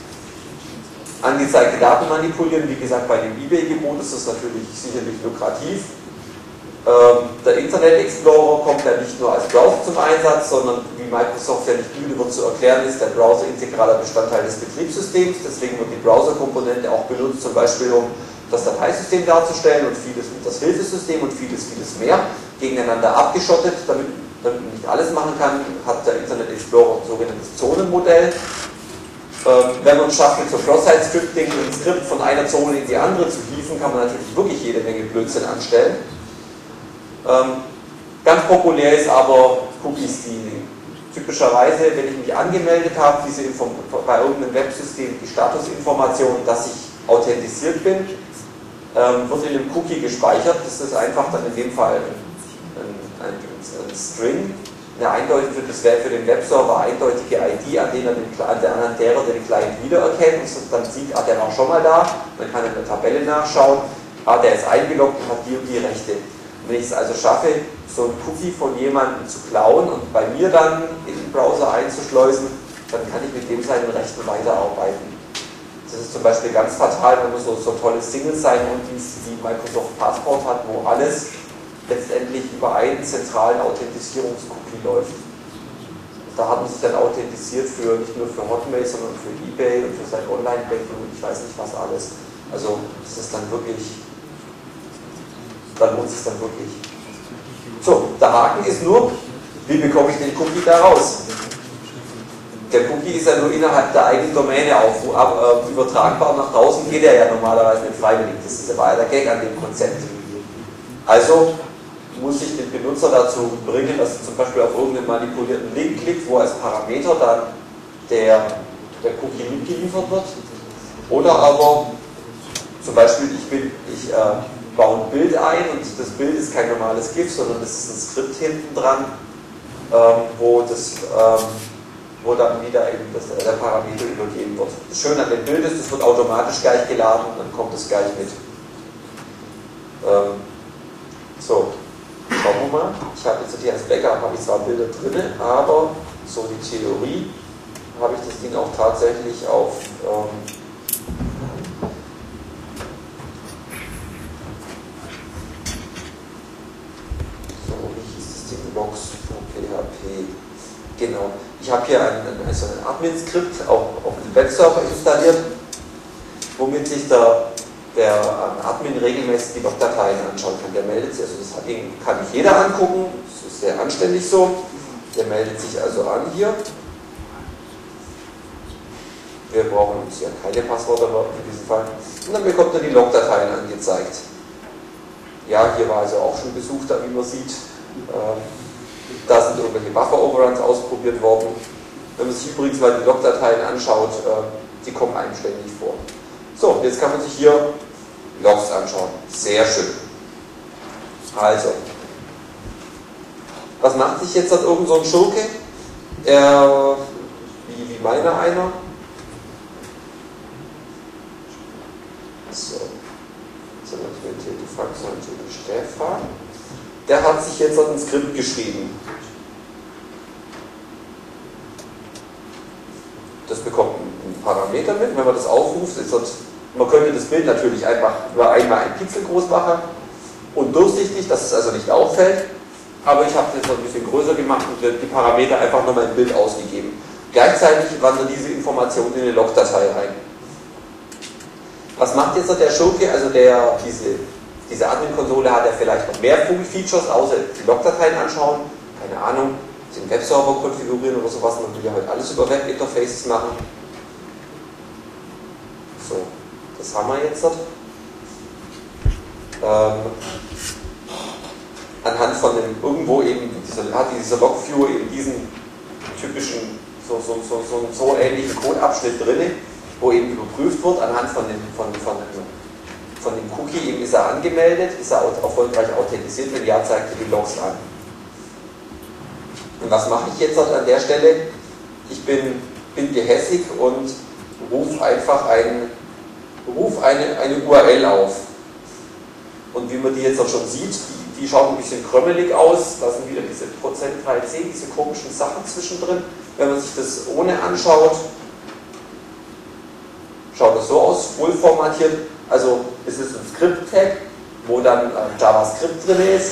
Angezeigte Daten manipulieren, wie gesagt, bei dem eBay-Gebot ist das natürlich sicherlich lukrativ. Ähm, der Internet Explorer kommt ja nicht nur als Browser zum Einsatz, sondern wie Microsoft ja nicht müde wird zu erklären, ist der Browser integraler Bestandteil des Betriebssystems. Deswegen wird die Browser-Komponente auch benutzt, zum Beispiel um das Dateisystem darzustellen und vieles das Hilfesystem und vieles, vieles mehr gegeneinander abgeschottet, damit, damit man nicht alles machen kann, hat der Internet Explorer ein sogenanntes Zonenmodell. Ähm, wenn man es schafft, mit so Cross-Site-Scripting ein Skript von einer Zone in die andere zu hieven, kann man natürlich wirklich jede Menge Blödsinn anstellen. Ähm, ganz populär ist aber Cookie-Stealing. Typischerweise, wenn ich mich angemeldet habe, diese Info bei irgendeinem Websystem, die Statusinformation, dass ich authentisiert bin, ähm, wird in einem Cookie gespeichert. Das ist einfach dann in dem Fall ein, ein, ein, ein String, eine eindeutige, das wäre für den Webserver eindeutige I D, an, denen er den, an der anderen derer den Client wiedererkennt und dann sieht, ah, der war schon mal da, dann kann er in der Tabelle nachschauen, ah, der ist eingeloggt und hat die und die Rechte. Wenn ich es also schaffe, so ein Cookie von jemandem zu klauen und bei mir dann in den Browser einzuschleusen, dann kann ich mit dem seinen Rechten weiterarbeiten. Das ist zum Beispiel ganz fatal, wenn man so, so tolle Single-Sign-On-Dienste wie Microsoft Passport hat, wo alles letztendlich über einen zentralen Authentisierungscookie läuft. Da hat man sich dann authentisiert für nicht nur für Hotmail, sondern für eBay und für sein Online-Banking und ich weiß nicht was alles. Also das ist dann wirklich, dann lohnt es dann wirklich. So, der Haken ist nur, wie bekomme ich den Cookie da raus? Der Cookie ist ja nur innerhalb der eigenen Domäne auf, aber äh, übertragbar nach draußen geht er ja normalerweise nicht freiwillig. Das ist ja der Gag an dem Konzept. Also muss ich den Benutzer dazu bringen, dass er zum Beispiel auf irgendeinen manipulierten Link klickt, wo als Parameter dann der, der Cookie mitgeliefert wird. Oder aber zum Beispiel, ich, bin, ich äh, baue ein Bild ein und das Bild ist kein normales GIF, sondern das ist ein Skript hinten dran, ähm, wo, das, ähm, wo dann wieder eben das, der Parameter übergeben wird. Das Schöne an dem Bild ist, es wird automatisch gleich geladen und dann kommt es gleich mit. Ähm, so. Schauen wir mal, ich habe jetzt hier als Backup habe ich zwar Bilder drin, aber so die Theorie habe ich das Ding auch tatsächlich auf ähm, so, wie hieß das Ding? Logs.php. Genau. Ich habe hier ein, ein, also ein Admin-Skript auf, auf dem Webserver installiert, womit sich der der Admin regelmäßig die Logdateien anschauen kann. Der meldet sich, also das kann nicht jeder angucken, das ist sehr anständig so. Der meldet sich also an hier. Wir brauchen uns ja keine Passwörter in diesem Fall. Und dann bekommt er die Logdateien angezeigt. Ja, hier war also auch schon Besuch da, wie man sieht. Da sind irgendwelche Buffer-Overruns ausprobiert worden. Wenn man sich übrigens mal die Logdateien anschaut, die kommen einem ständig vor. So, jetzt kann man sich hier Logs anschauen. Sehr schön. Also, was macht sich jetzt an irgend so ein Schurke? Er, wie, wie meiner einer? So, so natürlich die Fraktion natürlich Stefan. Der hat sich jetzt ein Skript geschrieben. Das bekommt einen Parameter mit, wenn man das aufruft, ist das, man könnte das Bild natürlich einfach nur einmal ein Pixel groß machen und durchsichtig, dass es also nicht auffällt, aber ich habe es jetzt noch ein bisschen größer gemacht und die Parameter einfach nochmal im Bild ausgegeben. Gleichzeitig wandert diese Information in eine Logdatei rein. Was macht jetzt der Schurke? Also der, diese, diese Admin-Konsole hat ja vielleicht noch mehr Features, außer die Logdateien anschauen. Keine Ahnung, den Webserver konfigurieren oder sowas. Man will ja heute alles über Webinterfaces machen. So, das haben wir jetzt. Ähm, anhand von dem, irgendwo eben, dieser, hat dieser Logviewer eben diesen typischen, so, so, so, so, so ähnlichen Codeabschnitt drin, wo eben überprüft wird, anhand von dem, von, von, von dem Cookie eben ist er angemeldet, ist er erfolgreich authentisiert, wenn ja, zeigt er die Logs an. Und was mache ich jetzt an der Stelle? Ich bin, bin gehässig und rufe einfach ein, ruf eine, eine U R L auf. Und wie man die jetzt auch schon sieht, die, die schaut ein bisschen krömmelig aus, da sind wieder diese Prozent drei c, diese komischen Sachen zwischendrin. Wenn man sich das ohne anschaut, schaut das so aus, wohl formatiert. Also es ist ein Script-Tag, wo dann äh, JavaScript drin ist,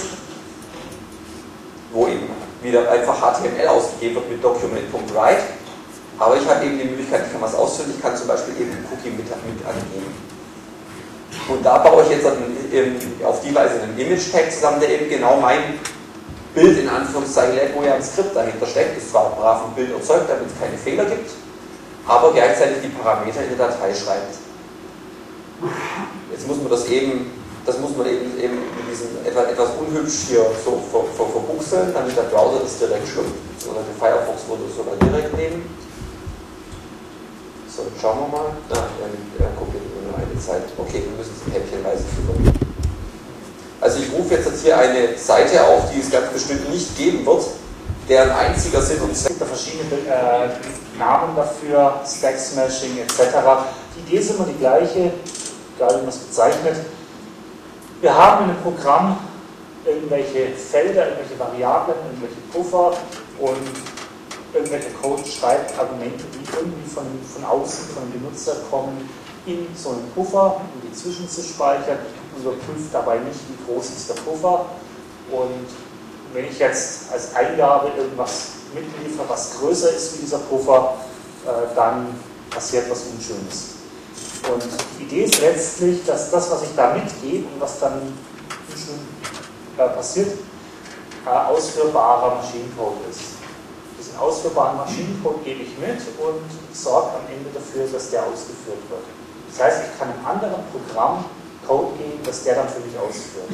wo eben wieder einfach H T M L ausgegeben wird mit Document.write. Aber ich habe eben die Möglichkeit, ich kann was ausfüllen, ich kann zum Beispiel eben einen Cookie mit, mit angeben. Und da baue ich jetzt auf die Weise einen Image-Tag zusammen, der eben genau mein Bild in Anführungszeichen lädt, wo ja ein Skript dahinter steckt. Ist zwar brav ein Bild erzeugt, damit es keine Fehler gibt, aber gleichzeitig die Parameter in der Datei schreibt. Jetzt muss man das eben, das muss man eben, eben mit diesem etwas, etwas unhübsch hier so ver, ver, verbuchseln, damit der Browser das direkt schluckt. Oder der Firefox würde es sogar direkt nehmen. So, schauen wir mal. Ah, er, er guckt nur eine Zeit. Okay, wir müssen es häppchenweise führen. Also ich rufe jetzt hier eine Seite auf, die es ganz bestimmt nicht geben wird, deren einziger Sinn und Zweck. Es gibt da verschiedene äh, Namen dafür, Stack Smashing et cetera. Die Idee ist immer die gleiche, egal wie man es bezeichnet. Wir haben in einem Programm irgendwelche Felder, irgendwelche Variablen, irgendwelche Puffer und irgendwelcher Code schreibt Argumente, die irgendwie von, von außen, von dem Benutzer kommen, in so einen Puffer, um die zwischenzuspeichern und überprüft dabei nicht, wie groß ist der Puffer. Und wenn ich jetzt als Eingabe irgendwas mitliefere, was größer ist wie dieser Puffer, äh, dann passiert was Unschönes. Und die Idee ist letztlich, dass das, was ich da mitgebe und was dann unschön äh, passiert, äh, ausführbarer Maschinencode ist. Diesen ausführbaren Maschinencode gebe ich mit und sorge am Ende dafür, dass der ausgeführt wird. Das heißt, ich kann einem anderen Programm Code geben, dass der dann für mich ausführt.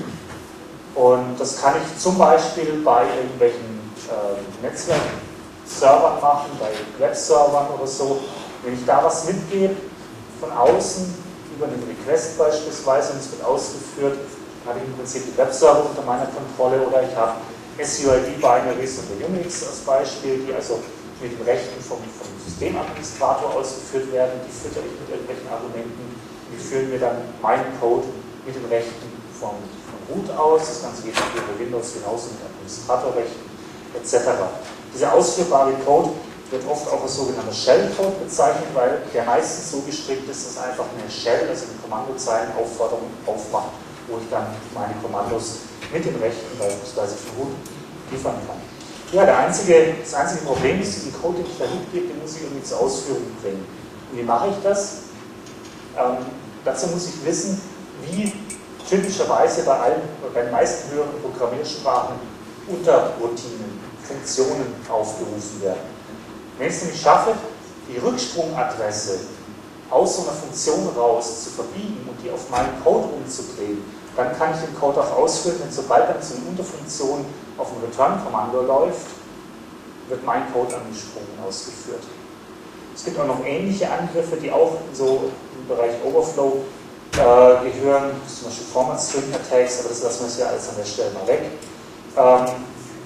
Und das kann ich zum Beispiel bei irgendwelchen äh, Netzwerkservern machen, bei Webservern oder so. Wenn ich da was mitgebe, von außen, über einen Request beispielsweise, und es wird ausgeführt, habe ich im Prinzip die Webserver unter meiner Kontrolle, oder ich habe S U I D-Binaries unter Unix als Beispiel, die also mit den Rechten vom, vom Systemadministrator ausgeführt werden, die füttere ich mit irgendwelchen Argumenten, die führen mir dann meinen Code mit den Rechten vom, vom Root aus, das Ganze geht auch über Windows genauso mit Administratorrechten et cetera. Dieser ausführbare Code wird oft auch als sogenannter Shell-Code bezeichnet, weil der meistens so gestrickt ist, dass einfach eine Shell, also eine Kommandozeilenaufforderung aufmacht, wo ich dann meine Kommandos mit den Rechten beispielsweise für Root liefern kann. Ja, der einzige, das einzige Problem ist, diesen Code, den ich da mitgebe, den muss ich irgendwie zur Ausführung bringen. Und wie mache ich das? Ähm, dazu muss ich wissen, wie typischerweise bei allen, bei den meisten höheren Programmiersprachen Unterroutinen, Funktionen aufgerufen werden. Wenn ich es nämlich schaffe, die Rücksprungadresse aus so einer Funktion raus zu verbiegen und die auf meinen Code umzudrehen, dann kann ich den Code auch ausführen, denn sobald dann so eine Unterfunktion auf ein Return-Kommando läuft, wird mein Code angesprungen ausgeführt. Es gibt auch noch ähnliche Angriffe, die auch so im Bereich Overflow äh, gehören, zum Beispiel Format String Attacks, aber das lassen wir jetzt ja alles an der Stelle mal weg. Ähm,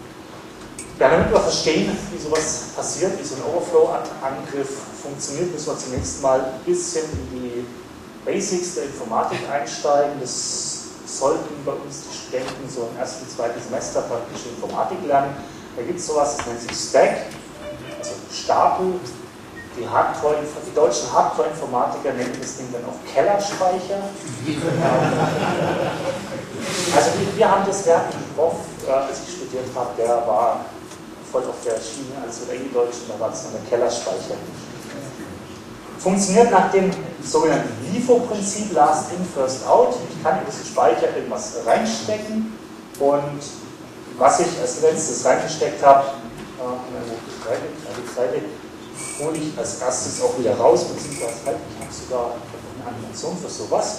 Ja, damit wir verstehen, wie sowas passiert, wie so ein Overflow-Angriff funktioniert, müssen wir zunächst mal ein bisschen in die Basics der Informatik einsteigen. Das sollten bei uns die Studenten so im ersten, zweiten Semester praktische Informatik lernen. Da gibt es sowas, das nennt sich Stack, also Stapel. Die, Hardcore, die deutschen Hardcore-Informatiker nennen das Ding dann auch Kellerspeicher. Also wir, wir haben das, wir hatten einen Prof, als ich studiert habe, der war voll auf der Schiene, alles wird eingedeutscht und da war es noch der Kellerspeicher. Funktioniert nach dem sogenannten LIFO-Prinzip, Last In, First Out. Ich kann in diesen Speicher irgendwas reinstecken und was ich als letztes reingesteckt habe, die Seite, hole ich als erstes auch wieder raus, beziehungsweise ich habe sogar eine Animation für sowas.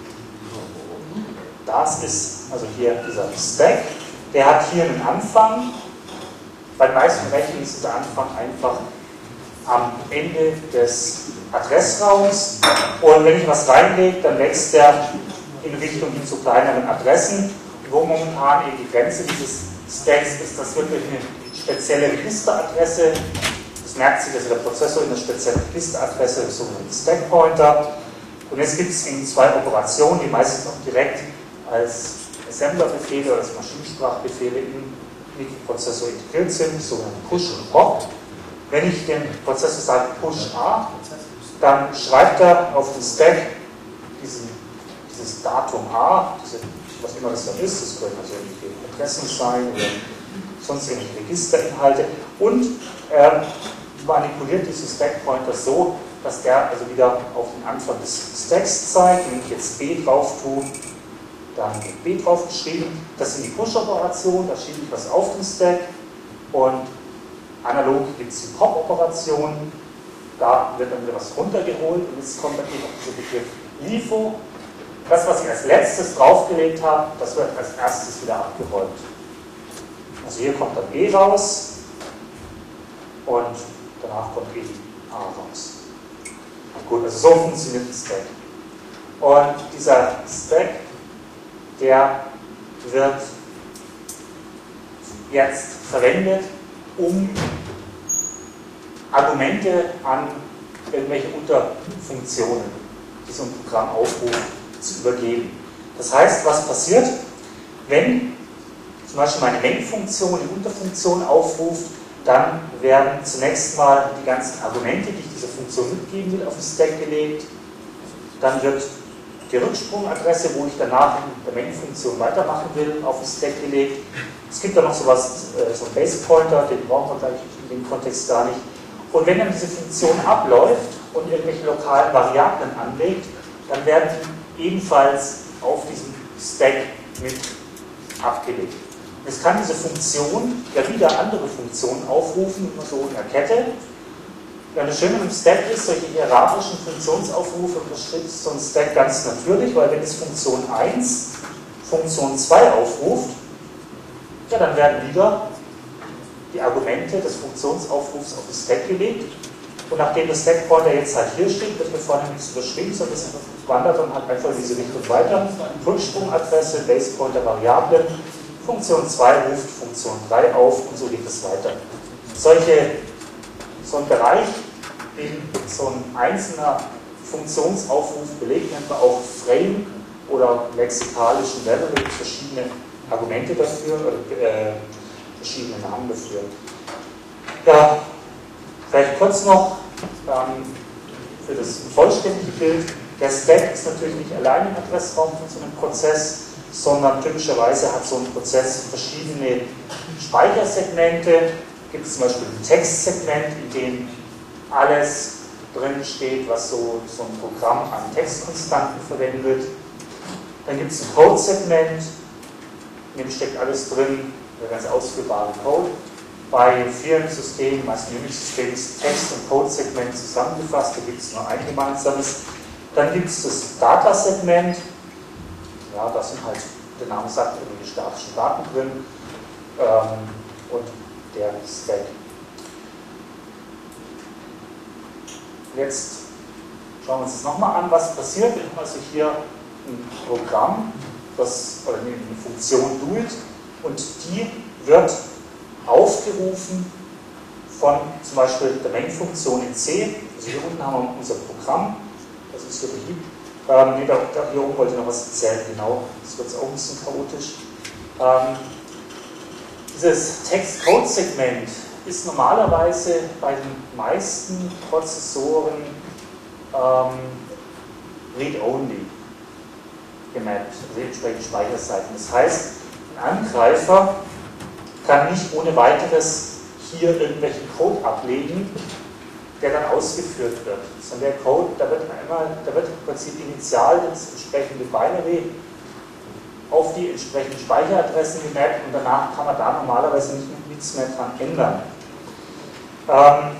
Das ist also hier dieser Stack, der hat hier einen Anfang. Bei den meisten Rechnungen ist dieser Anfang einfach am Ende des Adressraums und wenn ich was reinlege, dann wächst der in Richtung hin zu kleineren Adressen, wo momentan eben die Grenze dieses Stacks ist, das wird durch eine spezielle Registeradresse, das merkt sich, dass der Prozessor in einer speziellen Registeradresse, das sogenannte Stack-Pointer, und jetzt gibt es eben zwei Operationen, die meistens auch direkt als Assembler-Befehle oder als Maschinensprachbefehle im Mikroprozessor integriert sind, sogenannte Push und Pop. Wenn ich dem Prozessor sage Push A, dann schreibt er auf den Stack diesen, dieses Datum A, diese, was immer das dann ist, das können also irgendwelche Adressen sein oder sonst irgendwelche Registerinhalte, und er manipuliert diesen Stack-Pointer so, dass der also wieder auf den Anfang des Stacks zeigt. Wenn ich jetzt B drauf tue, dann wird B drauf geschrieben. Das sind die Push-Operationen, da schiebe ich was auf den Stack, und analog gibt es die Pop-Operationen, da wird dann wieder was runtergeholt, und jetzt kommt dann eben auch dieser Begriff LIFO. Das, was ich als letztes draufgelegt habe, das wird als erstes wieder abgeräumt. Also hier kommt dann E raus und danach kommt eben A raus. Gut, also so funktioniert ein Stack. Und dieser Stack, der wird jetzt verwendet, um Argumente an irgendwelche Unterfunktionen, die so ein Programm aufruft, zu übergeben. Das heißt, was passiert, wenn zum Beispiel meine Main-Funktion eine Unterfunktion aufruft, dann werden zunächst mal die ganzen Argumente, die ich dieser Funktion mitgeben will, auf den Stack gelegt. Dann wird die Rücksprungadresse, wo ich danach in der Main-Funktion weitermachen will, auf den Stack gelegt. Es gibt da noch sowas, so einen Base-Pointer, den brauchen wir gleich in dem Kontext gar nicht. Und wenn dann diese Funktion abläuft und irgendwelche lokalen Variablen anlegt, dann werden die ebenfalls auf diesem Stack mit abgelegt. Jetzt kann diese Funktion ja wieder andere Funktionen aufrufen, immer so in der Kette. Ja, das Schöne im Stack ist, solche hierarchischen Funktionsaufrufe unterstützt so ein Stack ganz natürlich, weil wenn es Funktion eins Funktion zwei aufruft, ja, dann werden wieder die Argumente des Funktionsaufrufs auf den Stack gelegt. Und nachdem das Stack-Pointer jetzt halt hier steht, wird hier vorne nichts überschrieben, sondern es wandert dann halt einfach in diese Richtung weiter. Rücksprungadresse, Base-Pointer, Variablen. Funktion zwei ruft Funktion drei auf und so geht es weiter. Solche, so ein Bereich, den so ein einzelner Funktionsaufruf belegt, nennt man auch Frame oder lexikalischen Level. Da gibt es verschiedene Argumente dafür, oder äh, verschiedene Namen dafür. Ja, vielleicht kurz noch ähm, für das vollständige Bild. Der Stack ist natürlich nicht allein im Adressraum von so einem Prozess, sondern typischerweise hat so ein Prozess verschiedene Speichersegmente. Gibt es zum Beispiel ein Textsegment, in dem alles drin steht, was so, so ein Programm an Textkonstanten verwendet. Dann gibt es ein Code-Segment, in dem steckt alles drin, der ganz ausführbare Code. Bei vielen Systemen, meist Unix-Systemen, ist Text- und Code-Segment zusammengefasst, da gibt es nur ein gemeinsames. Dann gibt es das Data-Segment. Ja, da sind halt, der Name sagt, irgendwelche statischen Daten drin, ähm, und der Stack. Jetzt schauen wir uns das nochmal an, was passiert. Wir haben also hier ein Programm, das, oder eine Funktion do it, und die wird aufgerufen von zum Beispiel der Main-Funktion in C. Also hier unten haben wir unser Programm, das ist hier beliebt. Ähm, nee, da, da, hier oben wollte ich noch was erzählen, genau, das wird jetzt auch ein bisschen chaotisch. Ähm, dieses Text-Code-Segment ist normalerweise bei den meisten Prozessoren ähm, read-only gemappt, also entsprechend Speicherseiten. Das heißt, ein Angreifer kann nicht ohne weiteres hier irgendwelchen Code ablegen, der dann ausgeführt wird. Sondern der Code, da wird einmal, da wird im Prinzip initial das entsprechende Binary auf die entsprechenden Speicheradressen gemappt und danach kann man da normalerweise nicht, nichts mehr dran ändern. Ähm,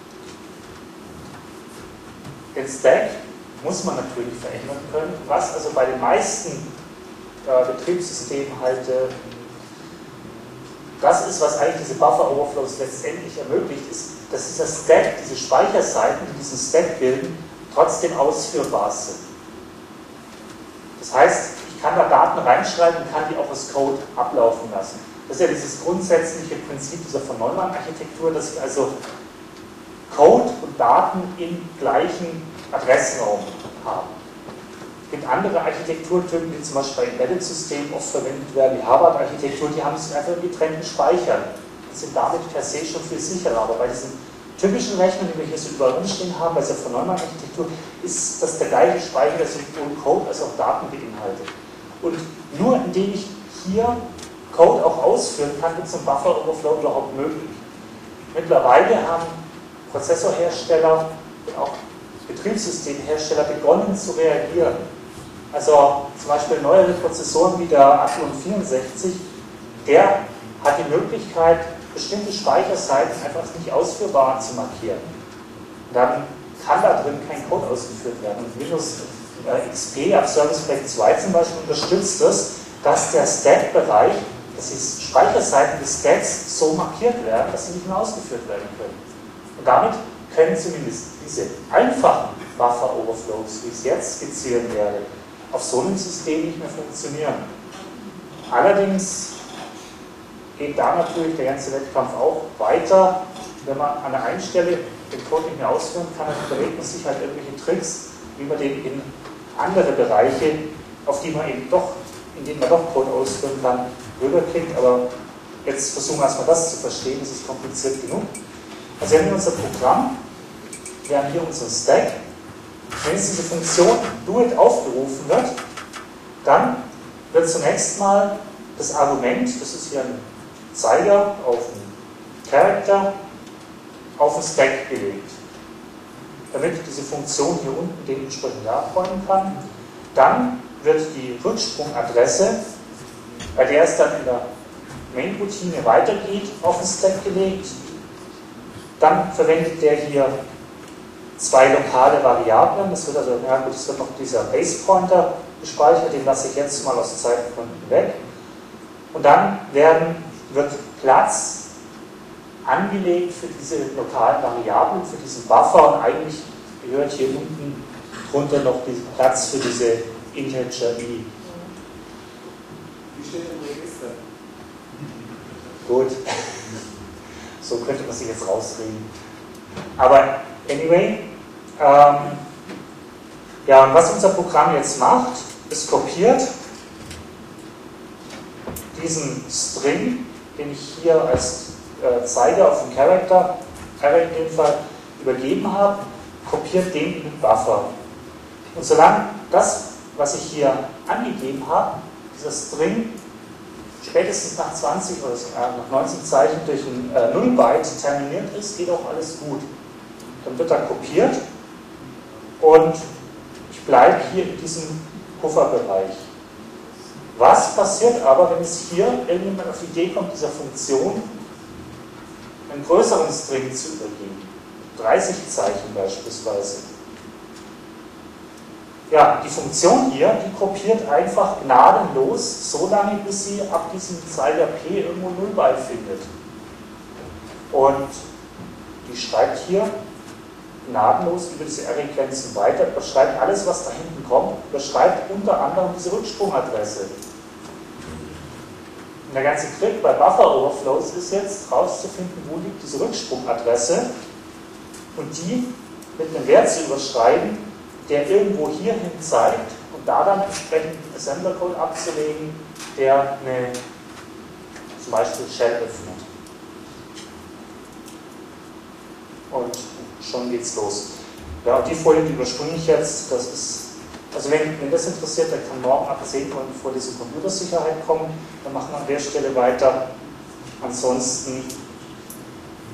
den Stack muss man natürlich verändern können, was also bei den meisten äh, Betriebssystemen halt äh, das ist, was eigentlich diese Buffer-Overflows letztendlich ermöglicht, ist, dass dieser Stack, diese Speicherseiten, die diesen Stack bilden, trotzdem ausführbar sind. Das heißt, ich kann da Daten reinschreiben und kann die auch als Code ablaufen lassen. Das ist ja dieses grundsätzliche Prinzip dieser von Neumann-Architektur, dass ich also Code und Daten im gleichen Adressraum habe. Es gibt andere Architekturtypen, die zum Beispiel bei Embedded-Systemen oft verwendet werden, die Harvard-Architektur, die haben sich einfach in getrennten Speichern. Die sind damit per se schon viel sicherer. Aber bei diesen typischen Rechnern, die wir hier so überall rumstehen haben, bei dieser von Neumann-Architektur, ist das der gleiche Speicher, der sowohl Code als auch Daten beinhaltet. Und nur indem ich hier Code auch ausführen kann, wird so ein Buffer-Overflow überhaupt möglich. Mittlerweile haben Prozessorhersteller und auch Betriebssystemhersteller begonnen zu reagieren. Also zum Beispiel neuere Prozessoren wie der Athlon vierundsechzig, der hat die Möglichkeit, bestimmte Speicherseiten einfach nicht ausführbar zu markieren. Und dann kann da drin kein Code ausgeführt werden. Und Windows äh, X P ab Service Pack zwei zum Beispiel unterstützt es, dass der Stack-Bereich, dass die Speicherseiten des Stacks so markiert werden, dass sie nicht mehr ausgeführt werden können. Und damit können zumindest diese einfachen Buffer-Overflows, wie ich es jetzt skizzieren werde, auf so einem System nicht mehr funktionieren. Allerdings geht da natürlich der ganze Wettkampf auch weiter. Wenn man an der einen Stelle den Code nicht mehr ausführen kann, dann überlegt man sich halt irgendwelche Tricks, wie man den in andere Bereiche, auf die man eben doch, in denen man doch Code ausführen kann, rüberkriegt. Aber jetzt versuchen wir erstmal das zu verstehen, das ist kompliziert genug. Also wir haben hier unser Programm, wir haben hier unseren Stack. Wenn jetzt diese Funktion doIt aufgerufen wird, dann wird zunächst mal das Argument, das ist hier ein Zeiger auf den Character, auf den Stack gelegt. Damit diese Funktion hier unten den entsprechend nachräumen kann. Dann wird die Rücksprungadresse, bei der es dann in der Main-Routine weitergeht, auf den Stack gelegt. Dann verwendet der hier zwei lokale Variablen. Das wird also, ja gut, es wird noch dieser Base-Pointer gespeichert, den lasse ich jetzt mal aus Zeitgründen weg. Und dann werden, wird Platz angelegt für diese lokalen Variablen, für diesen Buffer, und eigentlich gehört hier unten drunter noch diesen Platz für diese Integer i. Wie steht im Register? Gut, so könnte man sich jetzt rausreden. Aber anyway, ähm, ja, und was unser Programm jetzt macht, ist kopiert diesen String, den ich hier als äh, Zeiger auf den Character, Array in dem Fall, übergeben habe, kopiert den in den Buffer. Und solange das, was ich hier angegeben habe, dieser String, spätestens nach zwanzig oder so, äh, nach neunzig Zeichen durch ein äh, null-Byte terminiert ist, geht auch alles gut. Dann wird er kopiert und ich bleibe hier in diesem Pufferbereich. Was passiert aber, wenn es hier irgendjemand auf die Idee kommt, dieser Funktion einen größeren String zu übergeben? dreißig Zeichen beispielsweise. Ja, die Funktion hier, die kopiert einfach gnadenlos so lange, bis sie ab diesem Zeiger P irgendwo null Byte findet. Und die schreibt hier gnadenlos über diese Array-Grenzen weiter, überschreibt alles, was da hinten kommt, überschreibt unter anderem diese Rücksprungadresse. Und der ganze Trick bei Buffer-Overflows ist jetzt herauszufinden, wo liegt diese Rücksprungadresse und die mit einem Wert zu überschreiben, der irgendwo hierhin zeigt und da dann entsprechend einen Assembler-Code abzulegen, der eine, zum Beispiel Shell öffnet. Und schon geht's los. Ja, und die Folie, die überspringe ich jetzt, das ist, also wenn, wenn das interessiert, dann kann morgen ab zehn Uhr eine Folie zur Computersicherheit kommen, dann machen wir an der Stelle weiter. Ansonsten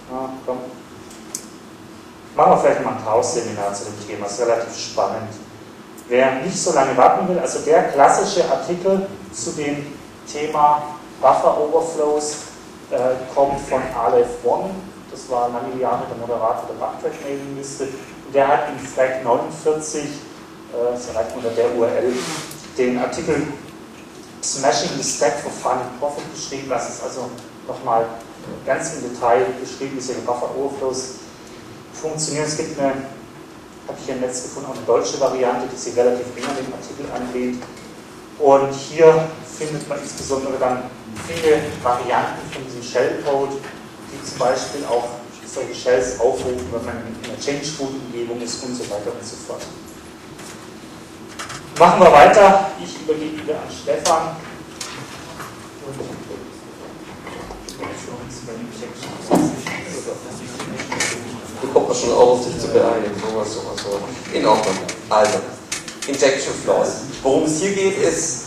Ah, komm. Machen wir vielleicht mal ein Chaos-Seminar zu dem Thema, das ist relativ spannend. Wer nicht so lange warten will, also der klassische Artikel zu dem Thema Buffer Overflows äh, kommt von Aleph One, das war lange Jahre der Moderator der Backtrack-Mailing-Liste, und der hat in Flag neunundvierzig, äh, das erreicht unter der U R L, den Artikel Smashing the Stack for Fun and Profit geschrieben. Das ist also nochmal ganz im Detail beschrieben, wie solche Buffer Overflows funktionieren. Es gibt eine, habe ich hier im Netz gefunden, auch eine deutsche Variante, die sich relativ eng an den Artikel anlehnt. Und hier findet man insbesondere dann viele Varianten von diesem Shellcode, die zum Beispiel auch solche Shells aufrufen, wenn man in einer Change-Root-Umgebung ist und so weiter und so fort. Machen wir weiter. Ich übergebe wieder an Stefan. Du kommst schon auf, sich zu beeilen. Sowas, sowas, sowas. In Ordnung. Also, Injection Flaws. Worum es hier geht, ist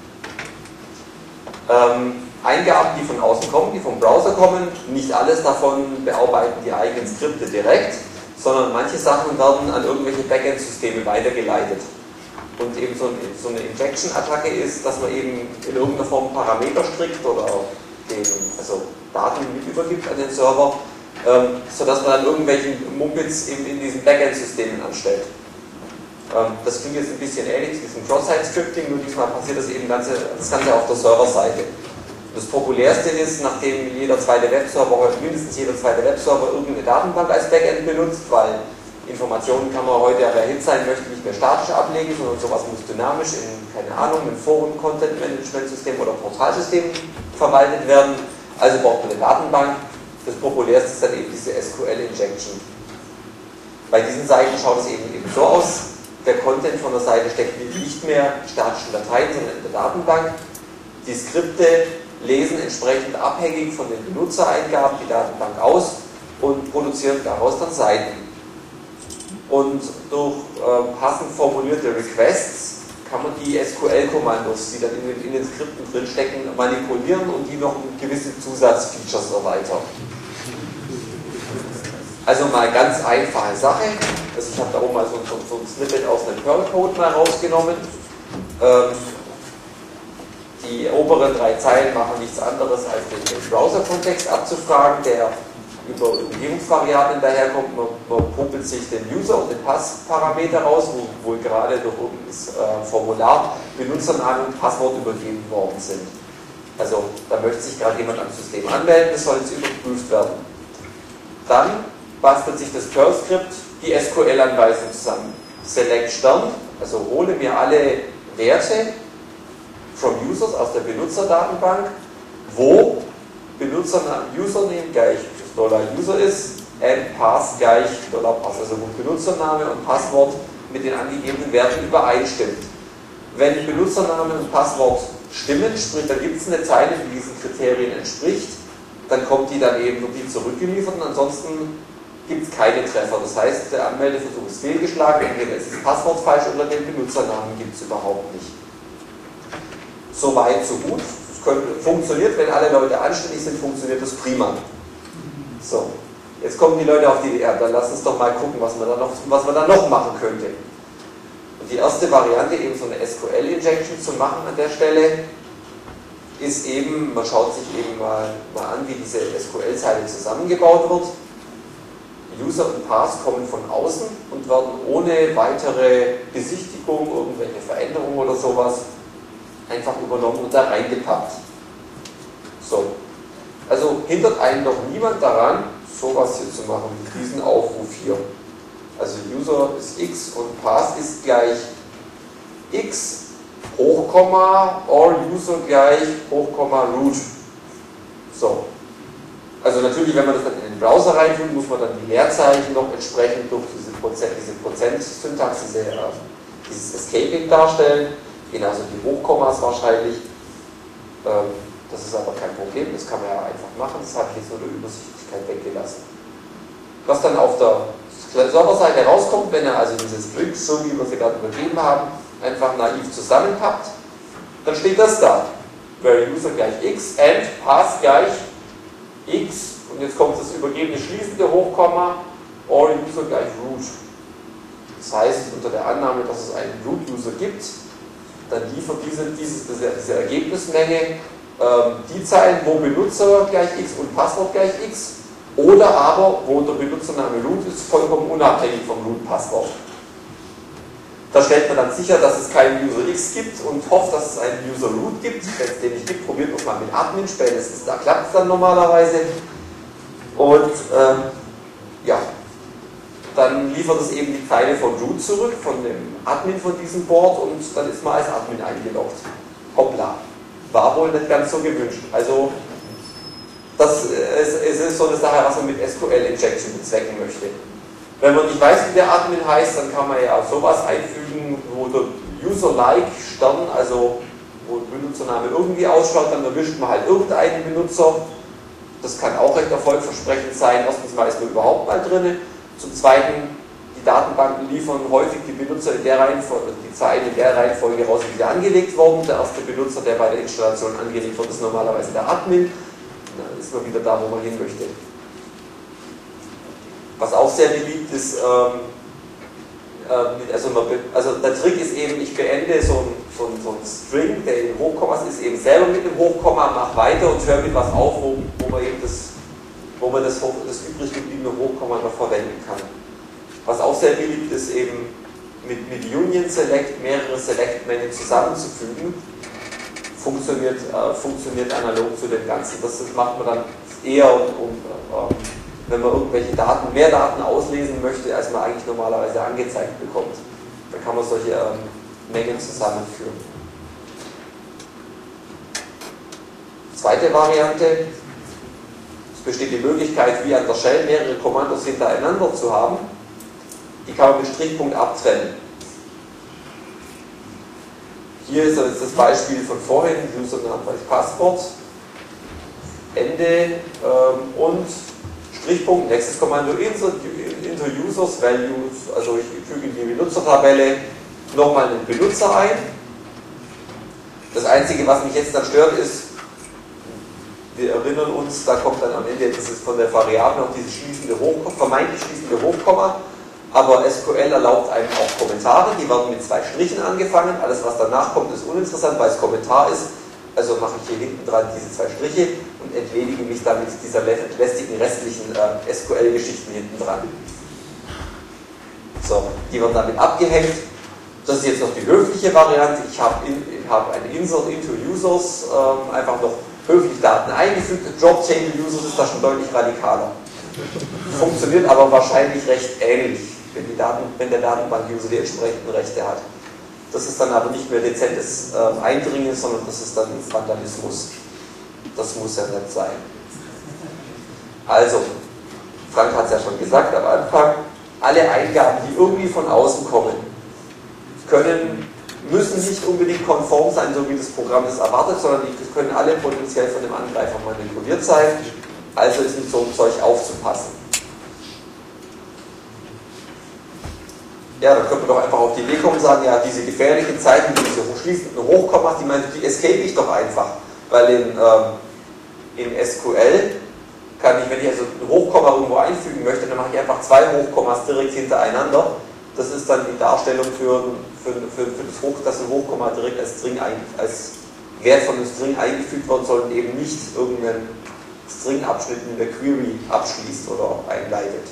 ähm, Eingaben, die von außen kommen, die vom Browser kommen. Nicht alles davon bearbeiten die eigenen Skripte direkt, sondern manche Sachen werden an irgendwelche Backend-Systeme weitergeleitet. Und eben so, so eine Injection-Attacke ist, dass man eben in irgendeiner Form Parameter strickt oder den, also Daten mit übergibt an den Server, ähm, sodass man dann irgendwelchen Mumpitz eben in diesen Backend-Systemen anstellt. Ähm, das klingt jetzt ein bisschen ähnlich zu diesem Cross-Site-Scripting, nur diesmal passiert das eben ganze, das Ganze auf der Serverseite. Das populärste ist, nachdem jeder zweite Webserver, heute mindestens jeder zweite Webserver irgendeine Datenbank als Backend benutzt, weil Informationen kann man heute, wer hin sein möchte, nicht mehr statisch ablegen, sondern sowas muss dynamisch in, keine Ahnung, in Foren, Content-Management-System oder Portalsystem verwaltet werden. Also braucht man eine Datenbank. Das populärste ist dann eben diese S Q L-Injection. Bei diesen Seiten schaut es eben, eben so aus, der Content von der Seite steckt nicht mehr in statischen Dateien, sondern in der Datenbank. Die Skripte lesen entsprechend abhängig von den Benutzereingaben die Datenbank aus und produzieren daraus dann Seiten. Und durch äh, passend formulierte Requests kann man die S Q L-Kommandos, die dann in den, in den Skripten drinstecken, manipulieren und die noch gewisse Zusatzfeatures erweitern. Also mal ganz einfache Sache. Also ich habe da oben mal so, so, so ein Snippet aus einem Perl-Code mal rausgenommen. Ähm, die oberen drei Zeilen machen nichts anderes, als den, den Browser-Kontext abzufragen, der über Umgebungsvariablen daherkommt. Man, man popelt sich den User und den Passparameter raus, wo wohl gerade durch das äh, Formular Benutzername und Passwort übergeben worden sind. Also da möchte sich gerade jemand am System anmelden, das soll jetzt überprüft werden. Dann bastelt sich das Perl-Skript die S Q L-Anweisung zusammen. Select Stern, also hole mir alle Werte from Users aus der Benutzerdatenbank, wo Benutzername Username gleich Dollar User ist, and Pass gleich Dollar Pass, also wo Benutzername und Passwort mit den angegebenen Werten übereinstimmt. Wenn Benutzername und Passwort stimmen, sprich da gibt es eine Zeile, die diesen Kriterien entspricht, dann kommt die dann eben, wird die zurückgeliefert und ansonsten gibt es keine Treffer. Das heißt, der Anmeldeversuch ist fehlgeschlagen, entweder ist das Passwort falsch oder den Benutzernamen gibt es überhaupt nicht. So weit, so gut. Das könnte, funktioniert, wenn alle Leute anständig sind, funktioniert das prima. So, jetzt kommen die Leute auf die Idee, ja, dann lass uns doch mal gucken, was man da noch, was man da noch machen könnte. Und die erste Variante, eben so eine S Q L-Injection zu machen an der Stelle, ist eben, man schaut sich eben mal, mal an, wie diese S Q L-Zeile zusammengebaut wird. User und Pass kommen von außen und werden ohne weitere Besichtigung, irgendwelche Veränderungen oder sowas einfach übernommen und da reingepackt. So. Also hindert einen doch niemand daran, sowas hier zu machen, diesen Aufruf hier. Also User ist X und Pass ist gleich X Hochkomma or User gleich Hochkomma Root. So. Also natürlich, wenn man das dann in den Browser reintut, muss man dann die Leerzeichen noch entsprechend durch diese Prozent, diese Prozent-Syntax, diese, äh, dieses Escaping darstellen. Genauso die Hochkommas wahrscheinlich. Ähm, das ist aber kein Problem, das kann man ja einfach machen. Das habe ich jetzt nur der Übersichtlichkeit weggelassen. Was dann auf der Serverseite rauskommt, wenn ihr also diese Strings, so wie wir sie gerade übergeben haben, einfach naiv zusammenpackt, dann steht das da. Where User gleich X and Pass gleich X und jetzt kommt das übergebene schließende Hochkomma, all user gleich root. Das heißt, unter der Annahme, dass es einen Root-User gibt, dann liefert diese, diese, diese Ergebnismenge ähm, die Zeilen, wo Benutzer gleich x und Passwort gleich x, oder aber, wo der Benutzername root ist, vollkommen unabhängig vom Root-Passwort. Da stellt man dann sicher, dass es keinen User X gibt und hofft, dass es einen User Root gibt. Wenn es den nicht gibt, probiert man mal mit Admin, spätestens da klappt es dann normalerweise. Und ähm, ja, dann liefert es eben die Zeile von Root zurück, von dem Admin von diesem Board, und dann ist man als Admin eingeloggt. Hoppla. War wohl nicht ganz so gewünscht. Also das es, es ist so eine Sache, was man mit S Q L-Injection bezwecken möchte. Wenn man nicht weiß, wie der Admin heißt, dann kann man ja auch sowas einfügen, wo der User-like Stern, also wo der Benutzername irgendwie ausschaut, dann erwischt man halt irgendeinen Benutzer. Das kann auch recht erfolgversprechend sein. Erstens mal ist man überhaupt mal drin. Zum Zweiten, die Datenbanken liefern häufig die Benutzer in der Reihenfolge, die Zeilen in der Reihenfolge raus, wie sie angelegt wurden. Der erste Benutzer, der bei der Installation angelegt wird, ist normalerweise der Admin. Dann ist man wieder da, wo man hin möchte. Was auch sehr beliebt ist, ähm, äh, also, man, also der Trick ist eben, ich beende so ein, so ein, so ein String, der in Hochkommas ist, eben selber mit dem Hochkomma, mache weiter und höre mit was auf, wo, wo man eben das, wo man das, das übrig gebliebene Hochkomma noch verwenden kann. Was auch sehr beliebt ist, eben mit, mit Union Select mehrere Select-Mengen zusammenzufügen, funktioniert, äh, funktioniert analog zu dem Ganzen. Das, das macht man dann eher um, um wenn man irgendwelche Daten, mehr Daten auslesen möchte, als man eigentlich normalerweise angezeigt bekommt. Dann kann man solche ähm, Mengen zusammenführen. Zweite Variante, es besteht die Möglichkeit, wie an der Shell mehrere Kommandos hintereinander zu haben. Die kann man mit Strichpunkt abtrennen. Hier ist jetzt das Beispiel von vorhin, Username als Passwort, Ende ähm, und Strichpunkt, nächstes Kommando, insert into users values, also ich füge in die Benutzertabelle nochmal einen Benutzer ein. Das Einzige, was mich jetzt dann stört, ist, wir erinnern uns, da kommt dann am Ende, das ist von der Variable noch dieses schließende Hochkomma, vermeintlich schließende Hochkomma, aber S Q L erlaubt einem auch Kommentare, die werden mit zwei Strichen angefangen, alles was danach kommt ist uninteressant, weil es Kommentar ist. Also mache ich hier hinten dran diese zwei Striche und entledige mich damit dieser lästigen restlichen äh, S Q L-Geschichten hinten dran. So, die werden damit abgehängt. Das ist jetzt noch die höfliche Variante. Ich habe in, hab ein Insert into Users, ähm, einfach noch höflich Daten eingefügt. Drop Table Users ist da schon deutlich radikaler. Funktioniert aber wahrscheinlich recht ähnlich, wenn, die Daten, wenn der Datenbank-User die entsprechenden Rechte hat. Das ist dann aber nicht mehr dezentes äh, Eindringen, sondern das ist dann Vandalismus. Das muss ja nicht sein. Also, Frank hat es ja schon gesagt am Anfang, alle Eingaben, die irgendwie von außen kommen, können, müssen nicht unbedingt konform sein, so wie das Programm das erwartet, sondern die können alle potenziell von dem Angreifer manipuliert sein. Also ist mit so einem Zeug aufzupassen. Ja, dann könnte man doch einfach auf die Idee kommen und sagen, ja, diese gefährlichen Zeichen, diese schließenden Hochkommas, die, meine, die escape ich doch einfach. Weil in, ähm, in S Q L kann ich, wenn ich also ein Hochkomma irgendwo einfügen möchte, dann mache ich einfach zwei Hochkommas direkt hintereinander. Das ist dann die Darstellung für, für, für, für das Hoch, dass ein Hochkomma direkt als String, als Wert von einem String eingefügt werden soll und eben nicht irgendeinen String-Abschnitt in der Query abschließt oder einleitet.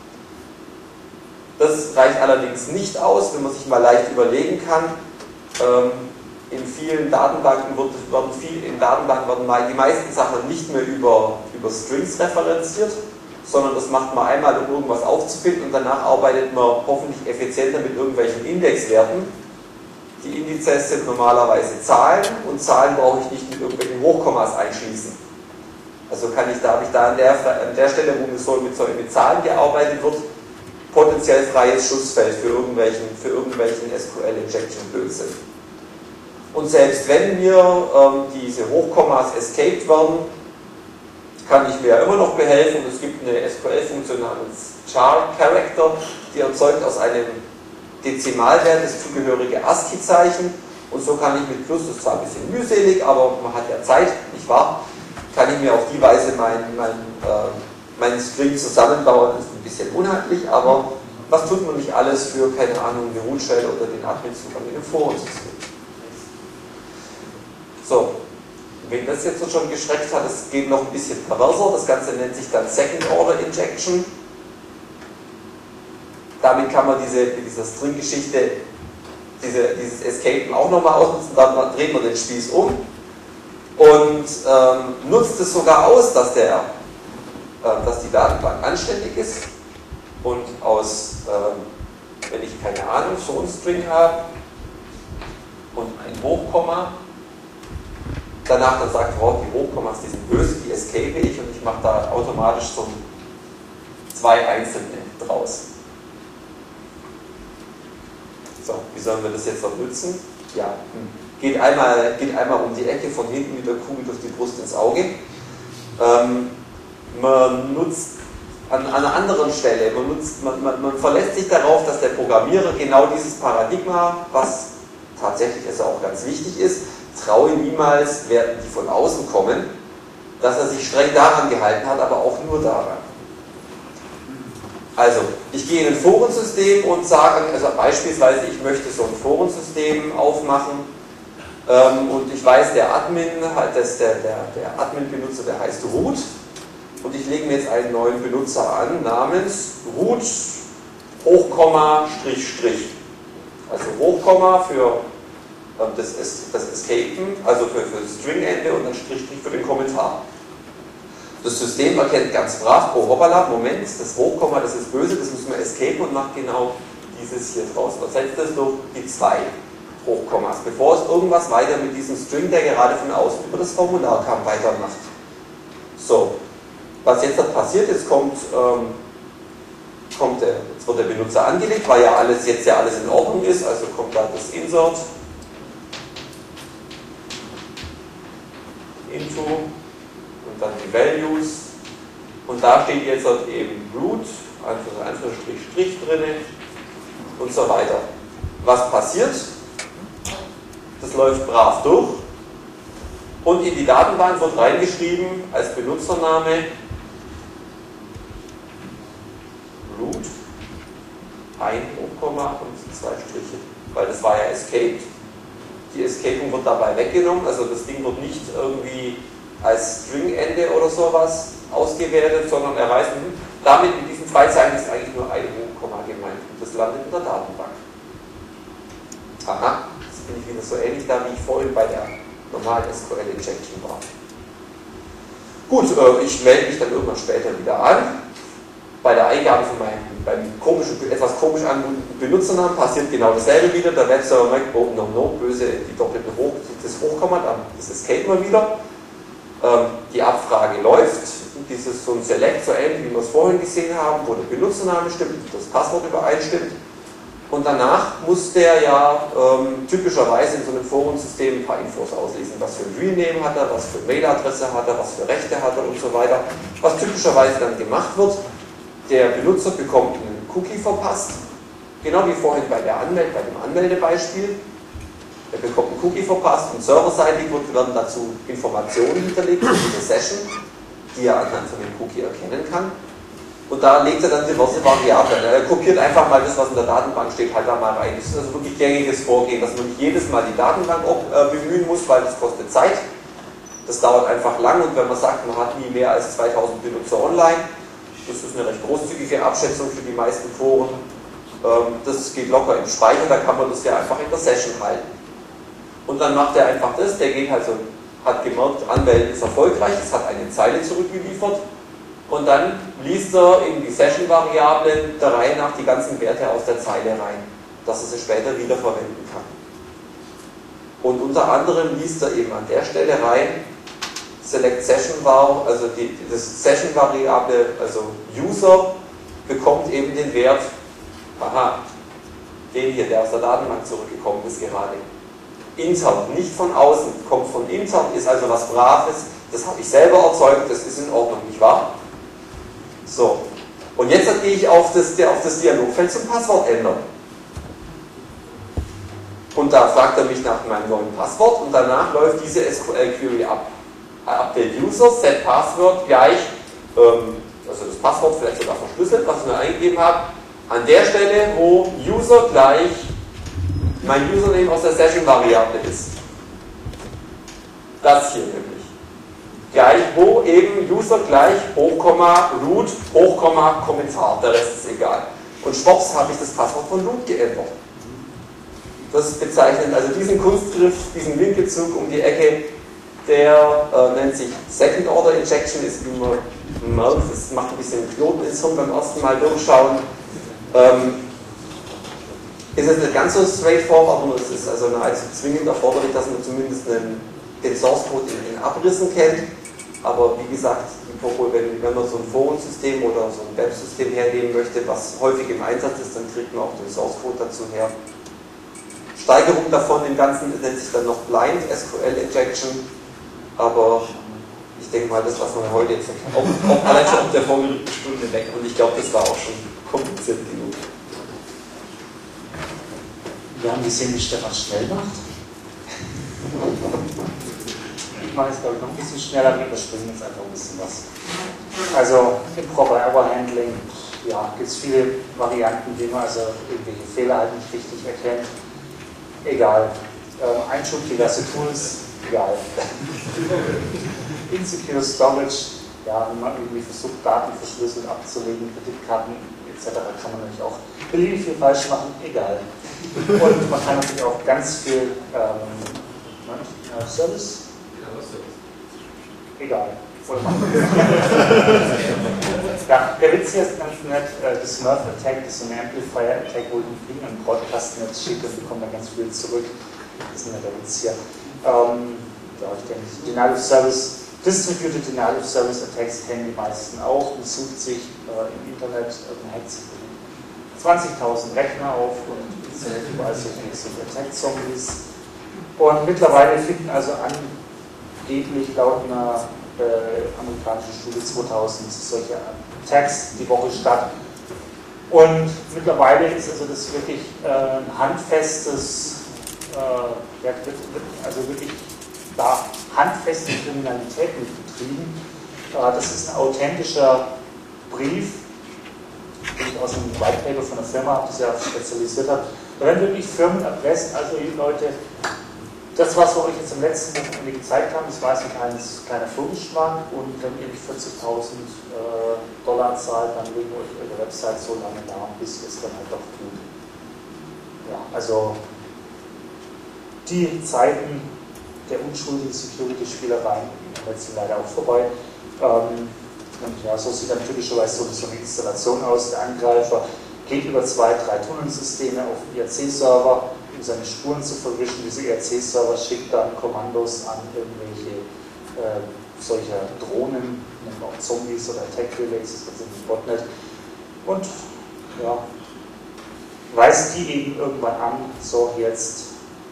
Das reicht allerdings nicht aus, wenn man sich mal leicht überlegen kann. Ähm, in vielen Datenbanken wird, werden viel, in Datenbanken werden mal die meisten Sachen nicht mehr über, über Strings referenziert, sondern das macht man einmal, um irgendwas aufzufinden und danach arbeitet man hoffentlich effizienter mit irgendwelchen Indexwerten. Die Indizes sind normalerweise Zahlen und Zahlen brauche ich nicht mit irgendwelchen Hochkommas einschließen. Also kann ich, darf ich da an der, an der Stelle, wo so mit, mit Zahlen gearbeitet wird, potenziell freies Schussfeld für irgendwelchen, für irgendwelchen S Q L-Injection-Blödsinn. Und selbst wenn mir ähm, diese Hochkommas escaped werden, kann ich mir ja immer noch behelfen. Es gibt eine S Q L-Funktion namens char-Character, die erzeugt aus einem Dezimalwert das zugehörige ASCII-Zeichen. Und so kann ich mit Plus, das ist zwar ein bisschen mühselig, aber man hat ja Zeit, nicht wahr? Kann ich mir auf die Weise mein, mein, äh, meinen String zusammenbauen ist ein bisschen unheimlich, aber was tut man nicht alles für, keine Ahnung, eine Root-Shell oder den Admin-Zugang in einem Forensystem? So, wenn das jetzt schon geschreckt hat, es geht noch ein bisschen perverser, das Ganze nennt sich dann Second-Order-Injection. Damit kann man diese, mit dieser String-Geschichte diese, dieses Escapen auch nochmal ausnutzen, dann dreht man den Spieß um und ähm, nutzt es sogar aus, dass, der, äh, dass die Datenbank anständig ist und aus, ähm, wenn ich keine Ahnung, so ein String habe und ein Hochkomma, danach dann sagt, wow, die Hochkommas, die sind böse, die escape ich und ich mache da automatisch so zwei einzelne draus. So, wie sollen wir das jetzt noch nutzen? Ja, geht einmal, geht einmal um die Ecke von hinten mit der Kugel durch die Brust ins Auge. Ähm, man nutzt an, an einer anderen Stelle, man, nutzt, man, man, man verlässt sich darauf, dass der Programmierer genau dieses Paradigma, was tatsächlich also auch ganz wichtig ist, traue niemals Werten, die von außen kommen, dass er sich streng daran gehalten hat, aber auch nur daran. Also, ich gehe in ein Forensystem und sage, also beispielsweise, ich möchte so ein Forensystem aufmachen ähm, und ich weiß, der Admin, das, der, der, der Admin-Benutzer, der heißt root und ich lege mir jetzt einen neuen Benutzer an, namens root Hochkomma Strich Strich. Also Hochkomma für ähm, das, das Escapen, also für, für das String-Ende und dann Strich Strich für den Kommentar. Das System erkennt ganz brav, oh hoppala, Moment, das Hochkomma, das ist böse, das müssen wir escapen und macht genau dieses hier draus. Ersetzt das durch die zwei Hochkommas, bevor es irgendwas weiter mit diesem String, der gerade von außen über das Formular kam, weitermacht. So, was jetzt passiert, jetzt kommt, ähm, kommt der, jetzt wird der Benutzer angelegt, weil ja alles, jetzt ja alles in Ordnung ist, also kommt da das Insert, Info, und dann die Values und da steht jetzt halt eben root, Anführungsstrich Strich drin und so weiter. Was passiert? Das läuft brav durch und in die Datenbank wird reingeschrieben als Benutzername root, ein Hochkomma und zwei Striche, weil das war ja escaped. Die Escaping wird dabei weggenommen, also das Ding wird nicht irgendwie als String-Ende oder sowas ausgewertet, sondern er weiß, damit mit diesen zwei Zeichen ist eigentlich nur ein Hochkomma gemeint und das landet in der Datenbank. Aha, das bin ich wieder so ähnlich da, wie ich vorhin bei der normalen S Q L-Injection war. Gut, äh, ich melde mich dann irgendwann später wieder an. Bei der Eingabe von meinem beim komischen, etwas komisch anmutenden Benutzernamen passiert genau dasselbe wieder. Der Webserver merkt, oh no, no, böse, die doppelte Hoch, das Hochkomma, das escape mal wieder. Die Abfrage läuft, dieses so ein Select, so ähnlich wie wir es vorhin gesehen haben, wo der Benutzername stimmt, das Passwort übereinstimmt und danach muss der ja ähm, typischerweise in so einem Forensystem ein paar Infos auslesen, was für ein Rename hat er, was für eine Mailadresse hat er, was für Rechte hat er und so weiter. Was typischerweise dann gemacht wird, der Benutzer bekommt einen Cookie verpasst, genau wie vorhin bei, der Anmeld bei dem Anmeldebeispiel. Er bekommt einen Cookie verpasst und serverseitig werden dazu Informationen hinterlegt für diese Session, die er anhand von dem Cookie erkennen kann. Und da legt er dann diverse Variablen. Er kopiert einfach mal das, was in der Datenbank steht, halt da mal rein. Das ist also wirklich gängiges Vorgehen, dass man nicht jedes Mal die Datenbank bemühen muss, weil das kostet Zeit. Das dauert einfach lang und wenn man sagt, man hat nie mehr als zweitausend Benutzer online, das ist eine recht großzügige Abschätzung für die meisten Foren, das geht locker im Speicher, da kann man das ja einfach in der Session halten. Und dann macht er einfach das, der geht halt so, hat gemerkt, Anmelden ist erfolgreich, es hat eine Zeile zurückgeliefert und dann liest er in die Session-Variablen der Reihe nach die ganzen Werte aus der Zeile rein, dass er sie später wieder verwenden kann. Und unter anderem liest er eben an der Stelle rein, Select Session Var, also die, das Session-Variable, also User, bekommt eben den Wert, aha, den hier, der aus der Datenbank zurückgekommen ist gerade. Intern, nicht von außen, kommt von intern, ist also was Braves, das habe ich selber erzeugt, das ist in Ordnung, nicht wahr? So, und jetzt gehe ich auf das, auf das Dialogfeld zum Passwort ändern. Und da fragt er mich nach meinem neuen Passwort und danach läuft diese S Q L-Query ab. Update User, set Password gleich ähm, also das Passwort vielleicht sogar verschlüsselt, was ich mir eingegeben habe, an der Stelle, wo User gleich mein Username aus der Session-Variable ist. Das hier nämlich. Gleich wo eben User gleich Hochkomma Root Hochkomma Kommentar, der Rest ist egal. Und schwupps habe ich das Passwort von Root geändert. Das ist bezeichnend, also diesen Kunstgriff, diesen Winkelzug um die Ecke, der äh, nennt sich Second Order Injection, ist wie man merkt, das macht ein bisschen Knoten ins Hirn beim ersten Mal durchschauen. Ähm, ist es nicht ganz so straightforward, aber es ist also nahezu zwingend erforderlich, dass man zumindest einen, den Source Code in, in Abrissen kennt. Aber wie gesagt, wenn, wenn man so ein Forensystem oder so ein Websystem hernehmen möchte, was häufig im Einsatz ist, dann kriegt man auch den Source Code dazu her. Steigerung davon im Ganzen nennt sich dann noch Blind S Q L Injection, aber ich denke mal, das lassen wir heute jetzt auch, auch allein schon auf der vorgerückten Stunde weg und ich glaube, das war auch schon kompliziert genug. Wir haben gesehen, wie Stefan schnell macht. Ich mache jetzt, glaube ich, noch ein bisschen schneller, wir überspringen jetzt einfach ein bisschen was. Also, Improper Error Handling, ja, gibt es viele Varianten, wie man also irgendwelche Fehler halt nicht richtig erkennt. Egal. Ähm, Einschub, diverse Tools, egal. Insecure Storage, ja, wenn man irgendwie versucht, Daten verschlüsselt abzulegen, Kreditkarten et cetera, kann man natürlich auch beliebig viel falsch machen, egal. Und man kann natürlich auch ganz viel ähm, äh, Service. Egal. Ja, der Witz hier ist ganz nett, äh, das Smurf Attack, das ist so ein Amplifier Attack, wo ich einen im Broadcast-Netz schicke und bekomme dann ganz viel zurück. Das ist nicht der Witz hier. Ähm, ja, ich denke, Denial of Service, Distributed Denial of Service Attacks kennen die meisten auch. Man sucht sich äh, im Internet, äh, man hackt sich zwanzigtausend Rechner auf und installiert überall solche Attack-Zombies. Und mittlerweile finden also angeblich laut einer äh, amerikanischen Studie zweitausend solche Attacks die Woche statt. Und mittlerweile ist also das wirklich äh, ein handfestes, äh, also wirklich da handfeste Kriminalität mit betrieben. Äh, das ist ein authentischer Brief, den ich aus einem White Paper von einer Firma habe, die sich ja spezialisiert hat. Da werden wirklich Firmenadressen, also die Leute. Das, was wir euch jetzt im letzten Wochenende gezeigt haben, das war ein kleines, kleiner Vorgeschmack und wenn ihr die vierzigtausend äh, Dollar zahlt, dann legen wir euch eure Website so lange da, bis ihr es dann halt doch tut. Ja, also die Zeiten der unschuldigen Security-Spielereien sind leider auch vorbei. Ähm, und ja, so sieht dann typischerweise so, so eine Installation aus. Der Angreifer geht über zwei, drei Tunnelsysteme auf I R C-Server, um seine Spuren zu verwischen. Diese I R C-Server schickt dann Kommandos an irgendwelche äh, solcher Drohnen, nennen wir auch Zombies oder Attack Relays, das ist ein Botnet. Und ja, weist die eben irgendwann an, so jetzt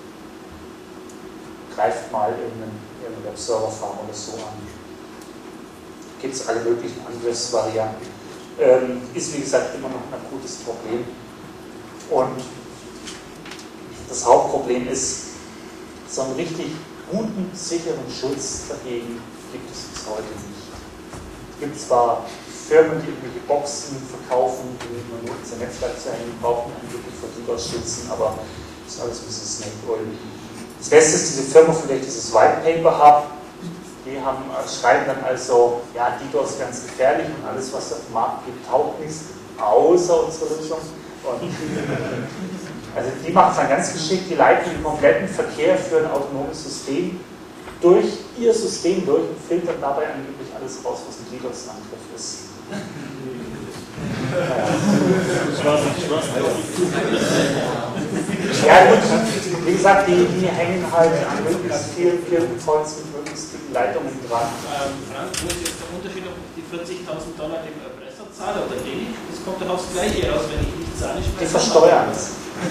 greift mal irgendeinen, irgendeinen Webserver-Farm oder so an. Gibt es alle möglichen Angriffsvarianten. Ähm, ist wie gesagt immer noch ein akutes Problem. Und das Hauptproblem ist, so einen richtig guten, sicheren Schutz dagegen gibt es bis heute nicht. Es gibt zwar Firmen, die irgendwelche Boxen verkaufen, die man nur unser Netzwerk zu hängen brauchen, angeblich vor DDoS schützen, aber das ist alles ein bisschen Snake Oil. Das Beste ist diese Firma, von der ich dieses White Paper habe. Die haben, schreiben dann also, ja, DDoS ganz gefährlich und alles, was es auf dem Markt gibt, taugt nichts, außer unsere Lösung. Und also die machen es dann ganz geschickt, die leiten den kompletten Verkehr für ein autonomes System durch ihr System durch und filtern dabei angeblich alles raus, was ein DDoS-Angriff ist. Ja gut, wie gesagt, die, die hängen halt an möglichst vielen Firmenpoints mit möglichst vielen Leitungen dran. Ähm, Frank, wo ist jetzt der Unterschied, ob ich die vierzigtausend Dollar dem Erpresser zahle oder dem? Das kommt doch aufs Gleiche raus, wenn ich nicht zahle. Die versteuern es.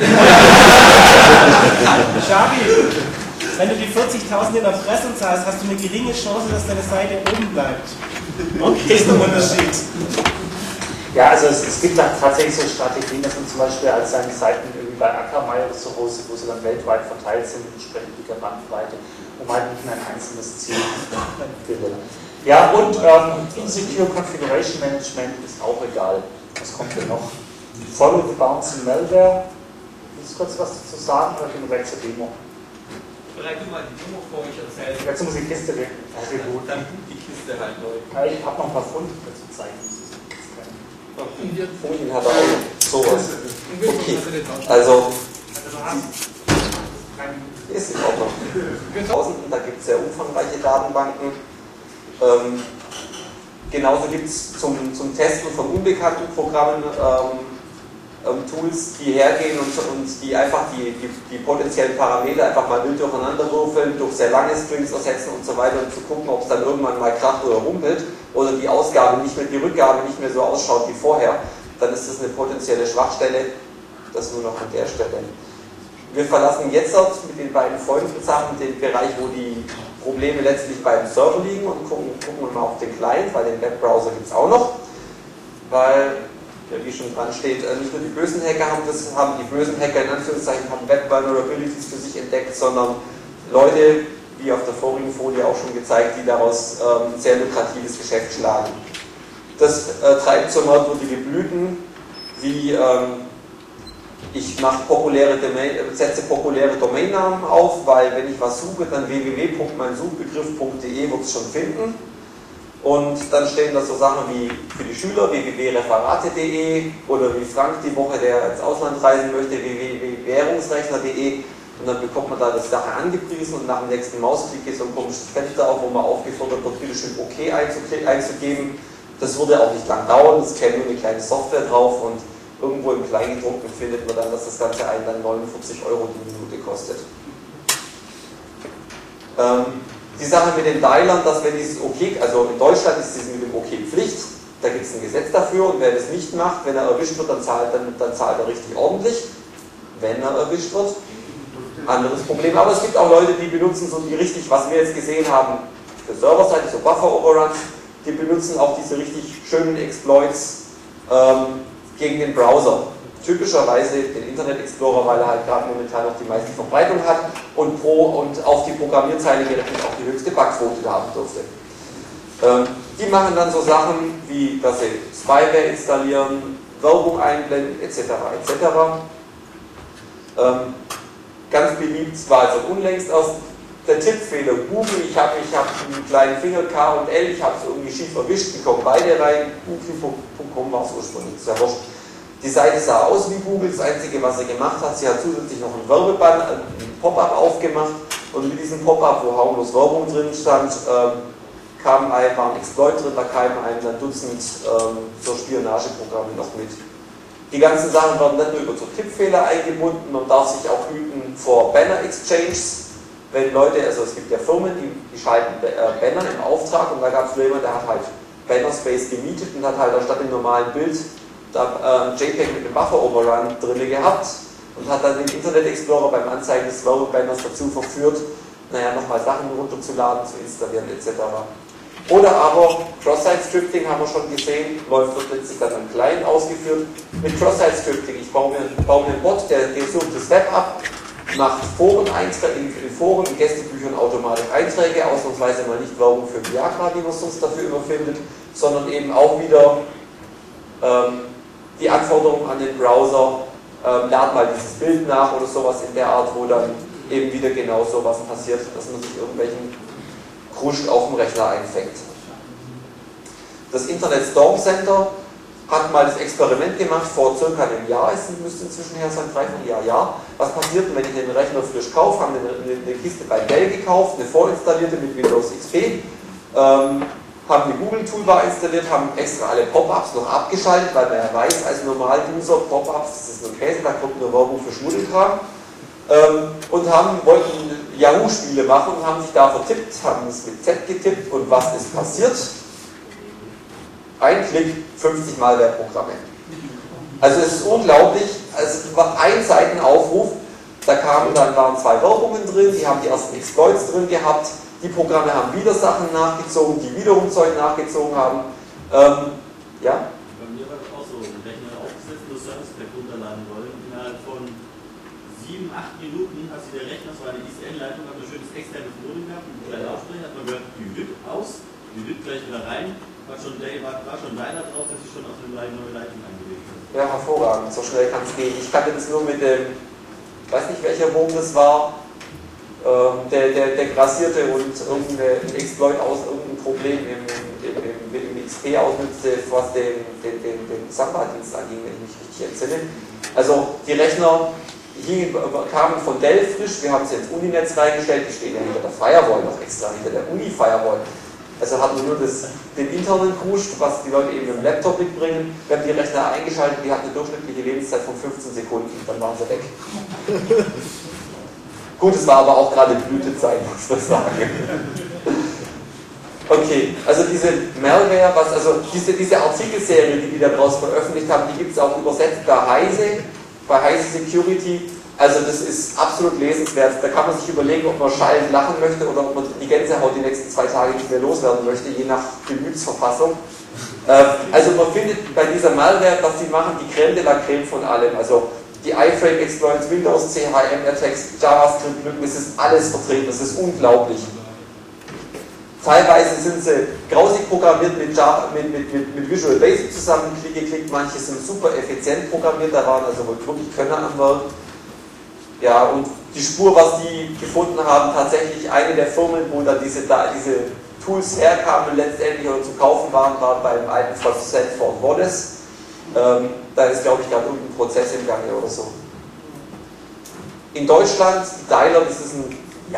Schabi, wenn du die vierzigtausend in Erpressung zahlst, hast du eine geringe Chance, dass deine Seite oben bleibt. Okay, das ist ein Unterschied. Ja, also es, es gibt dann tatsächlich so Strategien, dass man zum Beispiel halt seine Seiten irgendwie bei Akamai oder so hostet, wo sie dann weltweit verteilt sind, entsprechend dicker Bandbreite, um halt nicht in ein einzelnes Ziel bildet. Ja, und ähm, Insecure Configuration Management ist auch egal. Was kommt denn noch? Follow the Bouncing Malware. Willst du kurz was dazu sagen oder gehen wir gleich zur Demo? Bereite mal die Demo vor, ich erzähle. Jetzt muss die Kiste weg. Also gut, dann die Kiste halt neu. Ja, ich habe noch ein paar Funde dazu zeigen. Folien hat er auch noch. Sowas. Okay. Also, ist in Ordnung. Tausenden, da gibt es sehr umfangreiche Datenbanken. Ähm, genauso gibt es zum, zum Testen von unbekannten Programmen ähm, ähm, Tools, die hergehen und, und die einfach die, die, die potenziellen Parameter einfach mal wild durcheinander würfeln, durch sehr lange Strings ersetzen und so weiter, und zu gucken, ob es dann irgendwann mal kracht oder rumpelt oder die Ausgabe nicht mehr, die Rückgabe nicht mehr so ausschaut wie vorher. Dann ist das eine potenzielle Schwachstelle. Das nur noch an der Stelle. Wir verlassen jetzt mit den beiden folgenden Sachen den Bereich, wo die Probleme letztlich beim Server liegen, und gucken, gucken mal auf den Client, weil den Webbrowser gibt es auch noch. Weil, ja, wie schon dran steht, nicht nur die bösen Hacker haben das, haben die bösen Hacker in Anführungszeichen haben Web Vulnerabilities für sich entdeckt, sondern Leute, wie auf der vorigen Folie auch schon gezeigt, die daraus ähm, sehr lukratives Geschäft schlagen. Das äh, treibt zur merkwürdige Blüten, wie ähm, ich mache populäre Domain, setze populäre Domainnamen auf, weil wenn ich was suche, dann w w w punkt mein Suchbegriff punkt de wird es schon finden. Und dann stehen da so Sachen wie für die Schüler w w w punkt referate punkt de oder wie Frank die Woche, der ins Ausland reisen möchte, w w w punkt währungsrechner punkt de. Und dann bekommt man da das Sache angepriesen und nach dem nächsten Mausklick geht so ein komisches Fenster auf, wo man aufgefordert wird, bitte schön OK einzugeben. Das würde auch nicht lang dauern, es käme nur eine kleine Software drauf, und irgendwo im Kleingedruckten findet man dann, dass das Ganze einen dann neunundvierzig Euro die Minute kostet. Ähm, die Sache mit den Dialern, dass wenn dieses OK, also in Deutschland ist dieses mit dem OK Pflicht, da gibt es ein Gesetz dafür, und wer das nicht macht, wenn er erwischt wird, dann zahlt, dann, dann zahlt er richtig ordentlich, wenn er erwischt wird. Anderes Problem, aber es gibt auch Leute, die benutzen so die richtig, was wir jetzt gesehen haben, für Serverseite, so Buffer-Overruns, die benutzen auch diese richtig schönen Exploits ähm, gegen den Browser. Typischerweise den Internet Explorer, weil er halt gerade momentan noch die meiste Verbreitung hat und pro und auf die Programmierzeile gerechnet auch die höchste Bugquote haben durfte. Ähm, die machen dann so Sachen wie, dass sie Spyware installieren, Werbung einblenden, et cetera et cetera. Ähm, ganz beliebt war also unlängst erst der Tippfehler Google, ich habe ich hab einen kleinen Finger K und L, ich habe es irgendwie schief erwischt, die kommen beide rein, Google punkt com war es ursprünglich, ist ja wurscht. Die Seite sah aus wie Google, das Einzige, was sie gemacht hat, sie hat zusätzlich noch einen Werbebanner, einen Pop-up aufgemacht, und mit diesem Pop-up, wo harmlos Werbung drin stand, ähm, kam ein, war ein Exploit drin, da kamen einem dann Dutzend ähm, so Spionageprogramme noch mit. Die ganzen Sachen werden nicht nur über so Tippfehler eingebunden, man darf sich auch hüten vor Banner-Exchanges. Wenn Leute, also es gibt ja Firmen, die, die schalten Banner im Auftrag, und da gab es jemanden, der hat halt Banner-Space gemietet und hat halt anstatt dem normalen Bild da äh, JPEG mit einem Buffer-Overrun drin gehabt und hat dann den Internet Explorer beim Anzeigen des Werbebanners dazu verführt, naja, nochmal Sachen runterzuladen, zu installieren et cetera. Oder aber Cross-Site-Scripting haben wir schon gesehen, läuft wird letztlich dann am Client ausgeführt. Mit Cross-Site-Scripting, ich baue mir, baue mir einen Bot, der, der sucht das Web ab, macht Foren-Einträge, in, in Foren, in Gästebüchern automatisch Einträge, ausnahmsweise mal nicht Werbung für Viagra, die man sonst dafür immer findet, sondern eben auch wieder ähm, die Anforderungen an den Browser, ähm, lad mal dieses Bild nach oder sowas in der Art, wo dann eben wieder genau sowas passiert, dass man sich irgendwelchen Kruscht auf dem Rechner einfängt. Das Internet Storm Center hat mal das Experiment gemacht, vor circa einem Jahr, es müsste inzwischen her sein, dreiviertel Jahr, Jahr. Was passiert denn, wenn ich den Rechner frisch kaufe, haben eine, eine Kiste bei Dell gekauft, eine vorinstallierte mit Windows X P, ähm, haben die Google-Toolbar installiert, haben extra alle Pop-ups noch abgeschaltet, weil man ja weiß, als Normal-User, Pop-ups, das ist nur Käse, da kommt nur Werbung für Schmuddelkram, ähm, und haben, wollten Yahoo-Spiele machen und haben sich da vertippt, haben es mit Z getippt, und was ist passiert? Ein Klick, fünfzig Malware-Programme. Also es ist unglaublich, es war ein Seitenaufruf, da kamen dann waren zwei Werbungen drin, die haben die ersten Exploits drin gehabt, die Programme haben wieder Sachen nachgezogen, die wiederum Zeug nachgezogen haben. Ähm, ja? Bei mir war das auch so, ein Rechner aufgesetzt, nur Service Pack runterladen wollen, und innerhalb von sieben, acht Minuten hat sich der Rechner, das war eine I S N-Leitung, hat ein schönes externes Modem gehabt, einen kleinen Lautsprecher, hat man gehört, die Lüt aus, Die lügt gleich wieder rein, war schon, der, war, war schon deiner drauf, dass ich schon auf eine neue Leitung angelegt habe. Ja, hervorragend, so schnell kann es gehen. Ich kannte das nur mit dem, ich weiß nicht welcher Wurm das war, ähm, der, der, der grassierte und irgendein Exploit aus irgendeinem Problem im, im, im, im X P ausnützte, was den, den, den, den Samba-Dienst anging, wenn ich mich richtig entsinne. Also die Rechner hier kamen von Dell frisch, wir haben sie ins Uninetz reingestellt, die stehen ja hinter der Firewall noch extra, hinter der Uni-Firewall. Also hatten wir nur das, den internen Crushed, was die Leute eben im Laptop mitbringen. Wir haben die Rechner eingeschaltet, die hatten eine durchschnittliche Lebenszeit von fünfzehn Sekunden, dann waren sie weg. Gut, es war aber auch gerade Blütezeit, muss man sagen. Okay, also diese Malware, was, also diese, diese Artikelserie, die die da draußen veröffentlicht haben, die gibt es auch übersetzt bei Heise, bei Heise Security. Also das ist absolut lesenswert. Da kann man sich überlegen, ob man schallend lachen möchte oder ob man die Gänsehaut die nächsten zwei Tage nicht mehr loswerden möchte, je nach Gemütsverfassung. Also man findet bei dieser Malware, was sie machen, die Creme de la Creme von allem. Also die iFrame-Exploits, Windows, C H M-Attacks, JavaScript-Lücken, es ist alles vertreten, das ist unglaublich. Teilweise sind sie grausig programmiert mit, Java, mit, mit, mit, mit Visual Basic zusammen, Klick geklickt, manche sind super effizient programmiert, da waren also wirklich Könner am Werk. Ja, und die Spur, was die gefunden haben, tatsächlich eine der Firmen, wo da diese, da diese Tools herkamen, letztendlich oder zu kaufen waren, war beim alten Sanford Wallace. Ähm, da ist, glaube ich, gerade irgendein Prozess im Gange oder so. In Deutschland, die Dialer, das ist ein, ja,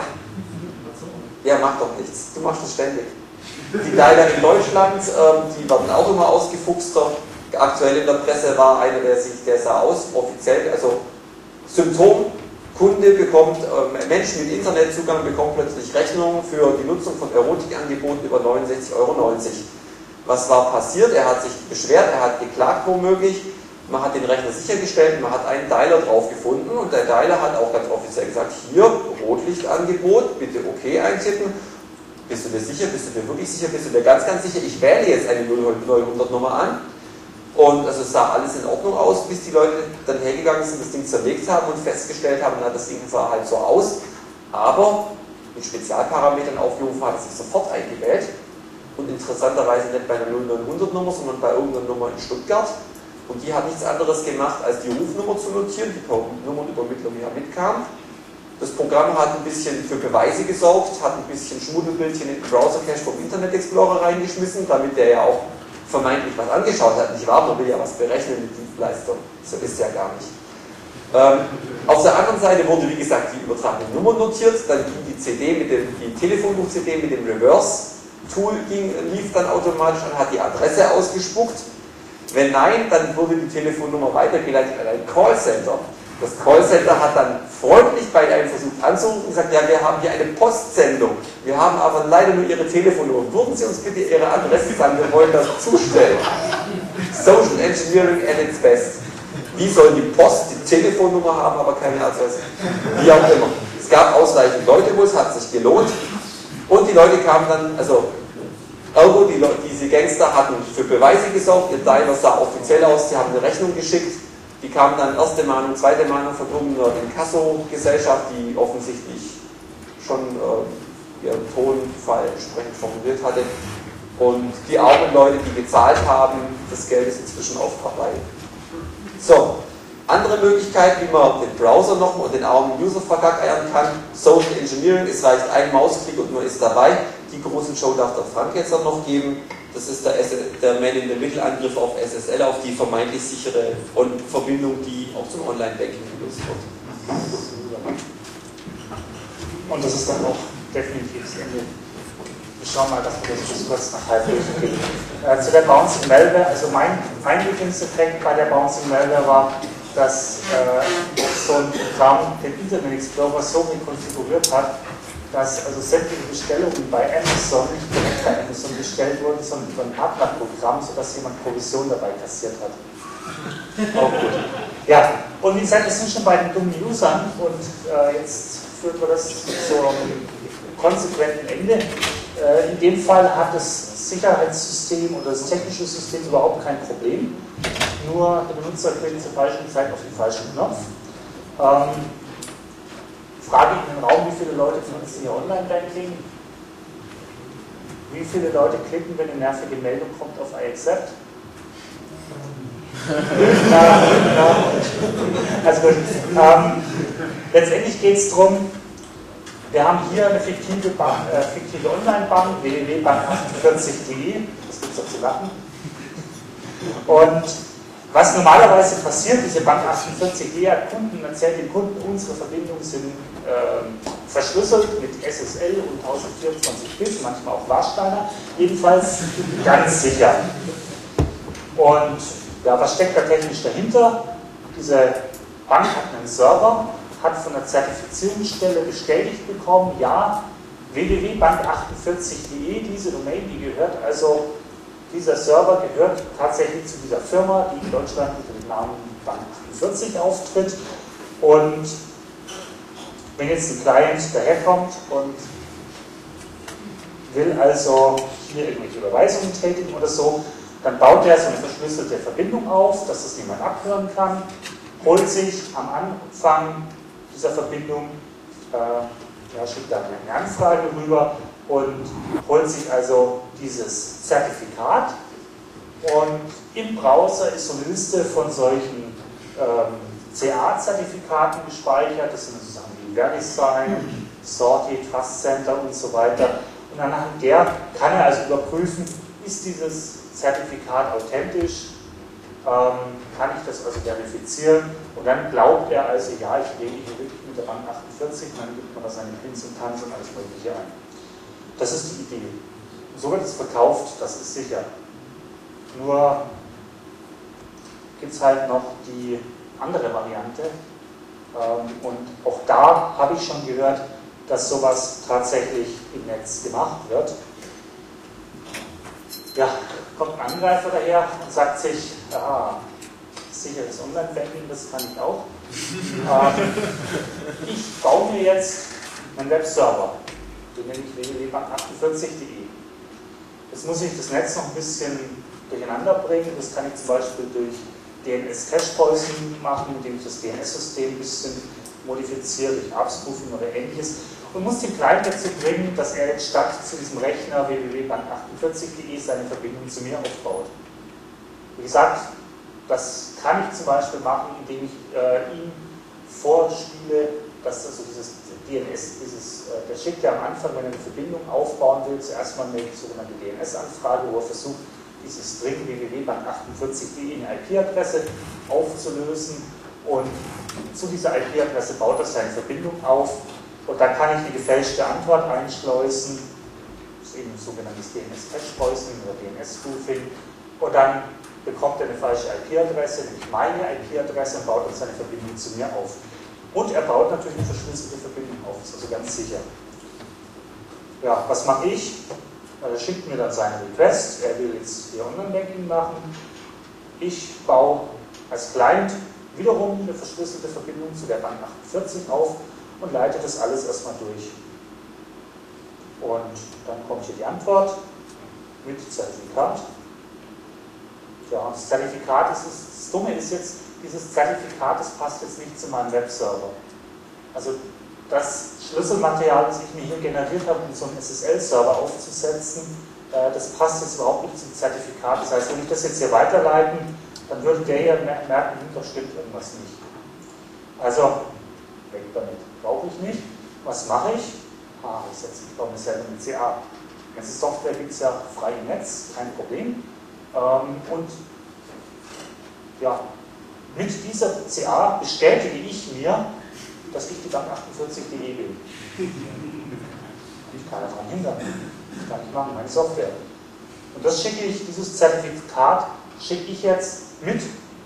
ja, macht doch nichts, du machst das ständig. Die Dialer in Deutschland, ähm, die werden auch immer ausgefuchster. Aktuell in der Presse war einer, der sich, der sah aus, offiziell, also Symptom, Kunde bekommt, äh, Mensch mit Internetzugang bekommt plötzlich Rechnungen für die Nutzung von Erotikangeboten über neunundsechzig Euro neunzig. Was war passiert? Er hat sich beschwert, er hat geklagt womöglich, man hat den Rechner sichergestellt, man hat einen Dialer drauf gefunden und der Dialer hat auch ganz offiziell gesagt, hier, Rotlichtangebot, bitte OK eintippen. Bist du dir sicher? Bist du dir wirklich sicher? Bist du dir ganz, ganz sicher? Ich wähle jetzt eine neunhundert Nummer an. Und also es sah alles in Ordnung aus, bis die Leute dann hergegangen sind, das Ding zerlegt haben und festgestellt haben, na, das Ding sah halt so aus, aber mit Spezialparametern aufgerufen hat es sich sofort eingewählt und interessanterweise nicht bei einer null neunhundert Nummer, sondern bei irgendeiner Nummer in Stuttgart und die hat nichts anderes gemacht, als die Rufnummer zu notieren, die per Nummernübermittlung ja mitkam. Das Programm hat ein bisschen für Beweise gesorgt, hat ein bisschen Schmuddelbildchen in den Browser-Cache vom Internet Explorer reingeschmissen, damit der ja auch vermeintlich was angeschaut hat, nicht wahr? Man will ja was berechnen mit Dienstleistern. So ist es ja gar nicht. Ähm, auf der anderen Seite wurde, wie gesagt, die übertragene Nummer notiert, dann ging die C D mit dem, die Telefonbuch-C D mit dem Reverse-Tool lief dann automatisch an, hat die Adresse ausgespuckt. Wenn nein, dann wurde die Telefonnummer weitergeleitet an ein Callcenter. Das Callcenter hat dann freundlich bei einem versucht anzurufen und gesagt, ja, wir haben hier eine Postsendung. Wir haben aber leider nur Ihre Telefonnummer. Würden Sie uns bitte Ihre Adresse sagen, wir wollen das zustellen. Social Engineering at its best. Wie soll die Post die Telefonnummer haben, aber keine Adresse? Wie auch immer. Es gab ausreichend Leute, wo es hat sich gelohnt. Und die Leute kamen dann, also ergo, die Leute, diese Gangster hatten für Beweise gesorgt, ihr Dialer sah offiziell aus, sie haben eine Rechnung geschickt. Die kamen dann erste Mahnung, zweite Mahnung von irgendeiner Inkasso-Gesellschaft, die offensichtlich schon äh, ihren Tonfall entsprechend formuliert hatte. Und die armen Leute, die gezahlt haben, das Geld ist inzwischen auf Partei. So, andere Möglichkeit, wie man den Browser noch und den armen User vergackeiern kann. Social Engineering, es reicht ein Mausklick und man ist dabei. Die große Show darf der Frank jetzt dann noch geben. Das ist der, der Man-in-the-Middle-Angriff auf S S L, auf die vermeintlich sichere Verbindung, die auch zum Online-Banking genutzt wird. Und das ist dann auch definitiv das Ende. Wir schauen mal, dass wir das bis kurz nach halb durchgehen. Äh, zu der Bouncing Malware, also mein Einwirkungseffekt bei der Bouncing Malware war, dass äh, so ein Programm den Internet Explorer so rekonfiguriert hat, dass also sämtliche Bestellungen bei Amazon nicht direkt bei Amazon bestellt wurden, sondern über ein Partnerprogramm, sodass jemand Provision dabei kassiert hat. Auch gut. Ja, und wie gesagt, wir sind schon bei den dummen Usern und äh, jetzt führen wir das zu einem konsequenten Ende. Äh, in dem Fall hat das Sicherheitssystem oder das technische System überhaupt kein Problem. Nur der Benutzer klickt zur falschen Zeit auf den falschen Knopf. Ähm, Frage in den Raum, wie viele Leute benutzen hier Online-Banking? Wie viele Leute klicken, wenn eine nervige Meldung kommt auf I accept? ja, ja. Also gut. Ähm, letztendlich geht es darum, wir haben hier eine fiktive, äh, fiktive Online-Bank, w w w punkt bank achtundvierzig punkt de, das gibt es doch zu lachen. Und was normalerweise passiert, diese Bank achtundvierzig punkt de hat Kunden, erzählt den Kunden, unsere Verbindungen sind äh, verschlüsselt mit S S L und tausendvierundzwanzig Bit, manchmal auch Warsteiner, jedenfalls ganz sicher. Und ja, was steckt da technisch dahinter? Diese Bank hat einen Server, hat von der Zertifizierungsstelle bestätigt bekommen, ja, w w w punkt bank achtundvierzig punkt de, diese Domain, die gehört also, dieser Server gehört tatsächlich zu dieser Firma, die in Deutschland unter dem Namen Bank achtundvierzig auftritt. Und wenn jetzt ein Client daherkommt und will also hier irgendwelche Überweisungen tätigen oder so, dann baut er so eine verschlüsselte Verbindung auf, dass das niemand abhören kann, holt sich am Anfang dieser Verbindung, äh, ja, schickt dann eine Anfrage rüber und holt sich also dieses Zertifikat. Und im Browser ist so eine Liste von solchen ähm, C A-Zertifikaten gespeichert, das sind so Sachen wie VeriSign, Sorti, Trust Center und so weiter. Und anhand der kann er also überprüfen, ist dieses Zertifikat authentisch, ähm, kann ich das also verifizieren, und dann glaubt er also, ja, ich lege hier wirklich mit der Bank achtundvierzig, und dann gibt man da seine Pins und Tanz und alles Mögliche ein. Das ist die Idee. Und so wird es verkauft, das ist sicher. Nur gibt es halt noch die andere Variante, ähm, und auch da habe ich schon gehört, dass sowas tatsächlich im Netz gemacht wird. Ja, kommt ein Angreifer daher und sagt sich, ah, sicheres Online-Banking, das kann ich auch. ähm, ich baue mir jetzt einen Webserver, den nenne ich w w w punkt bank achtundvierzig punkt de. Jetzt muss ich das Netz noch ein bisschen durcheinander bringen. Das kann ich zum Beispiel durch D N S-Cache-Poisoning machen, indem ich das D N S-System ein bisschen modifiziere, durch Abspoofing oder ähnliches. Und muss den Client dazu bringen, dass er jetzt statt zu diesem Rechner w w w punkt bank achtundvierzig punkt de seine Verbindung zu mir aufbaut. Wie gesagt, das kann ich zum Beispiel machen, indem ich äh, ihm vorspiele, dass also dieses D N S, dieses, äh, der schickt ja am Anfang, wenn er eine Verbindung aufbauen will, zuerst mal eine sogenannte D N S-Anfrage, wo er versucht, dieses String w w w punkt bank achtundvierzig punkt de in eine I P-Adresse aufzulösen, und zu dieser I P-Adresse baut er seine Verbindung auf. Und da kann ich eine gefälschte Antwort einschleusen, das ist eben ein sogenanntes D N S-Cache-Poisoning oder D N S-Spoofing, und dann bekommt er eine falsche I P-Adresse, nämlich meine I P-Adresse, und baut dann seine Verbindung zu mir auf. Und er baut natürlich eine verschlüsselte Verbindung auf, das ist also ganz sicher. Ja, was mache ich? Er schickt mir dann seinen Request, er will jetzt hier Online-Banking machen. Ich baue als Client wiederum eine verschlüsselte Verbindung zu der Bank achtundvierzig auf und leite das alles erstmal durch. Und dann kommt hier die Antwort mit Zertifikat. Ja, das Zertifikat, ist, das Dumme ist jetzt, dieses Zertifikat, das passt jetzt nicht zu meinem Webserver. Also das Schlüsselmaterial, das ich mir hier generiert habe, um so einen S S L-Server aufzusetzen, äh, das passt jetzt überhaupt nicht zum Zertifikat. Das heißt, wenn ich das jetzt hier weiterleiten, dann würde der ja merken, da stimmt irgendwas nicht. Also, weg damit. Brauche ich nicht. Was mache ich? Ah, ich setze ich baue mir selber mit C A. Ganze Software gibt es ja frei im Netz, kein Problem. Ähm, und ja, mit dieser C A bestätige ich mir, dass ich die Bank achtundvierzig punkt de bin. Ich kann daran hindern. Das kann ich machen, meine Software. Und das schicke ich, dieses Zertifikat schicke ich jetzt mit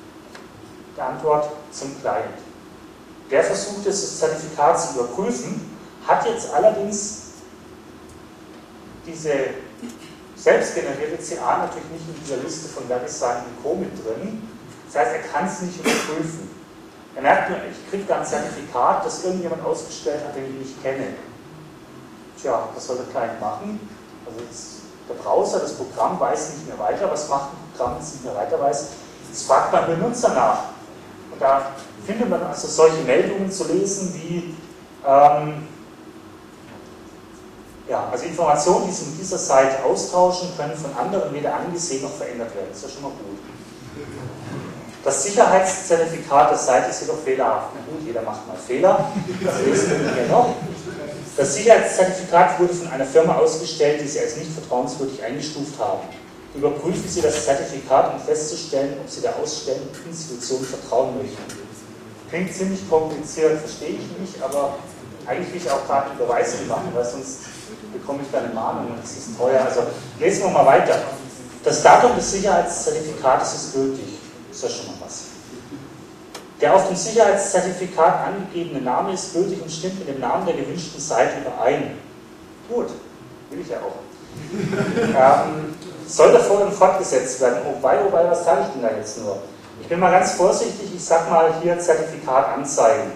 der Antwort zum Client. Der versucht jetzt, das Zertifikat zu überprüfen, hat jetzt allerdings diese selbstgenerierte C A natürlich nicht in dieser Liste von VeriSign und Co. mit drin. Das heißt, er kann es nicht überprüfen. Er merkt nur, ich kriege da ein Zertifikat, das irgendjemand ausgestellt hat, den ich nicht kenne. Tja, was soll der Client machen? Also das, der Browser, das Programm weiß nicht mehr weiter. Was macht ein Programm, das nicht mehr weiter weiß? Das fragt beim Benutzer nach. Und da findet man also solche Meldungen zu lesen wie ähm, Ja, also Informationen, die Sie mit dieser Seite austauschen, können von anderen weder angesehen noch verändert werden. Das ist ja schon mal gut. Das Sicherheitszertifikat der Seite ist jedoch fehlerhaft. Na gut, jeder macht mal Fehler. Das lesen wir hier noch. Das Sicherheitszertifikat wurde von einer Firma ausgestellt, die Sie als nicht vertrauenswürdig eingestuft haben. Überprüfen Sie das Zertifikat, um festzustellen, ob Sie der ausstellenden Institution vertrauen möchten. Klingt ziemlich kompliziert, verstehe ich nicht, aber eigentlich will ich auch gerade eine Beweise machen, weil sonst bekomme ich da eine Mahnung und das ist teuer. Also lesen wir mal weiter. Das Datum des Sicherheitszertifikates ist gültig. Ist ja schon mal was. Der auf dem Sicherheitszertifikat angegebene Name ist gültig und stimmt mit dem Namen der gewünschten Seite überein. Gut, will ich ja auch. ähm, soll der Vorgang fortgesetzt werden? Oh wei, oh wei, was sage ich denn da jetzt nur? Ich bin mal ganz vorsichtig, ich sag mal hier Zertifikat anzeigen.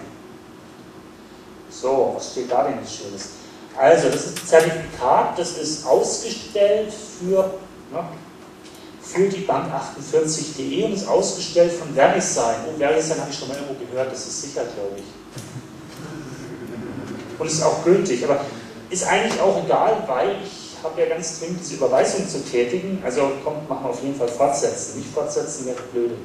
So, was steht da denn Schönes? Also, das ist ein Zertifikat, das ist ausgestellt für, ne, für die Bank achtundvierzig punkt de und ist ausgestellt von VeriSign. Oh, VeriSign habe ich schon mal irgendwo gehört, das ist sicher, glaube ich. Und ist auch gültig, aber ist eigentlich auch egal, weil ich habe ja ganz dringend diese Überweisung zu tätigen. Also kommt, machen wir auf jeden Fall fortsetzen. Nicht fortsetzen wäre blöde.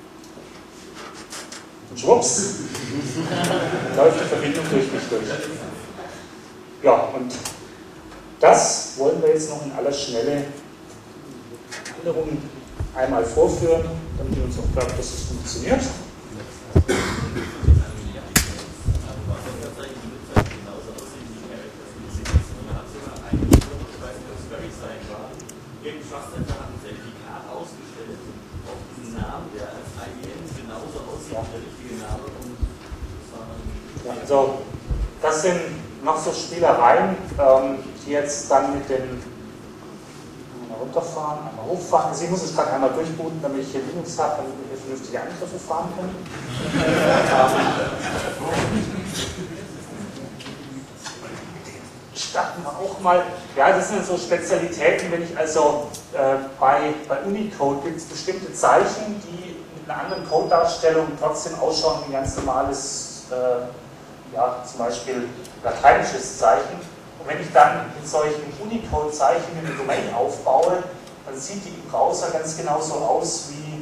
Und schwupps, läuft die Verbindung durch mich durch. Ja, und das wollen wir jetzt noch in aller Schnelle Änderungen einmal vorführen, damit ihr uns auch glaubt, dass es funktioniert. Ja, also das sind noch so Spielereien, ähm, die jetzt dann mit den einmal runterfahren, einmal hochfahren. Also ich muss es gerade einmal durchbooten, damit ich hier Linux habe, damit wir hier vernünftige Angriffe fahren können. Starten wir auch mal. Ja, das sind so Spezialitäten, wenn ich also äh, bei, bei Unicode gibt es bestimmte Zeichen, die mit einer anderen Codedarstellung trotzdem ausschauen wie ein ganz normales, äh, ja, zum Beispiel lateinisches Zeichen. Und wenn ich dann mit solchen Unicode-Zeichen eine Domain aufbaue, dann sieht die im Browser ganz genauso aus wie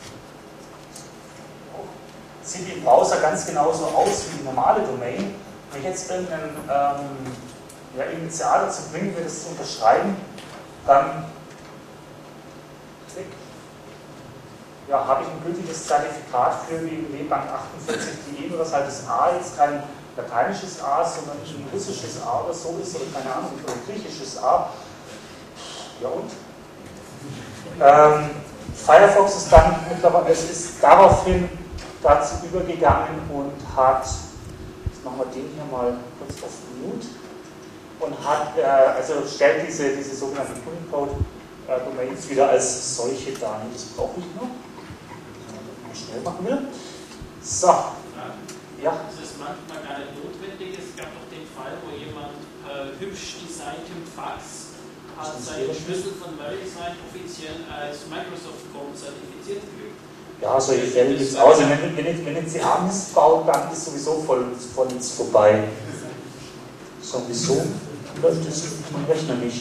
sieht die im Browser ganz genauso aus wie die normale Domain. Wenn ich jetzt irgendeinen ähm, ja, Initial dazu bringen will, das zu unterschreiben, dann klick, ja, habe ich ein gültiges Zertifikat für w w w punkt bank achtundvierzig punkt de, nur dass halt das A jetzt kein lateinisches A, sondern ein russisches A oder so ist, oder keine Ahnung, oder ein griechisches A. Ja und? Ähm, Firefox ist dann mittlerweile, es ist daraufhin dazu übergegangen und hat, jetzt machen wir den hier mal kurz auf Mute, und hat, äh, also stellt diese, diese sogenannten Unicode-Domains wieder als solche dar. Das brauche ich noch. Mal schnell machen wir. So. Ja. Das ist manchmal gar nicht notwendig. Es gab doch den Fall, wo jemand äh, hübsch designten Fax hat seinen Schlüssel von VeriSign offiziell als Microsoft Code zertifiziert gekriegt. Ja, solche Fälle gibt es auch. Also wenn, wenn, wenn jetzt die A missbaut, dann ist sowieso voll, voll nichts vorbei. So, wieso läuft das vom Rechner nicht?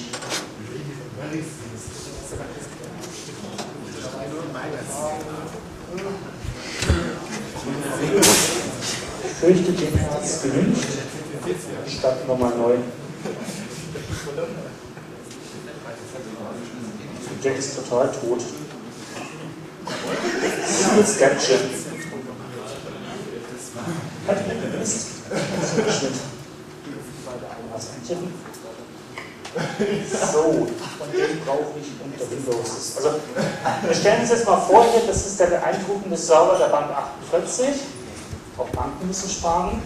Ich fürchte, den hat es gewünscht. Starten wir mal neu. Der ist total tot. Snapchat. Hat er Mist. Schnitt. Was eintippen. So, und den brauche ich unter Windows. Also, wir stellen uns jetzt mal vor, hier, das ist der beeindruckende Server der Bank achtundvierzig. Auch Banken müssen sparen.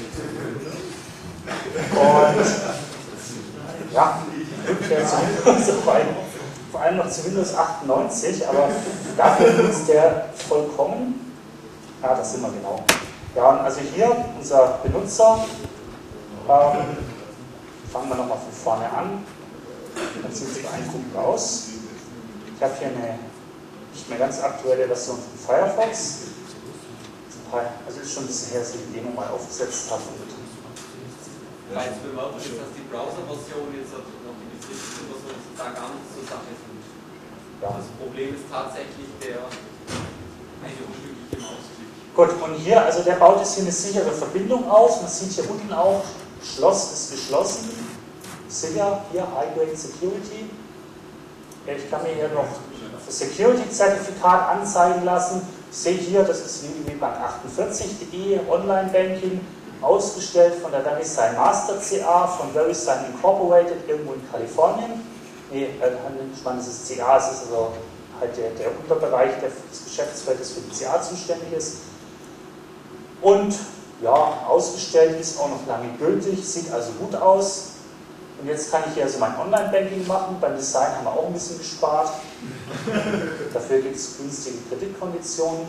Und ja, Rückkehr zu Windows, vor allem noch zu Windows achtundneunzig, aber dafür nutzt der vollkommen. Ja, das sind wir genau. Ja, und also hier unser Benutzer. Ähm, fangen wir nochmal von vorne an. Dann sieht es beeindruckend aus. Ich habe hier eine nicht mehr ganz aktuelle Version von Firefox. Also ist schon ein bisschen her, dass ich die Demo mal aufgesetzt habe. Und Weil es bemerkt ist, dass die Browser-Version jetzt noch die betriebliche Version da gar nicht zur Sache tut. Ja. Das Problem ist tatsächlich der eine unglückliche Mausklick. Gut, und hier, also der baut jetzt hier eine sichere Verbindung auf. Man sieht hier unten auch, Schloss ist geschlossen. Sicher, hier High-Grade Security. Ich kann mir hier noch das Security-Zertifikat anzeigen lassen. Ich sehe hier, das ist w w w punkt bank achtundvierzig punkt de, Online-Banking, ausgestellt von der VeriSign Master C A, von VeriSign Incorporated, irgendwo in Kalifornien. Nee, äh, ich meine, das ist C A, es ist also halt der, der Unterbereich des Geschäftsfeldes für die C A zuständig ist. Und ja, ausgestellt ist auch noch lange gültig, sieht also gut aus. Und jetzt kann ich hier also mein Online-Banking machen. Beim Design haben wir auch ein bisschen gespart. Dafür gibt es günstige Kreditkonditionen.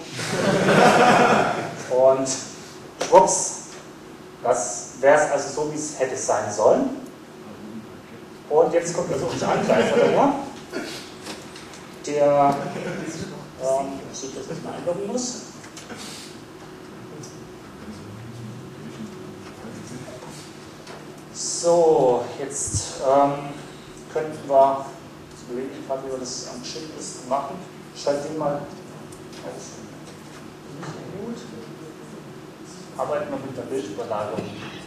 Und schwupps, das wäre es also so, wie es hätte sein sollen. Und jetzt kommt also unser Angreifer daher, der ähm, sich das erstmal einloggen muss. So, jetzt ähm, könnten wir, jetzt überlege ich gerade, wie wir das am geschicktesten machen. Schalt den mal auf. Nicht gut. Arbeiten wir mit der Bildüberlagerung.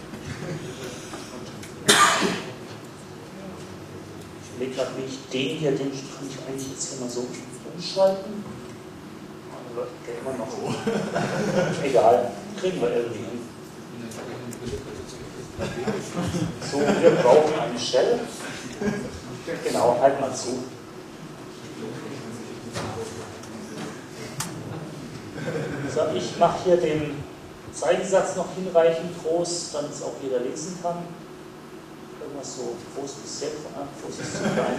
Ich überlege gerade, wie ich den hier, den kann ich eigentlich jetzt hier mal so umschalten. Also läuft der immer noch so. Egal, kriegen wir irgendwie hin. So, wir brauchen eine Shell. Genau, halt mal zu. So, ich mache hier den Zeigensatz noch hinreichend groß, damit es auch jeder lesen kann. Irgendwas so groß bis sehr groß ist zu klein.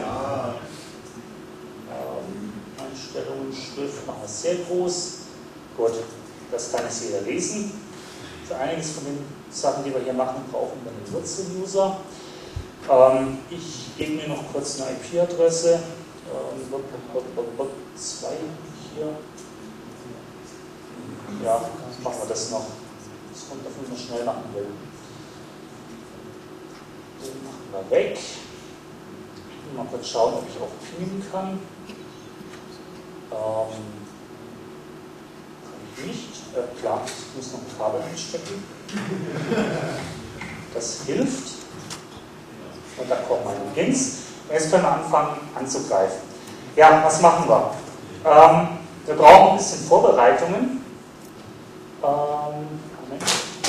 Ähm, Einstellungen, Schrift machen wir sehr groß. Gut, das kann jetzt jeder lesen. Für einiges von den Sachen, die wir hier machen, brauchen wir einen Wurzel-User. Ähm, ich gebe mir noch kurz eine I P-Adresse. Ähm, zwei hier. Ja, machen wir das noch. Das kommt davon, was man schnell machen will. Den machen wir weg. Mal kurz schauen, ob ich auch pingen kann. Ähm, nicht. Äh, klar, ich muss noch ein Kabel einstecken. Das hilft. Und da kommen meine Pins. Und jetzt können wir anfangen anzugreifen. Ja, was machen wir? Ähm, wir brauchen ein bisschen Vorbereitungen. Ähm, Moment.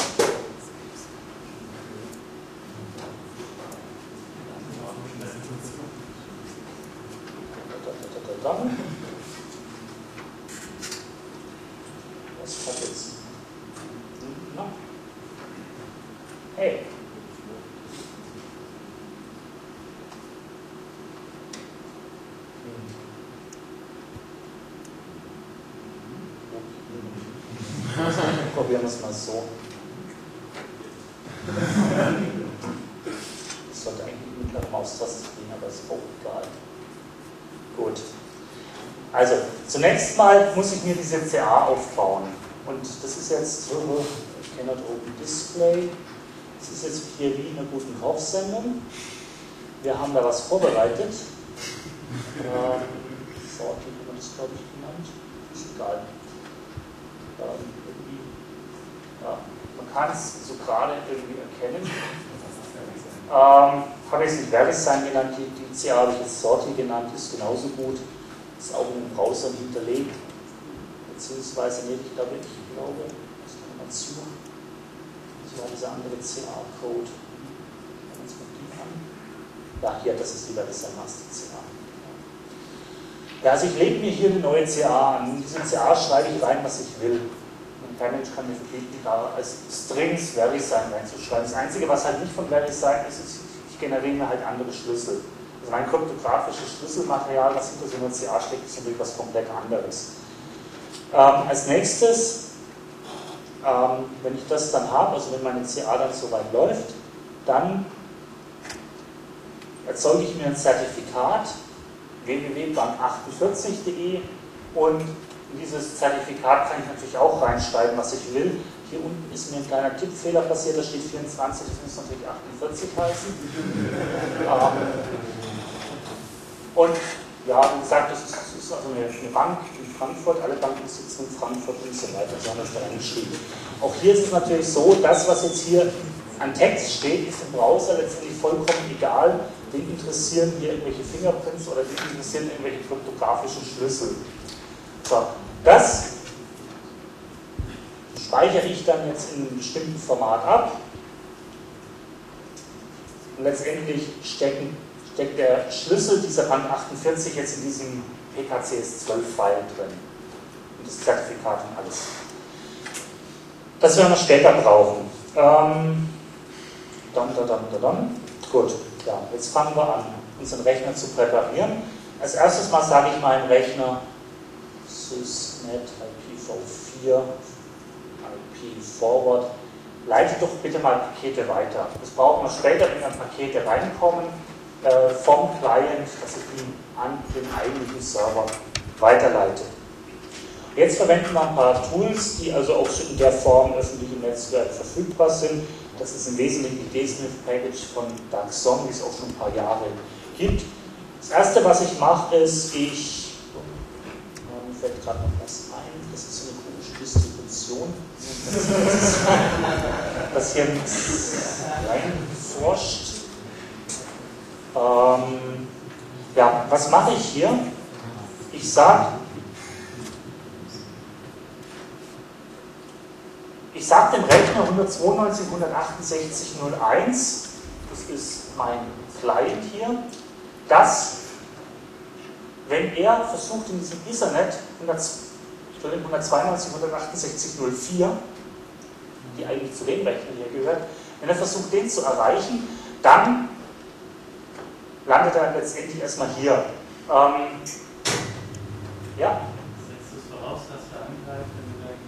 Das hat jetzt. Na. Hey. Probieren wir es mal so. Das sollte eigentlich mit einer Maustaste gehen, aber ist auch egal. Gut. Also, zunächst mal muss ich mir diese C A aufbauen. Und das ist jetzt, ich kenne das Open Display. Das ist jetzt hier wie in einer guten Kaufsendung. Wir haben da was vorbereitet. Ähm, Sorting haben wir das, glaube ich, genannt. Ist egal. Ähm, irgendwie, ja, man kann es so gerade irgendwie erkennen. Ähm, habe ich es nicht VeriSign genannt, die, die C A habe ich jetzt Sorting genannt, ist genauso gut. Ist auch in den Browsern hinterlegt. Beziehungsweise, nee, ich glaube, ich glaube, das kann man zu. Das war dieser andere C A-Code. Schauen wir uns mal die an. Ja, hier, das ist die VeriSign Master C A. Ja, also ich lege mir hier eine neue C A an. In diese C A schreibe ich rein, was ich will. Und kein Mensch kann mir verbieten, da als Strings VeriSign reinzuschreiben. Das Einzige, was halt nicht von VeriSign ist, ist, ich generiere mir halt andere Schlüssel. Also mein kryptografisches Schlüsselmaterial, was hinter so einer C A steckt, ist natürlich was komplett anderes. Ähm, als nächstes, ähm, wenn ich das dann habe, also wenn meine C A dann soweit läuft, dann erzeuge ich mir ein Zertifikat w w w punkt bank achtundvierzig punkt de und in dieses Zertifikat kann ich natürlich auch reinschreiben, was ich will. Hier unten ist mir ein kleiner Tippfehler passiert, da steht vierundzwanzig, das muss natürlich achtundvierzig heißen. ähm, und ja, wie gesagt, das ist, das ist also eine, eine Bank in Frankfurt, alle Banken sitzen in Frankfurt und so weiter, so haben wir es da reingeschrieben. Auch hier ist es natürlich so, das, was jetzt hier an Text steht, ist im Browser letztendlich vollkommen egal. Den interessieren hier irgendwelche Fingerprints oder den interessieren irgendwelche kryptografischen Schlüssel. So, das speichere ich dann jetzt in einem bestimmten Format ab. Und letztendlich stecken, steckt der Schlüssel dieser Bank achtundvierzig jetzt in diesem P K C S zwölf File drin. Und das Zertifikat und alles. Das werden wir später brauchen. Ähm, dann, dann, dann, dann, dann. Gut, ja, jetzt fangen wir an, unseren Rechner zu präparieren. Als erstes mal sage ich meinem Rechner sysnet I P v vier I P forward. Leite doch bitte mal Pakete weiter. Das brauchen wir später, wenn dann Pakete reinkommen äh, vom Client, dass ich die an den eigentlichen Server weiterleite. Jetzt verwenden wir ein paar Tools, die also auch in der Form öffentlich im Netzwerk verfügbar sind. Das ist im Wesentlichen die dsmith-Package von Daxon, die es auch schon ein paar Jahre gibt. Das erste, was ich mache, ist, ich, oh, mir fällt gerade noch was ein, das ist so eine komische Distribution, das hier reinforscht. Ähm, ja, was mache ich hier? Ich sage, Ich sage dem Rechner hundertzweiundneunzig punkt hundertachtundsechzig punkt null eins, das ist mein Client hier, dass, wenn er versucht in diesem Ethernet hundertzweiundneunzig punkt hundertachtundsechzig punkt null vier, die eigentlich zu dem Rechner hier gehört, wenn er versucht, den zu erreichen, dann landet er letztendlich erstmal hier. Ähm, ja? Setzt du es voraus, dass der angreift, wenn du gleich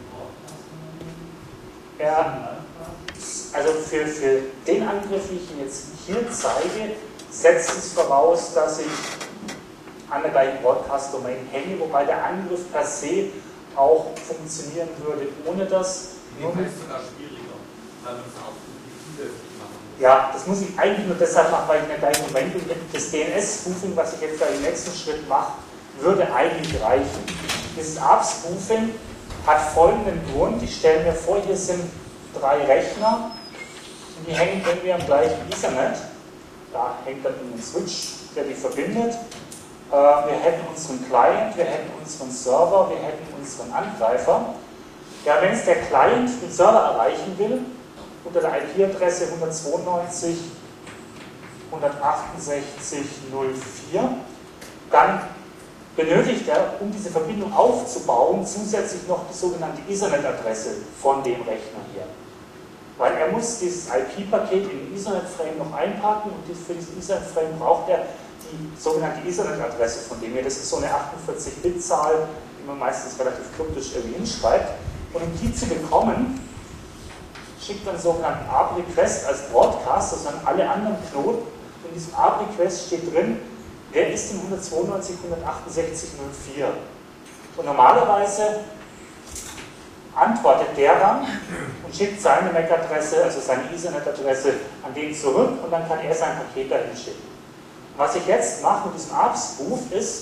Er, also für, für den Angriff, den ich Ihnen jetzt hier zeige, setzt es voraus, dass ich an der gleichen Broadcast-Domain hänge, wobei der Angriff per se auch funktionieren würde, ohne das. Nee, das ist sogar schwieriger, weil man es auch zusätzlich machen muss. Ja, das muss ich eigentlich nur deshalb machen, weil ich in der gleichen Domain bin. Das D N S-Spoofing, was ich jetzt da im nächsten Schritt mache, würde eigentlich reichen. Dieses A R P-Spoofing hat folgenden Grund. Ich stelle mir vor, hier sind drei Rechner und die hängen irgendwie am gleichen Ethernet. Da hängt dann ein Switch, der die verbindet. Wir hätten unseren Client, wir hätten unseren Server, wir hätten unseren Angreifer. Ja, wenn es der Client den Server erreichen will, unter der I P-Adresse hundertzweiundneunzig punkt hundertachtundsechzig punkt null vier, dann benötigt er, um diese Verbindung aufzubauen, zusätzlich noch die sogenannte Ethernet-Adresse von dem Rechner hier. Weil er muss dieses I P-Paket in den Ethernet-Frame noch einpacken und für diesen Ethernet-Frame braucht er die sogenannte Ethernet-Adresse von dem hier. Das ist so eine achtundvierzig Bit Zahl, die man meistens relativ kryptisch irgendwie hinschreibt. Und um die zu bekommen, schickt man einen sogenannten A R P-Request als Broadcast, also an alle anderen Knoten. Und in diesem A R P-Request steht drin, wer ist denn hundertzweiundneunzig punkt hundertachtundsechzig punkt null vier? Und normalerweise antwortet der dann und schickt seine M A C-Adresse, also seine Ethernet-Adresse, an den zurück und dann kann er sein Paket dahin schicken. Und was ich jetzt mache mit diesem A R P-Spoof ist,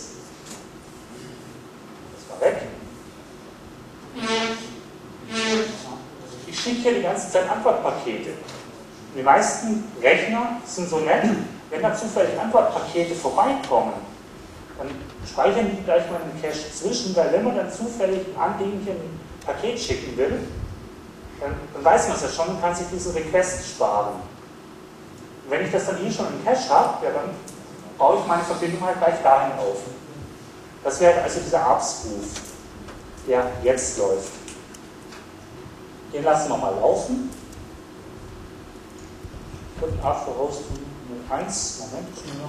das war weg, ich schicke hier die ganze Zeit Antwortpakete. Und die meisten Rechner sind so nett, wenn da zufällig Antwortpakete vorbeikommen, dann speichern die gleich mal einen Cache zwischen, weil wenn man dann zufällig an den hier ein Paket schicken will, dann, dann weiß man es ja schon und kann sich diesen Request sparen. Und wenn ich das dann hier schon im Cache habe, ja, dann baue ich meine Verbindung halt gleich dahin auf. Das wäre also dieser A R P-Spoof, der jetzt läuft. Den lassen wir mal laufen. Und after host null eins, Moment,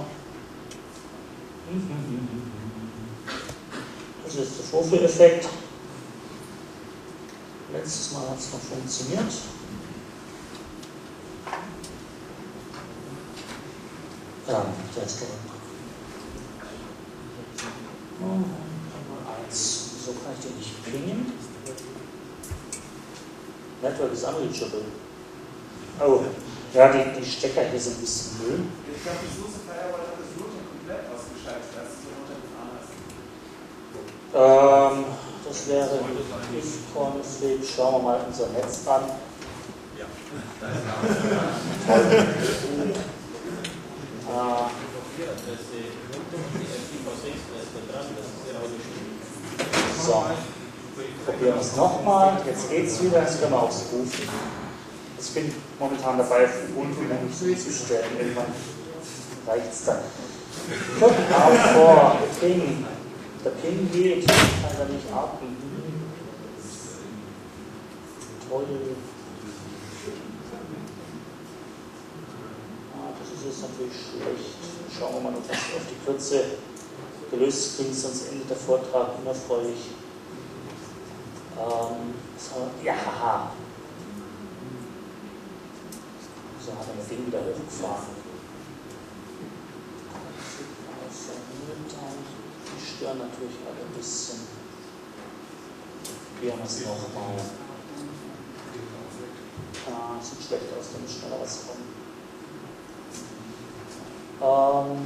das ist der Vorführeffekt. Letztes Mal hat es noch funktioniert. Ja, der ist zurück. null eins, wieso kann ich den nicht pingen? Network is unreachable. Oh, ja, die, die Stecker hier sind ein bisschen Müll. Ich glaube, die SUSE Firewall hat das Routing komplett ausgeschaltet, als du runtergefahren hast. Ähm, das wäre if-config. Schauen wir mal unser Netz an. Ja. Ah. So, probieren wir es nochmal. Jetzt geht es wieder, jetzt können wir aufs Rufen. Ich bin momentan dabei, Ubuntu nämlich umzustellen. Irgendwann reicht es dann. Guck mal vor, der Ping. Der Ping geht, ich kann da nicht atmen. Toll. Ah, das ist jetzt natürlich schlecht. Schauen wir mal, ob das auf die Kürze gelöst kriegen, sonst endet der Vortrag unerfreulich. Ähm, so, ja, haha. So hat er das Ding wieder hochgefahren. Die stören natürlich alle ein bisschen. Probieren wir es nochmal. Ah, sieht schlecht aus, da muss schneller was kommen. Ähm.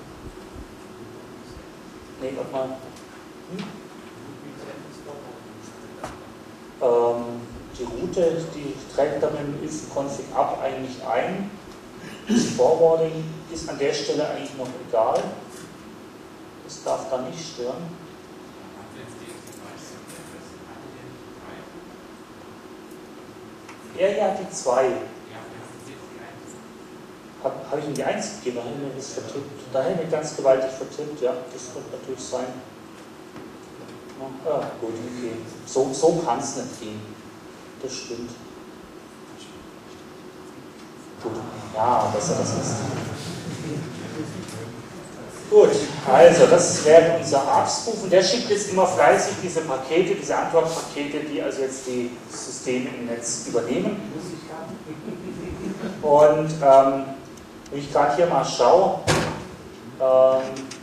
Ne, warte mal. Hm? Ähm, die Route, die trägt dann im if-config ab eigentlich ein. Das Forwarding ist an der Stelle eigentlich noch egal. Das darf da nicht stören. Ja, ja, die zwei. Habe hab ich in die eins gegeben, da habe ich mir das vertippt. Da habe ich mir ganz gewaltig vertippt, ja, das wird natürlich sein. Ja, gut, okay. So, so kann es nicht gehen. Das stimmt. Gut, ja, besser das ist. Gut, also das wäre unser A R P S-Ruf und der schickt jetzt immer fleißig diese Pakete, diese Antwortpakete, die also jetzt die Systeme im Netz übernehmen. Und ähm, wenn ich gerade hier mal schaue, ähm,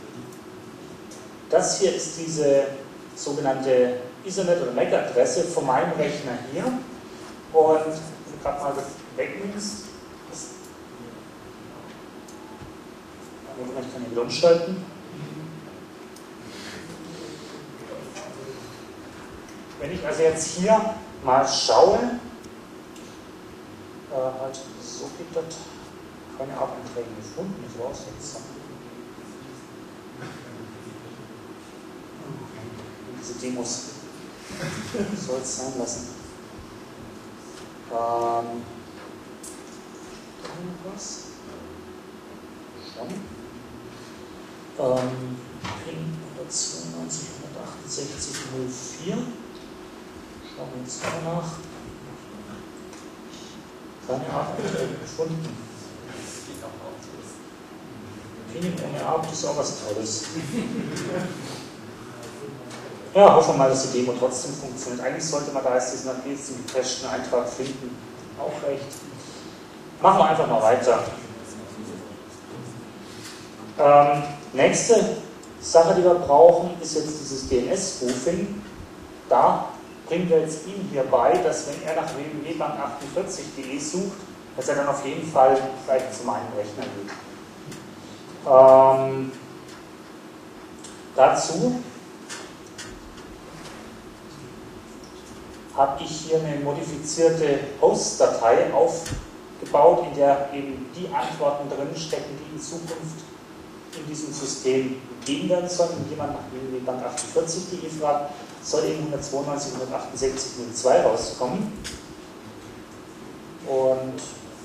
das hier ist diese sogenannte Ethernet- oder M A C-Adresse von meinem Rechner hier. Und wenn du gerade mal das wegnimmst, ich kann ihn wieder umschalten. Wenn ich also jetzt hier mal schaue, äh, halt, so geht das, keine Abanträge gefunden, ich raus jetzt. Diese Demos soll es sein lassen. Ähm, was? Schon. Ähm, Pin hundertzweiundneunzig, hundertachtundsechzig, null vier. Schauen wir jetzt mal nach. Keine Abanträge gefunden. Pin ohne Ab ist auch was Tolles. Ja, hoffen wir mal, dass die Demo trotzdem funktioniert. Eigentlich sollte man da jetzt diesen jetzt einen gecacheten Eintrag finden. Auch recht. Machen wir einfach mal weiter. Ähm, nächste Sache, die wir brauchen, ist jetzt dieses D N S-Spoofing. Da bringen wir jetzt ihm hier bei, dass wenn er nach w w w punkt bank achtundvierzig punkt de sucht, dass er dann auf jeden Fall gleich zu meinem Rechner geht. Ähm, dazu habe ich hier eine modifizierte Host-Datei aufgebaut, in der eben die Antworten drin stecken, die in Zukunft in diesem System gegeben werden sollen. Wenn jemand nach w w w punkt bank achtundvierzig punkt de fragt, soll eben hundertzweiundneunzig, hundertachtundsechzig, null zwei rauskommen. Und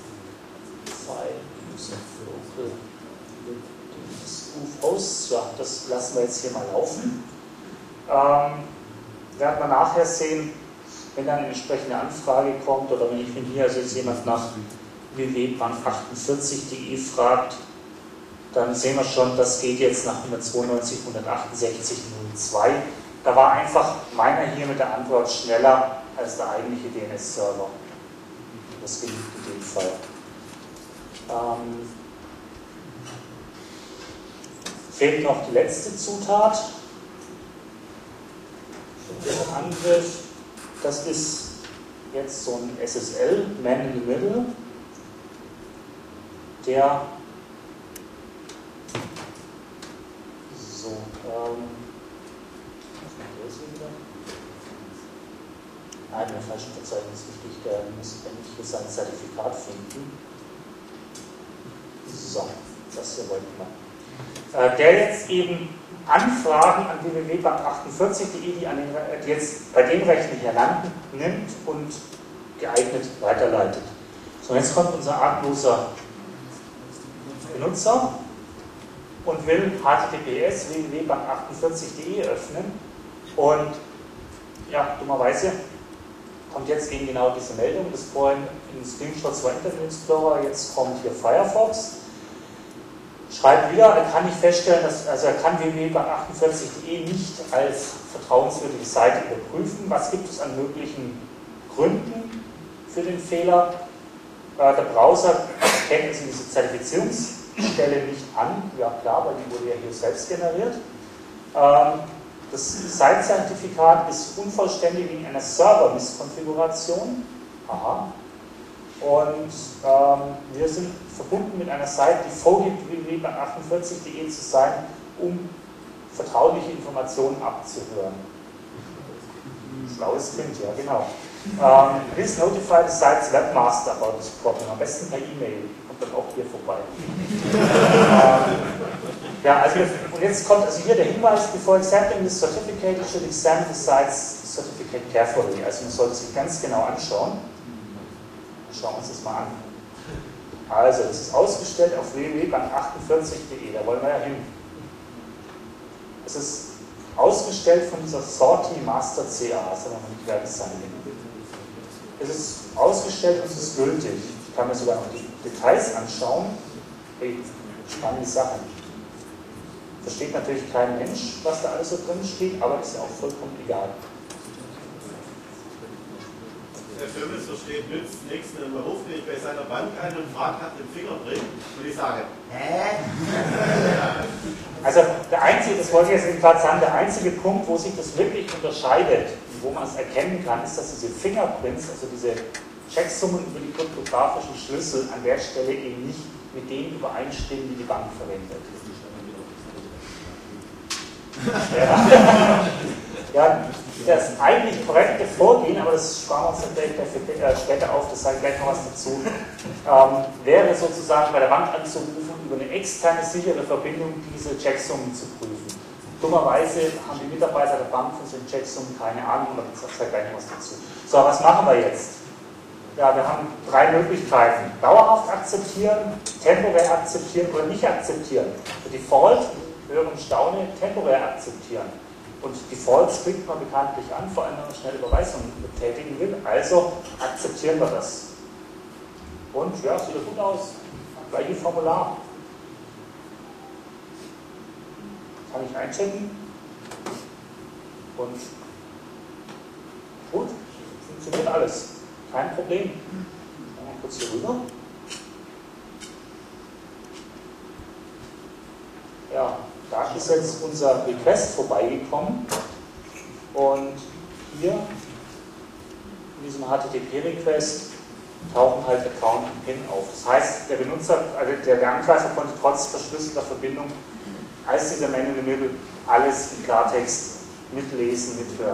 Hosts, ja, das lassen wir jetzt hier mal laufen. Ähm, werden wir nachher sehen, wenn dann eine entsprechende Anfrage kommt oder wenn ich von hier also jetzt jemand nach w w w punkt bank achtundvierzig punkt de fragt, dann sehen wir schon, das geht jetzt nach hundertzweiundneunzig, hundertachtundsechzig, null zwei. Da war einfach meiner hier mit der Antwort schneller als der eigentliche D N S-Server. Das gilt in dem Fall. Ähm, fehlt noch die letzte Zutat für den Angriff. Das ist jetzt so ein S S L, Man in the Middle, der so, ähm, was macht der jetzt wieder? Nein, im falschen Verzeichnis wichtig, der muss endlich hier sein Zertifikat finden. So, das hier wollte ich mal. Äh, der jetzt eben Anfragen an w w w punkt bank achtundvierzig punkt de, die, an den, die jetzt bei dem Rechner hier landen, nimmt und geeignet weiterleitet. So, jetzt kommt unser argloser Benutzer und will H T T P S w w w punkt bank achtundvierzig punkt de öffnen und ja, dummerweise kommt jetzt eben genau diese Meldung, das vorhin in Screenshots war Internet Explorer, jetzt kommt hier Firefox. Schreibt wieder, er kann nicht feststellen, dass, also er kann w w w punkt bank achtundvierzig punkt de nicht als vertrauenswürdige Seite überprüfen. Was gibt es an möglichen Gründen für den Fehler? Äh, der Browser kennt also diese Zertifizierungsstelle nicht an, ja klar, weil die wurde ja hier selbst generiert. Ähm, das Site-Zertifikat ist unvollständig wegen einer Server-Misskonfiguration. Aha. Und ähm, wir sind verbunden mit einer Seite, die vorgibt, w w w punkt bank achtundvierzig punkt de zu sein, um vertrauliche Informationen abzuhören. Schlaues Kind, ja genau. Ähm, please notify the site's webmaster about this problem. Am besten per E-Mail. Kommt dann auch hier vorbei. ähm, ja, also, und jetzt kommt also hier der Hinweis, before accepting this certificate, you should examine the site's certificate carefully. Also man sollte sich ganz genau anschauen. Schauen wir uns das mal an. Also, das ist ausgestellt auf w w w punkt bank achtundvierzig punkt de, da wollen wir ja hin. Es ist ausgestellt von dieser Sorti Master C A, das haben wir noch nicht fertig sein. Es ist ausgestellt und es ist gültig. Ich kann mir sogar noch die Details anschauen. Hey, spannende Sache. Versteht natürlich kein Mensch, was da alles so drin steht, aber ist ja auch vollkommen egal. Der Firmen versteht nützt nichts, man ruft mich bei seiner Bank ein und fragt nach dem Fingerprint und ich sage, hä? Also der einzige, das wollte ich jetzt gerade sagen, der einzige Punkt, wo sich das wirklich unterscheidet, wo man es erkennen kann, ist, dass diese Fingerprints, also diese Checksummen über die kryptografischen Schlüssel an der Stelle eben nicht mit denen übereinstimmen, die die Bank verwendet. Ja. Ja, das eigentlich korrekte Vorgehen, aber das sparen wir uns dann gleich äh, später auf, das sage ich gleich noch was dazu, ähm, wäre sozusagen bei der Bank anzurufen, über eine externe sichere Verbindung diese Checksummen zu prüfen. Dummerweise haben die Mitarbeiter der Bank von den Checksummen keine Ahnung, aber ich sage gleich noch was dazu. So, was machen wir jetzt? Ja, wir haben drei Möglichkeiten. Dauerhaft akzeptieren, temporär akzeptieren oder nicht akzeptieren. Der Default, höre und staune, temporär akzeptieren. Und Default springt man bekanntlich an, vor allem wenn man schnell Überweisungen betätigen will. Also akzeptieren wir das. Und ja, sieht ja gut aus. Gleiche Formular. Kann ich einchecken. Und gut, funktioniert alles. Kein Problem. Schauen wir kurz hier rüber. Ja. Da ist jetzt unser Request vorbeigekommen und hier in diesem H T T P-Request tauchen halt Account und PIN auf. Das heißt, der Benutzer, also der, der Angreifer konnte trotz verschlüsselter Verbindung als dieser Man in the Middle alles im Klartext mitlesen, mithören.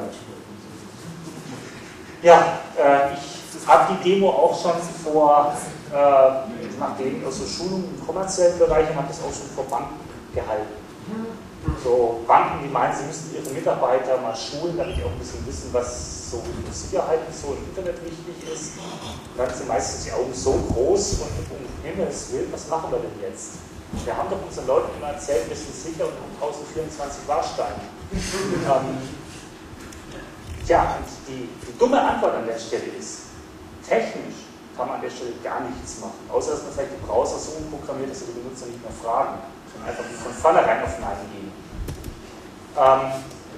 Ja, äh, ich habe die Demo auch schon vor, äh, nachdem also Schulungen im kommerziellen Bereich, und habe das auch schon vor Banken gehalten. So Banken, die meinen, sie müssten ihre Mitarbeiter mal schulen, damit die auch ein bisschen wissen, was so in Sicherheit und so im Internet wichtig ist. Dann sind meistens die Augen so groß und um Himmels Willen, was machen wir denn jetzt? Wir haben doch unseren Leuten immer erzählt, wir sind sicher und haben tausendvierundzwanzig Warsteine. ähm, tja, und die, die dumme Antwort an der Stelle ist, technisch kann man an der Stelle gar nichts machen, außer dass man vielleicht die Browser so umprogrammiert, dass sie die Benutzer nicht mehr fragen, sondern einfach von vornherein auf Nein gehen. Ähm,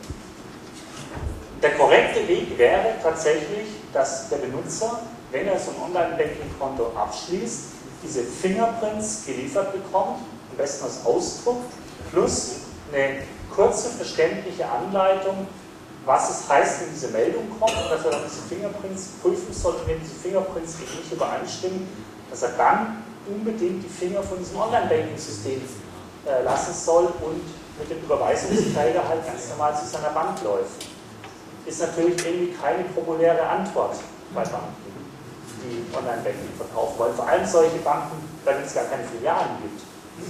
der korrekte Weg wäre tatsächlich, dass der Benutzer, wenn er so ein Online-Banking-Konto abschließt, diese Fingerprints geliefert bekommt, am besten als Ausdruck, plus eine kurze, verständliche Anleitung, was es heißt, wenn diese Meldung kommt und dass er dann diese Fingerprints prüfen soll und wenn diese Fingerprints nicht übereinstimmen, dass er dann unbedingt die Finger von diesem Online-Banking-System äh, lassen soll und mit dem Überweisungsträger halt ganz normal zu seiner Bank läuft. Ist natürlich irgendwie keine populäre Antwort bei Banken, die Online-Banking verkaufen wollen. Vor allem solche Banken, bei denen es gar keine Filialen gibt.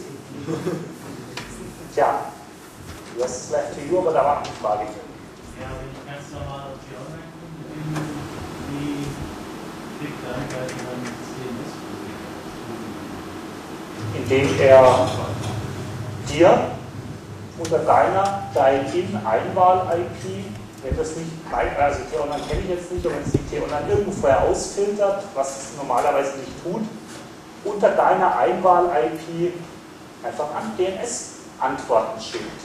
Tja, du hast es left to you, aber da war eine Frage. Ja, wenn ich ganz normal auf die Online-Kunden bin, wie kriegt der Angreifer dann das D N S? Indem er dir unter deiner Dine-In-Einwahl-I P, wenn das nicht, also T-Online kenne ich jetzt nicht, aber wenn es die T-Online irgendwo vorher ausfiltert, was es normalerweise nicht tut, unter deiner Einwahl-I P einfach an D N S-Antworten schickt.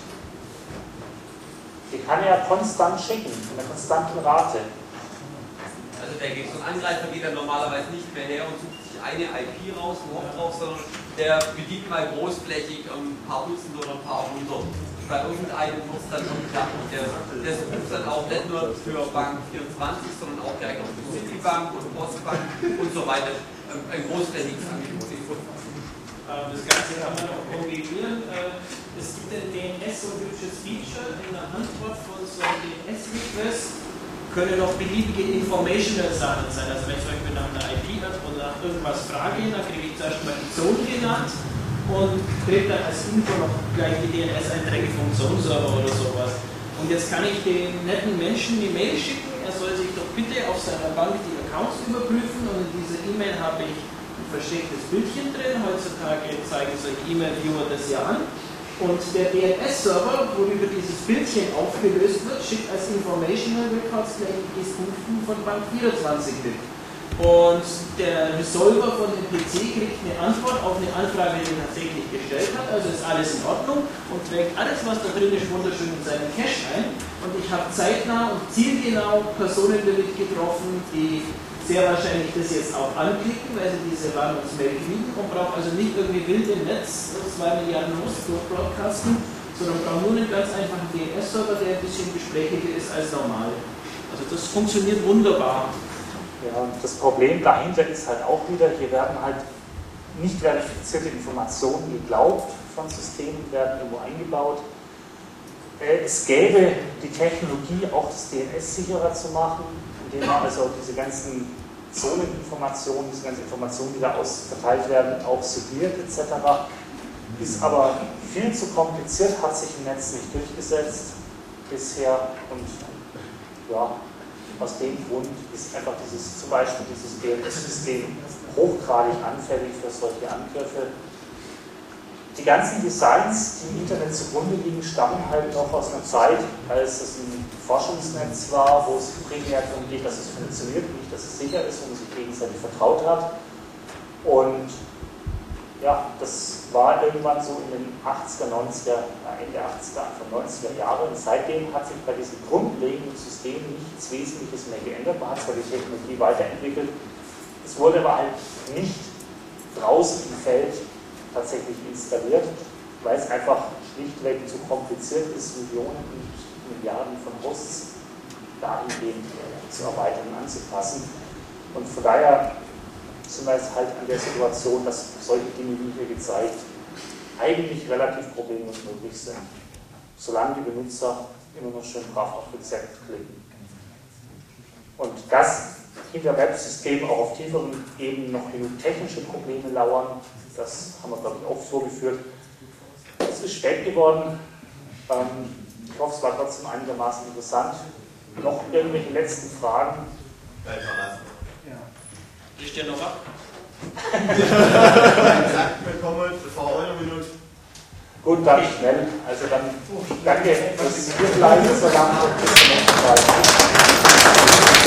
Die kann er ja konstant schicken, in einer konstanten Rate. Also der geht so ein Angreifer geht dann normalerweise nicht mehr her und sucht sich eine I P raus, einen Hop drauf, sondern der bedient mal großflächig ein paar Dutzend oder ein paar hundert. Bei irgendeinem wird es dann schon klappen. Der, der sucht dann auch nicht nur für Bank vierundzwanzig, sondern auch direkt auf die Citibank und Postbank und so weiter. Ein großflächiges Angebot. Das Ganze kann man auch kombinieren. Es gibt ein D N S so ein hübsches Feature in der Antwort von so einem D N S-Request. Können auch beliebige informational Sachen sein. Also wenn ich zum Beispiel nach einer I P habe und nach irgendwas frage, dann kriege ich zuerst mal die Zone genannt und kriege dann als Info noch gleich die D N S-Einträge vom Zone-Server oder sowas. Und jetzt kann ich den netten Menschen die Mail schicken, er soll sich doch bitte auf seiner Bank die Accounts überprüfen und in dieser E-Mail habe ich ein verstecktes Bildchen drin. Heutzutage zeigen solche E-Mail-Viewer das ja an. Und der D N S-Server, worüber dieses Bildchen aufgelöst wird, schickt als Informational Records gleich die G-Punkten von Bank vierundzwanzig mit. Und der Resolver von dem P C kriegt eine Antwort auf eine Anfrage, die er tatsächlich gestellt hat. Also ist alles in Ordnung und trägt alles, was da drin ist, wunderschön in seinen Cache ein. Und ich habe zeitnah und zielgenau Personen damit getroffen, die sehr wahrscheinlich das jetzt auch anklicken, weil sie diese Warnungsmail kriegen und braucht also nicht irgendwie wild im Netz zwei Milliarden Hosts durchbroadcasten, sondern braucht nur einen ganz einfachen D N S-Server, der ein bisschen gesprächiger ist als normal. Also das funktioniert wunderbar. Ja, das Problem dahinter ist halt auch wieder, hier werden halt nicht verifizierte Informationen geglaubt von Systemen, werden irgendwo eingebaut. Es gäbe die Technologie, auch das D N S sicherer zu machen, indem man also diese ganzen Zoneninformationen, diese ganzen Informationen, die da ausverteilt werden, auch signiert et cetera. Ist aber viel zu kompliziert, hat sich im Netz nicht durchgesetzt bisher und ja, aus dem Grund ist einfach dieses, zum Beispiel dieses D N S-System hochgradig anfällig für solche Angriffe. Die ganzen Designs, die im Internet zugrunde liegen, stammen halt noch aus einer Zeit, als es ein Forschungsnetz war, wo es primär darum geht, dass es funktioniert, nicht dass es sicher ist, wo man sich gegenseitig vertraut hat. Und ja, das war irgendwann so in den achtziger, neunziger, Ende achtziger, Anfang neunziger Jahre. Und seitdem hat sich bei diesen grundlegenden Systemen nichts Wesentliches mehr geändert. Man hat zwar die Technologie weiterentwickelt, es wurde aber halt nicht draußen im Feld tatsächlich installiert, weil es einfach schlichtweg zu kompliziert ist, Millionen und Milliarden von Hosts dahingehend zu erweitern und anzupassen. Und von daher sind wir jetzt halt an der Situation, dass solche Dinge, wie hier gezeigt, eigentlich relativ problemlos möglich sind, solange die Benutzer immer noch schön brav auf Rezept klicken. Und dass hinter Websystemen auch auf tieferen Ebenen noch genug technische Probleme lauern, das haben wir, glaube ich, auch vorgeführt. Es ist spät geworden. Ähm, ich hoffe, es war trotzdem einigermaßen interessant. Noch irgendwelche letzten Fragen? Dein Verlassen. Ich stehe noch ab. Gesagt bekommen, das war eure Minute. Gut, dann schnell. Also dann danke fürs Hierbleiben so lange und bis zum nächsten Mal.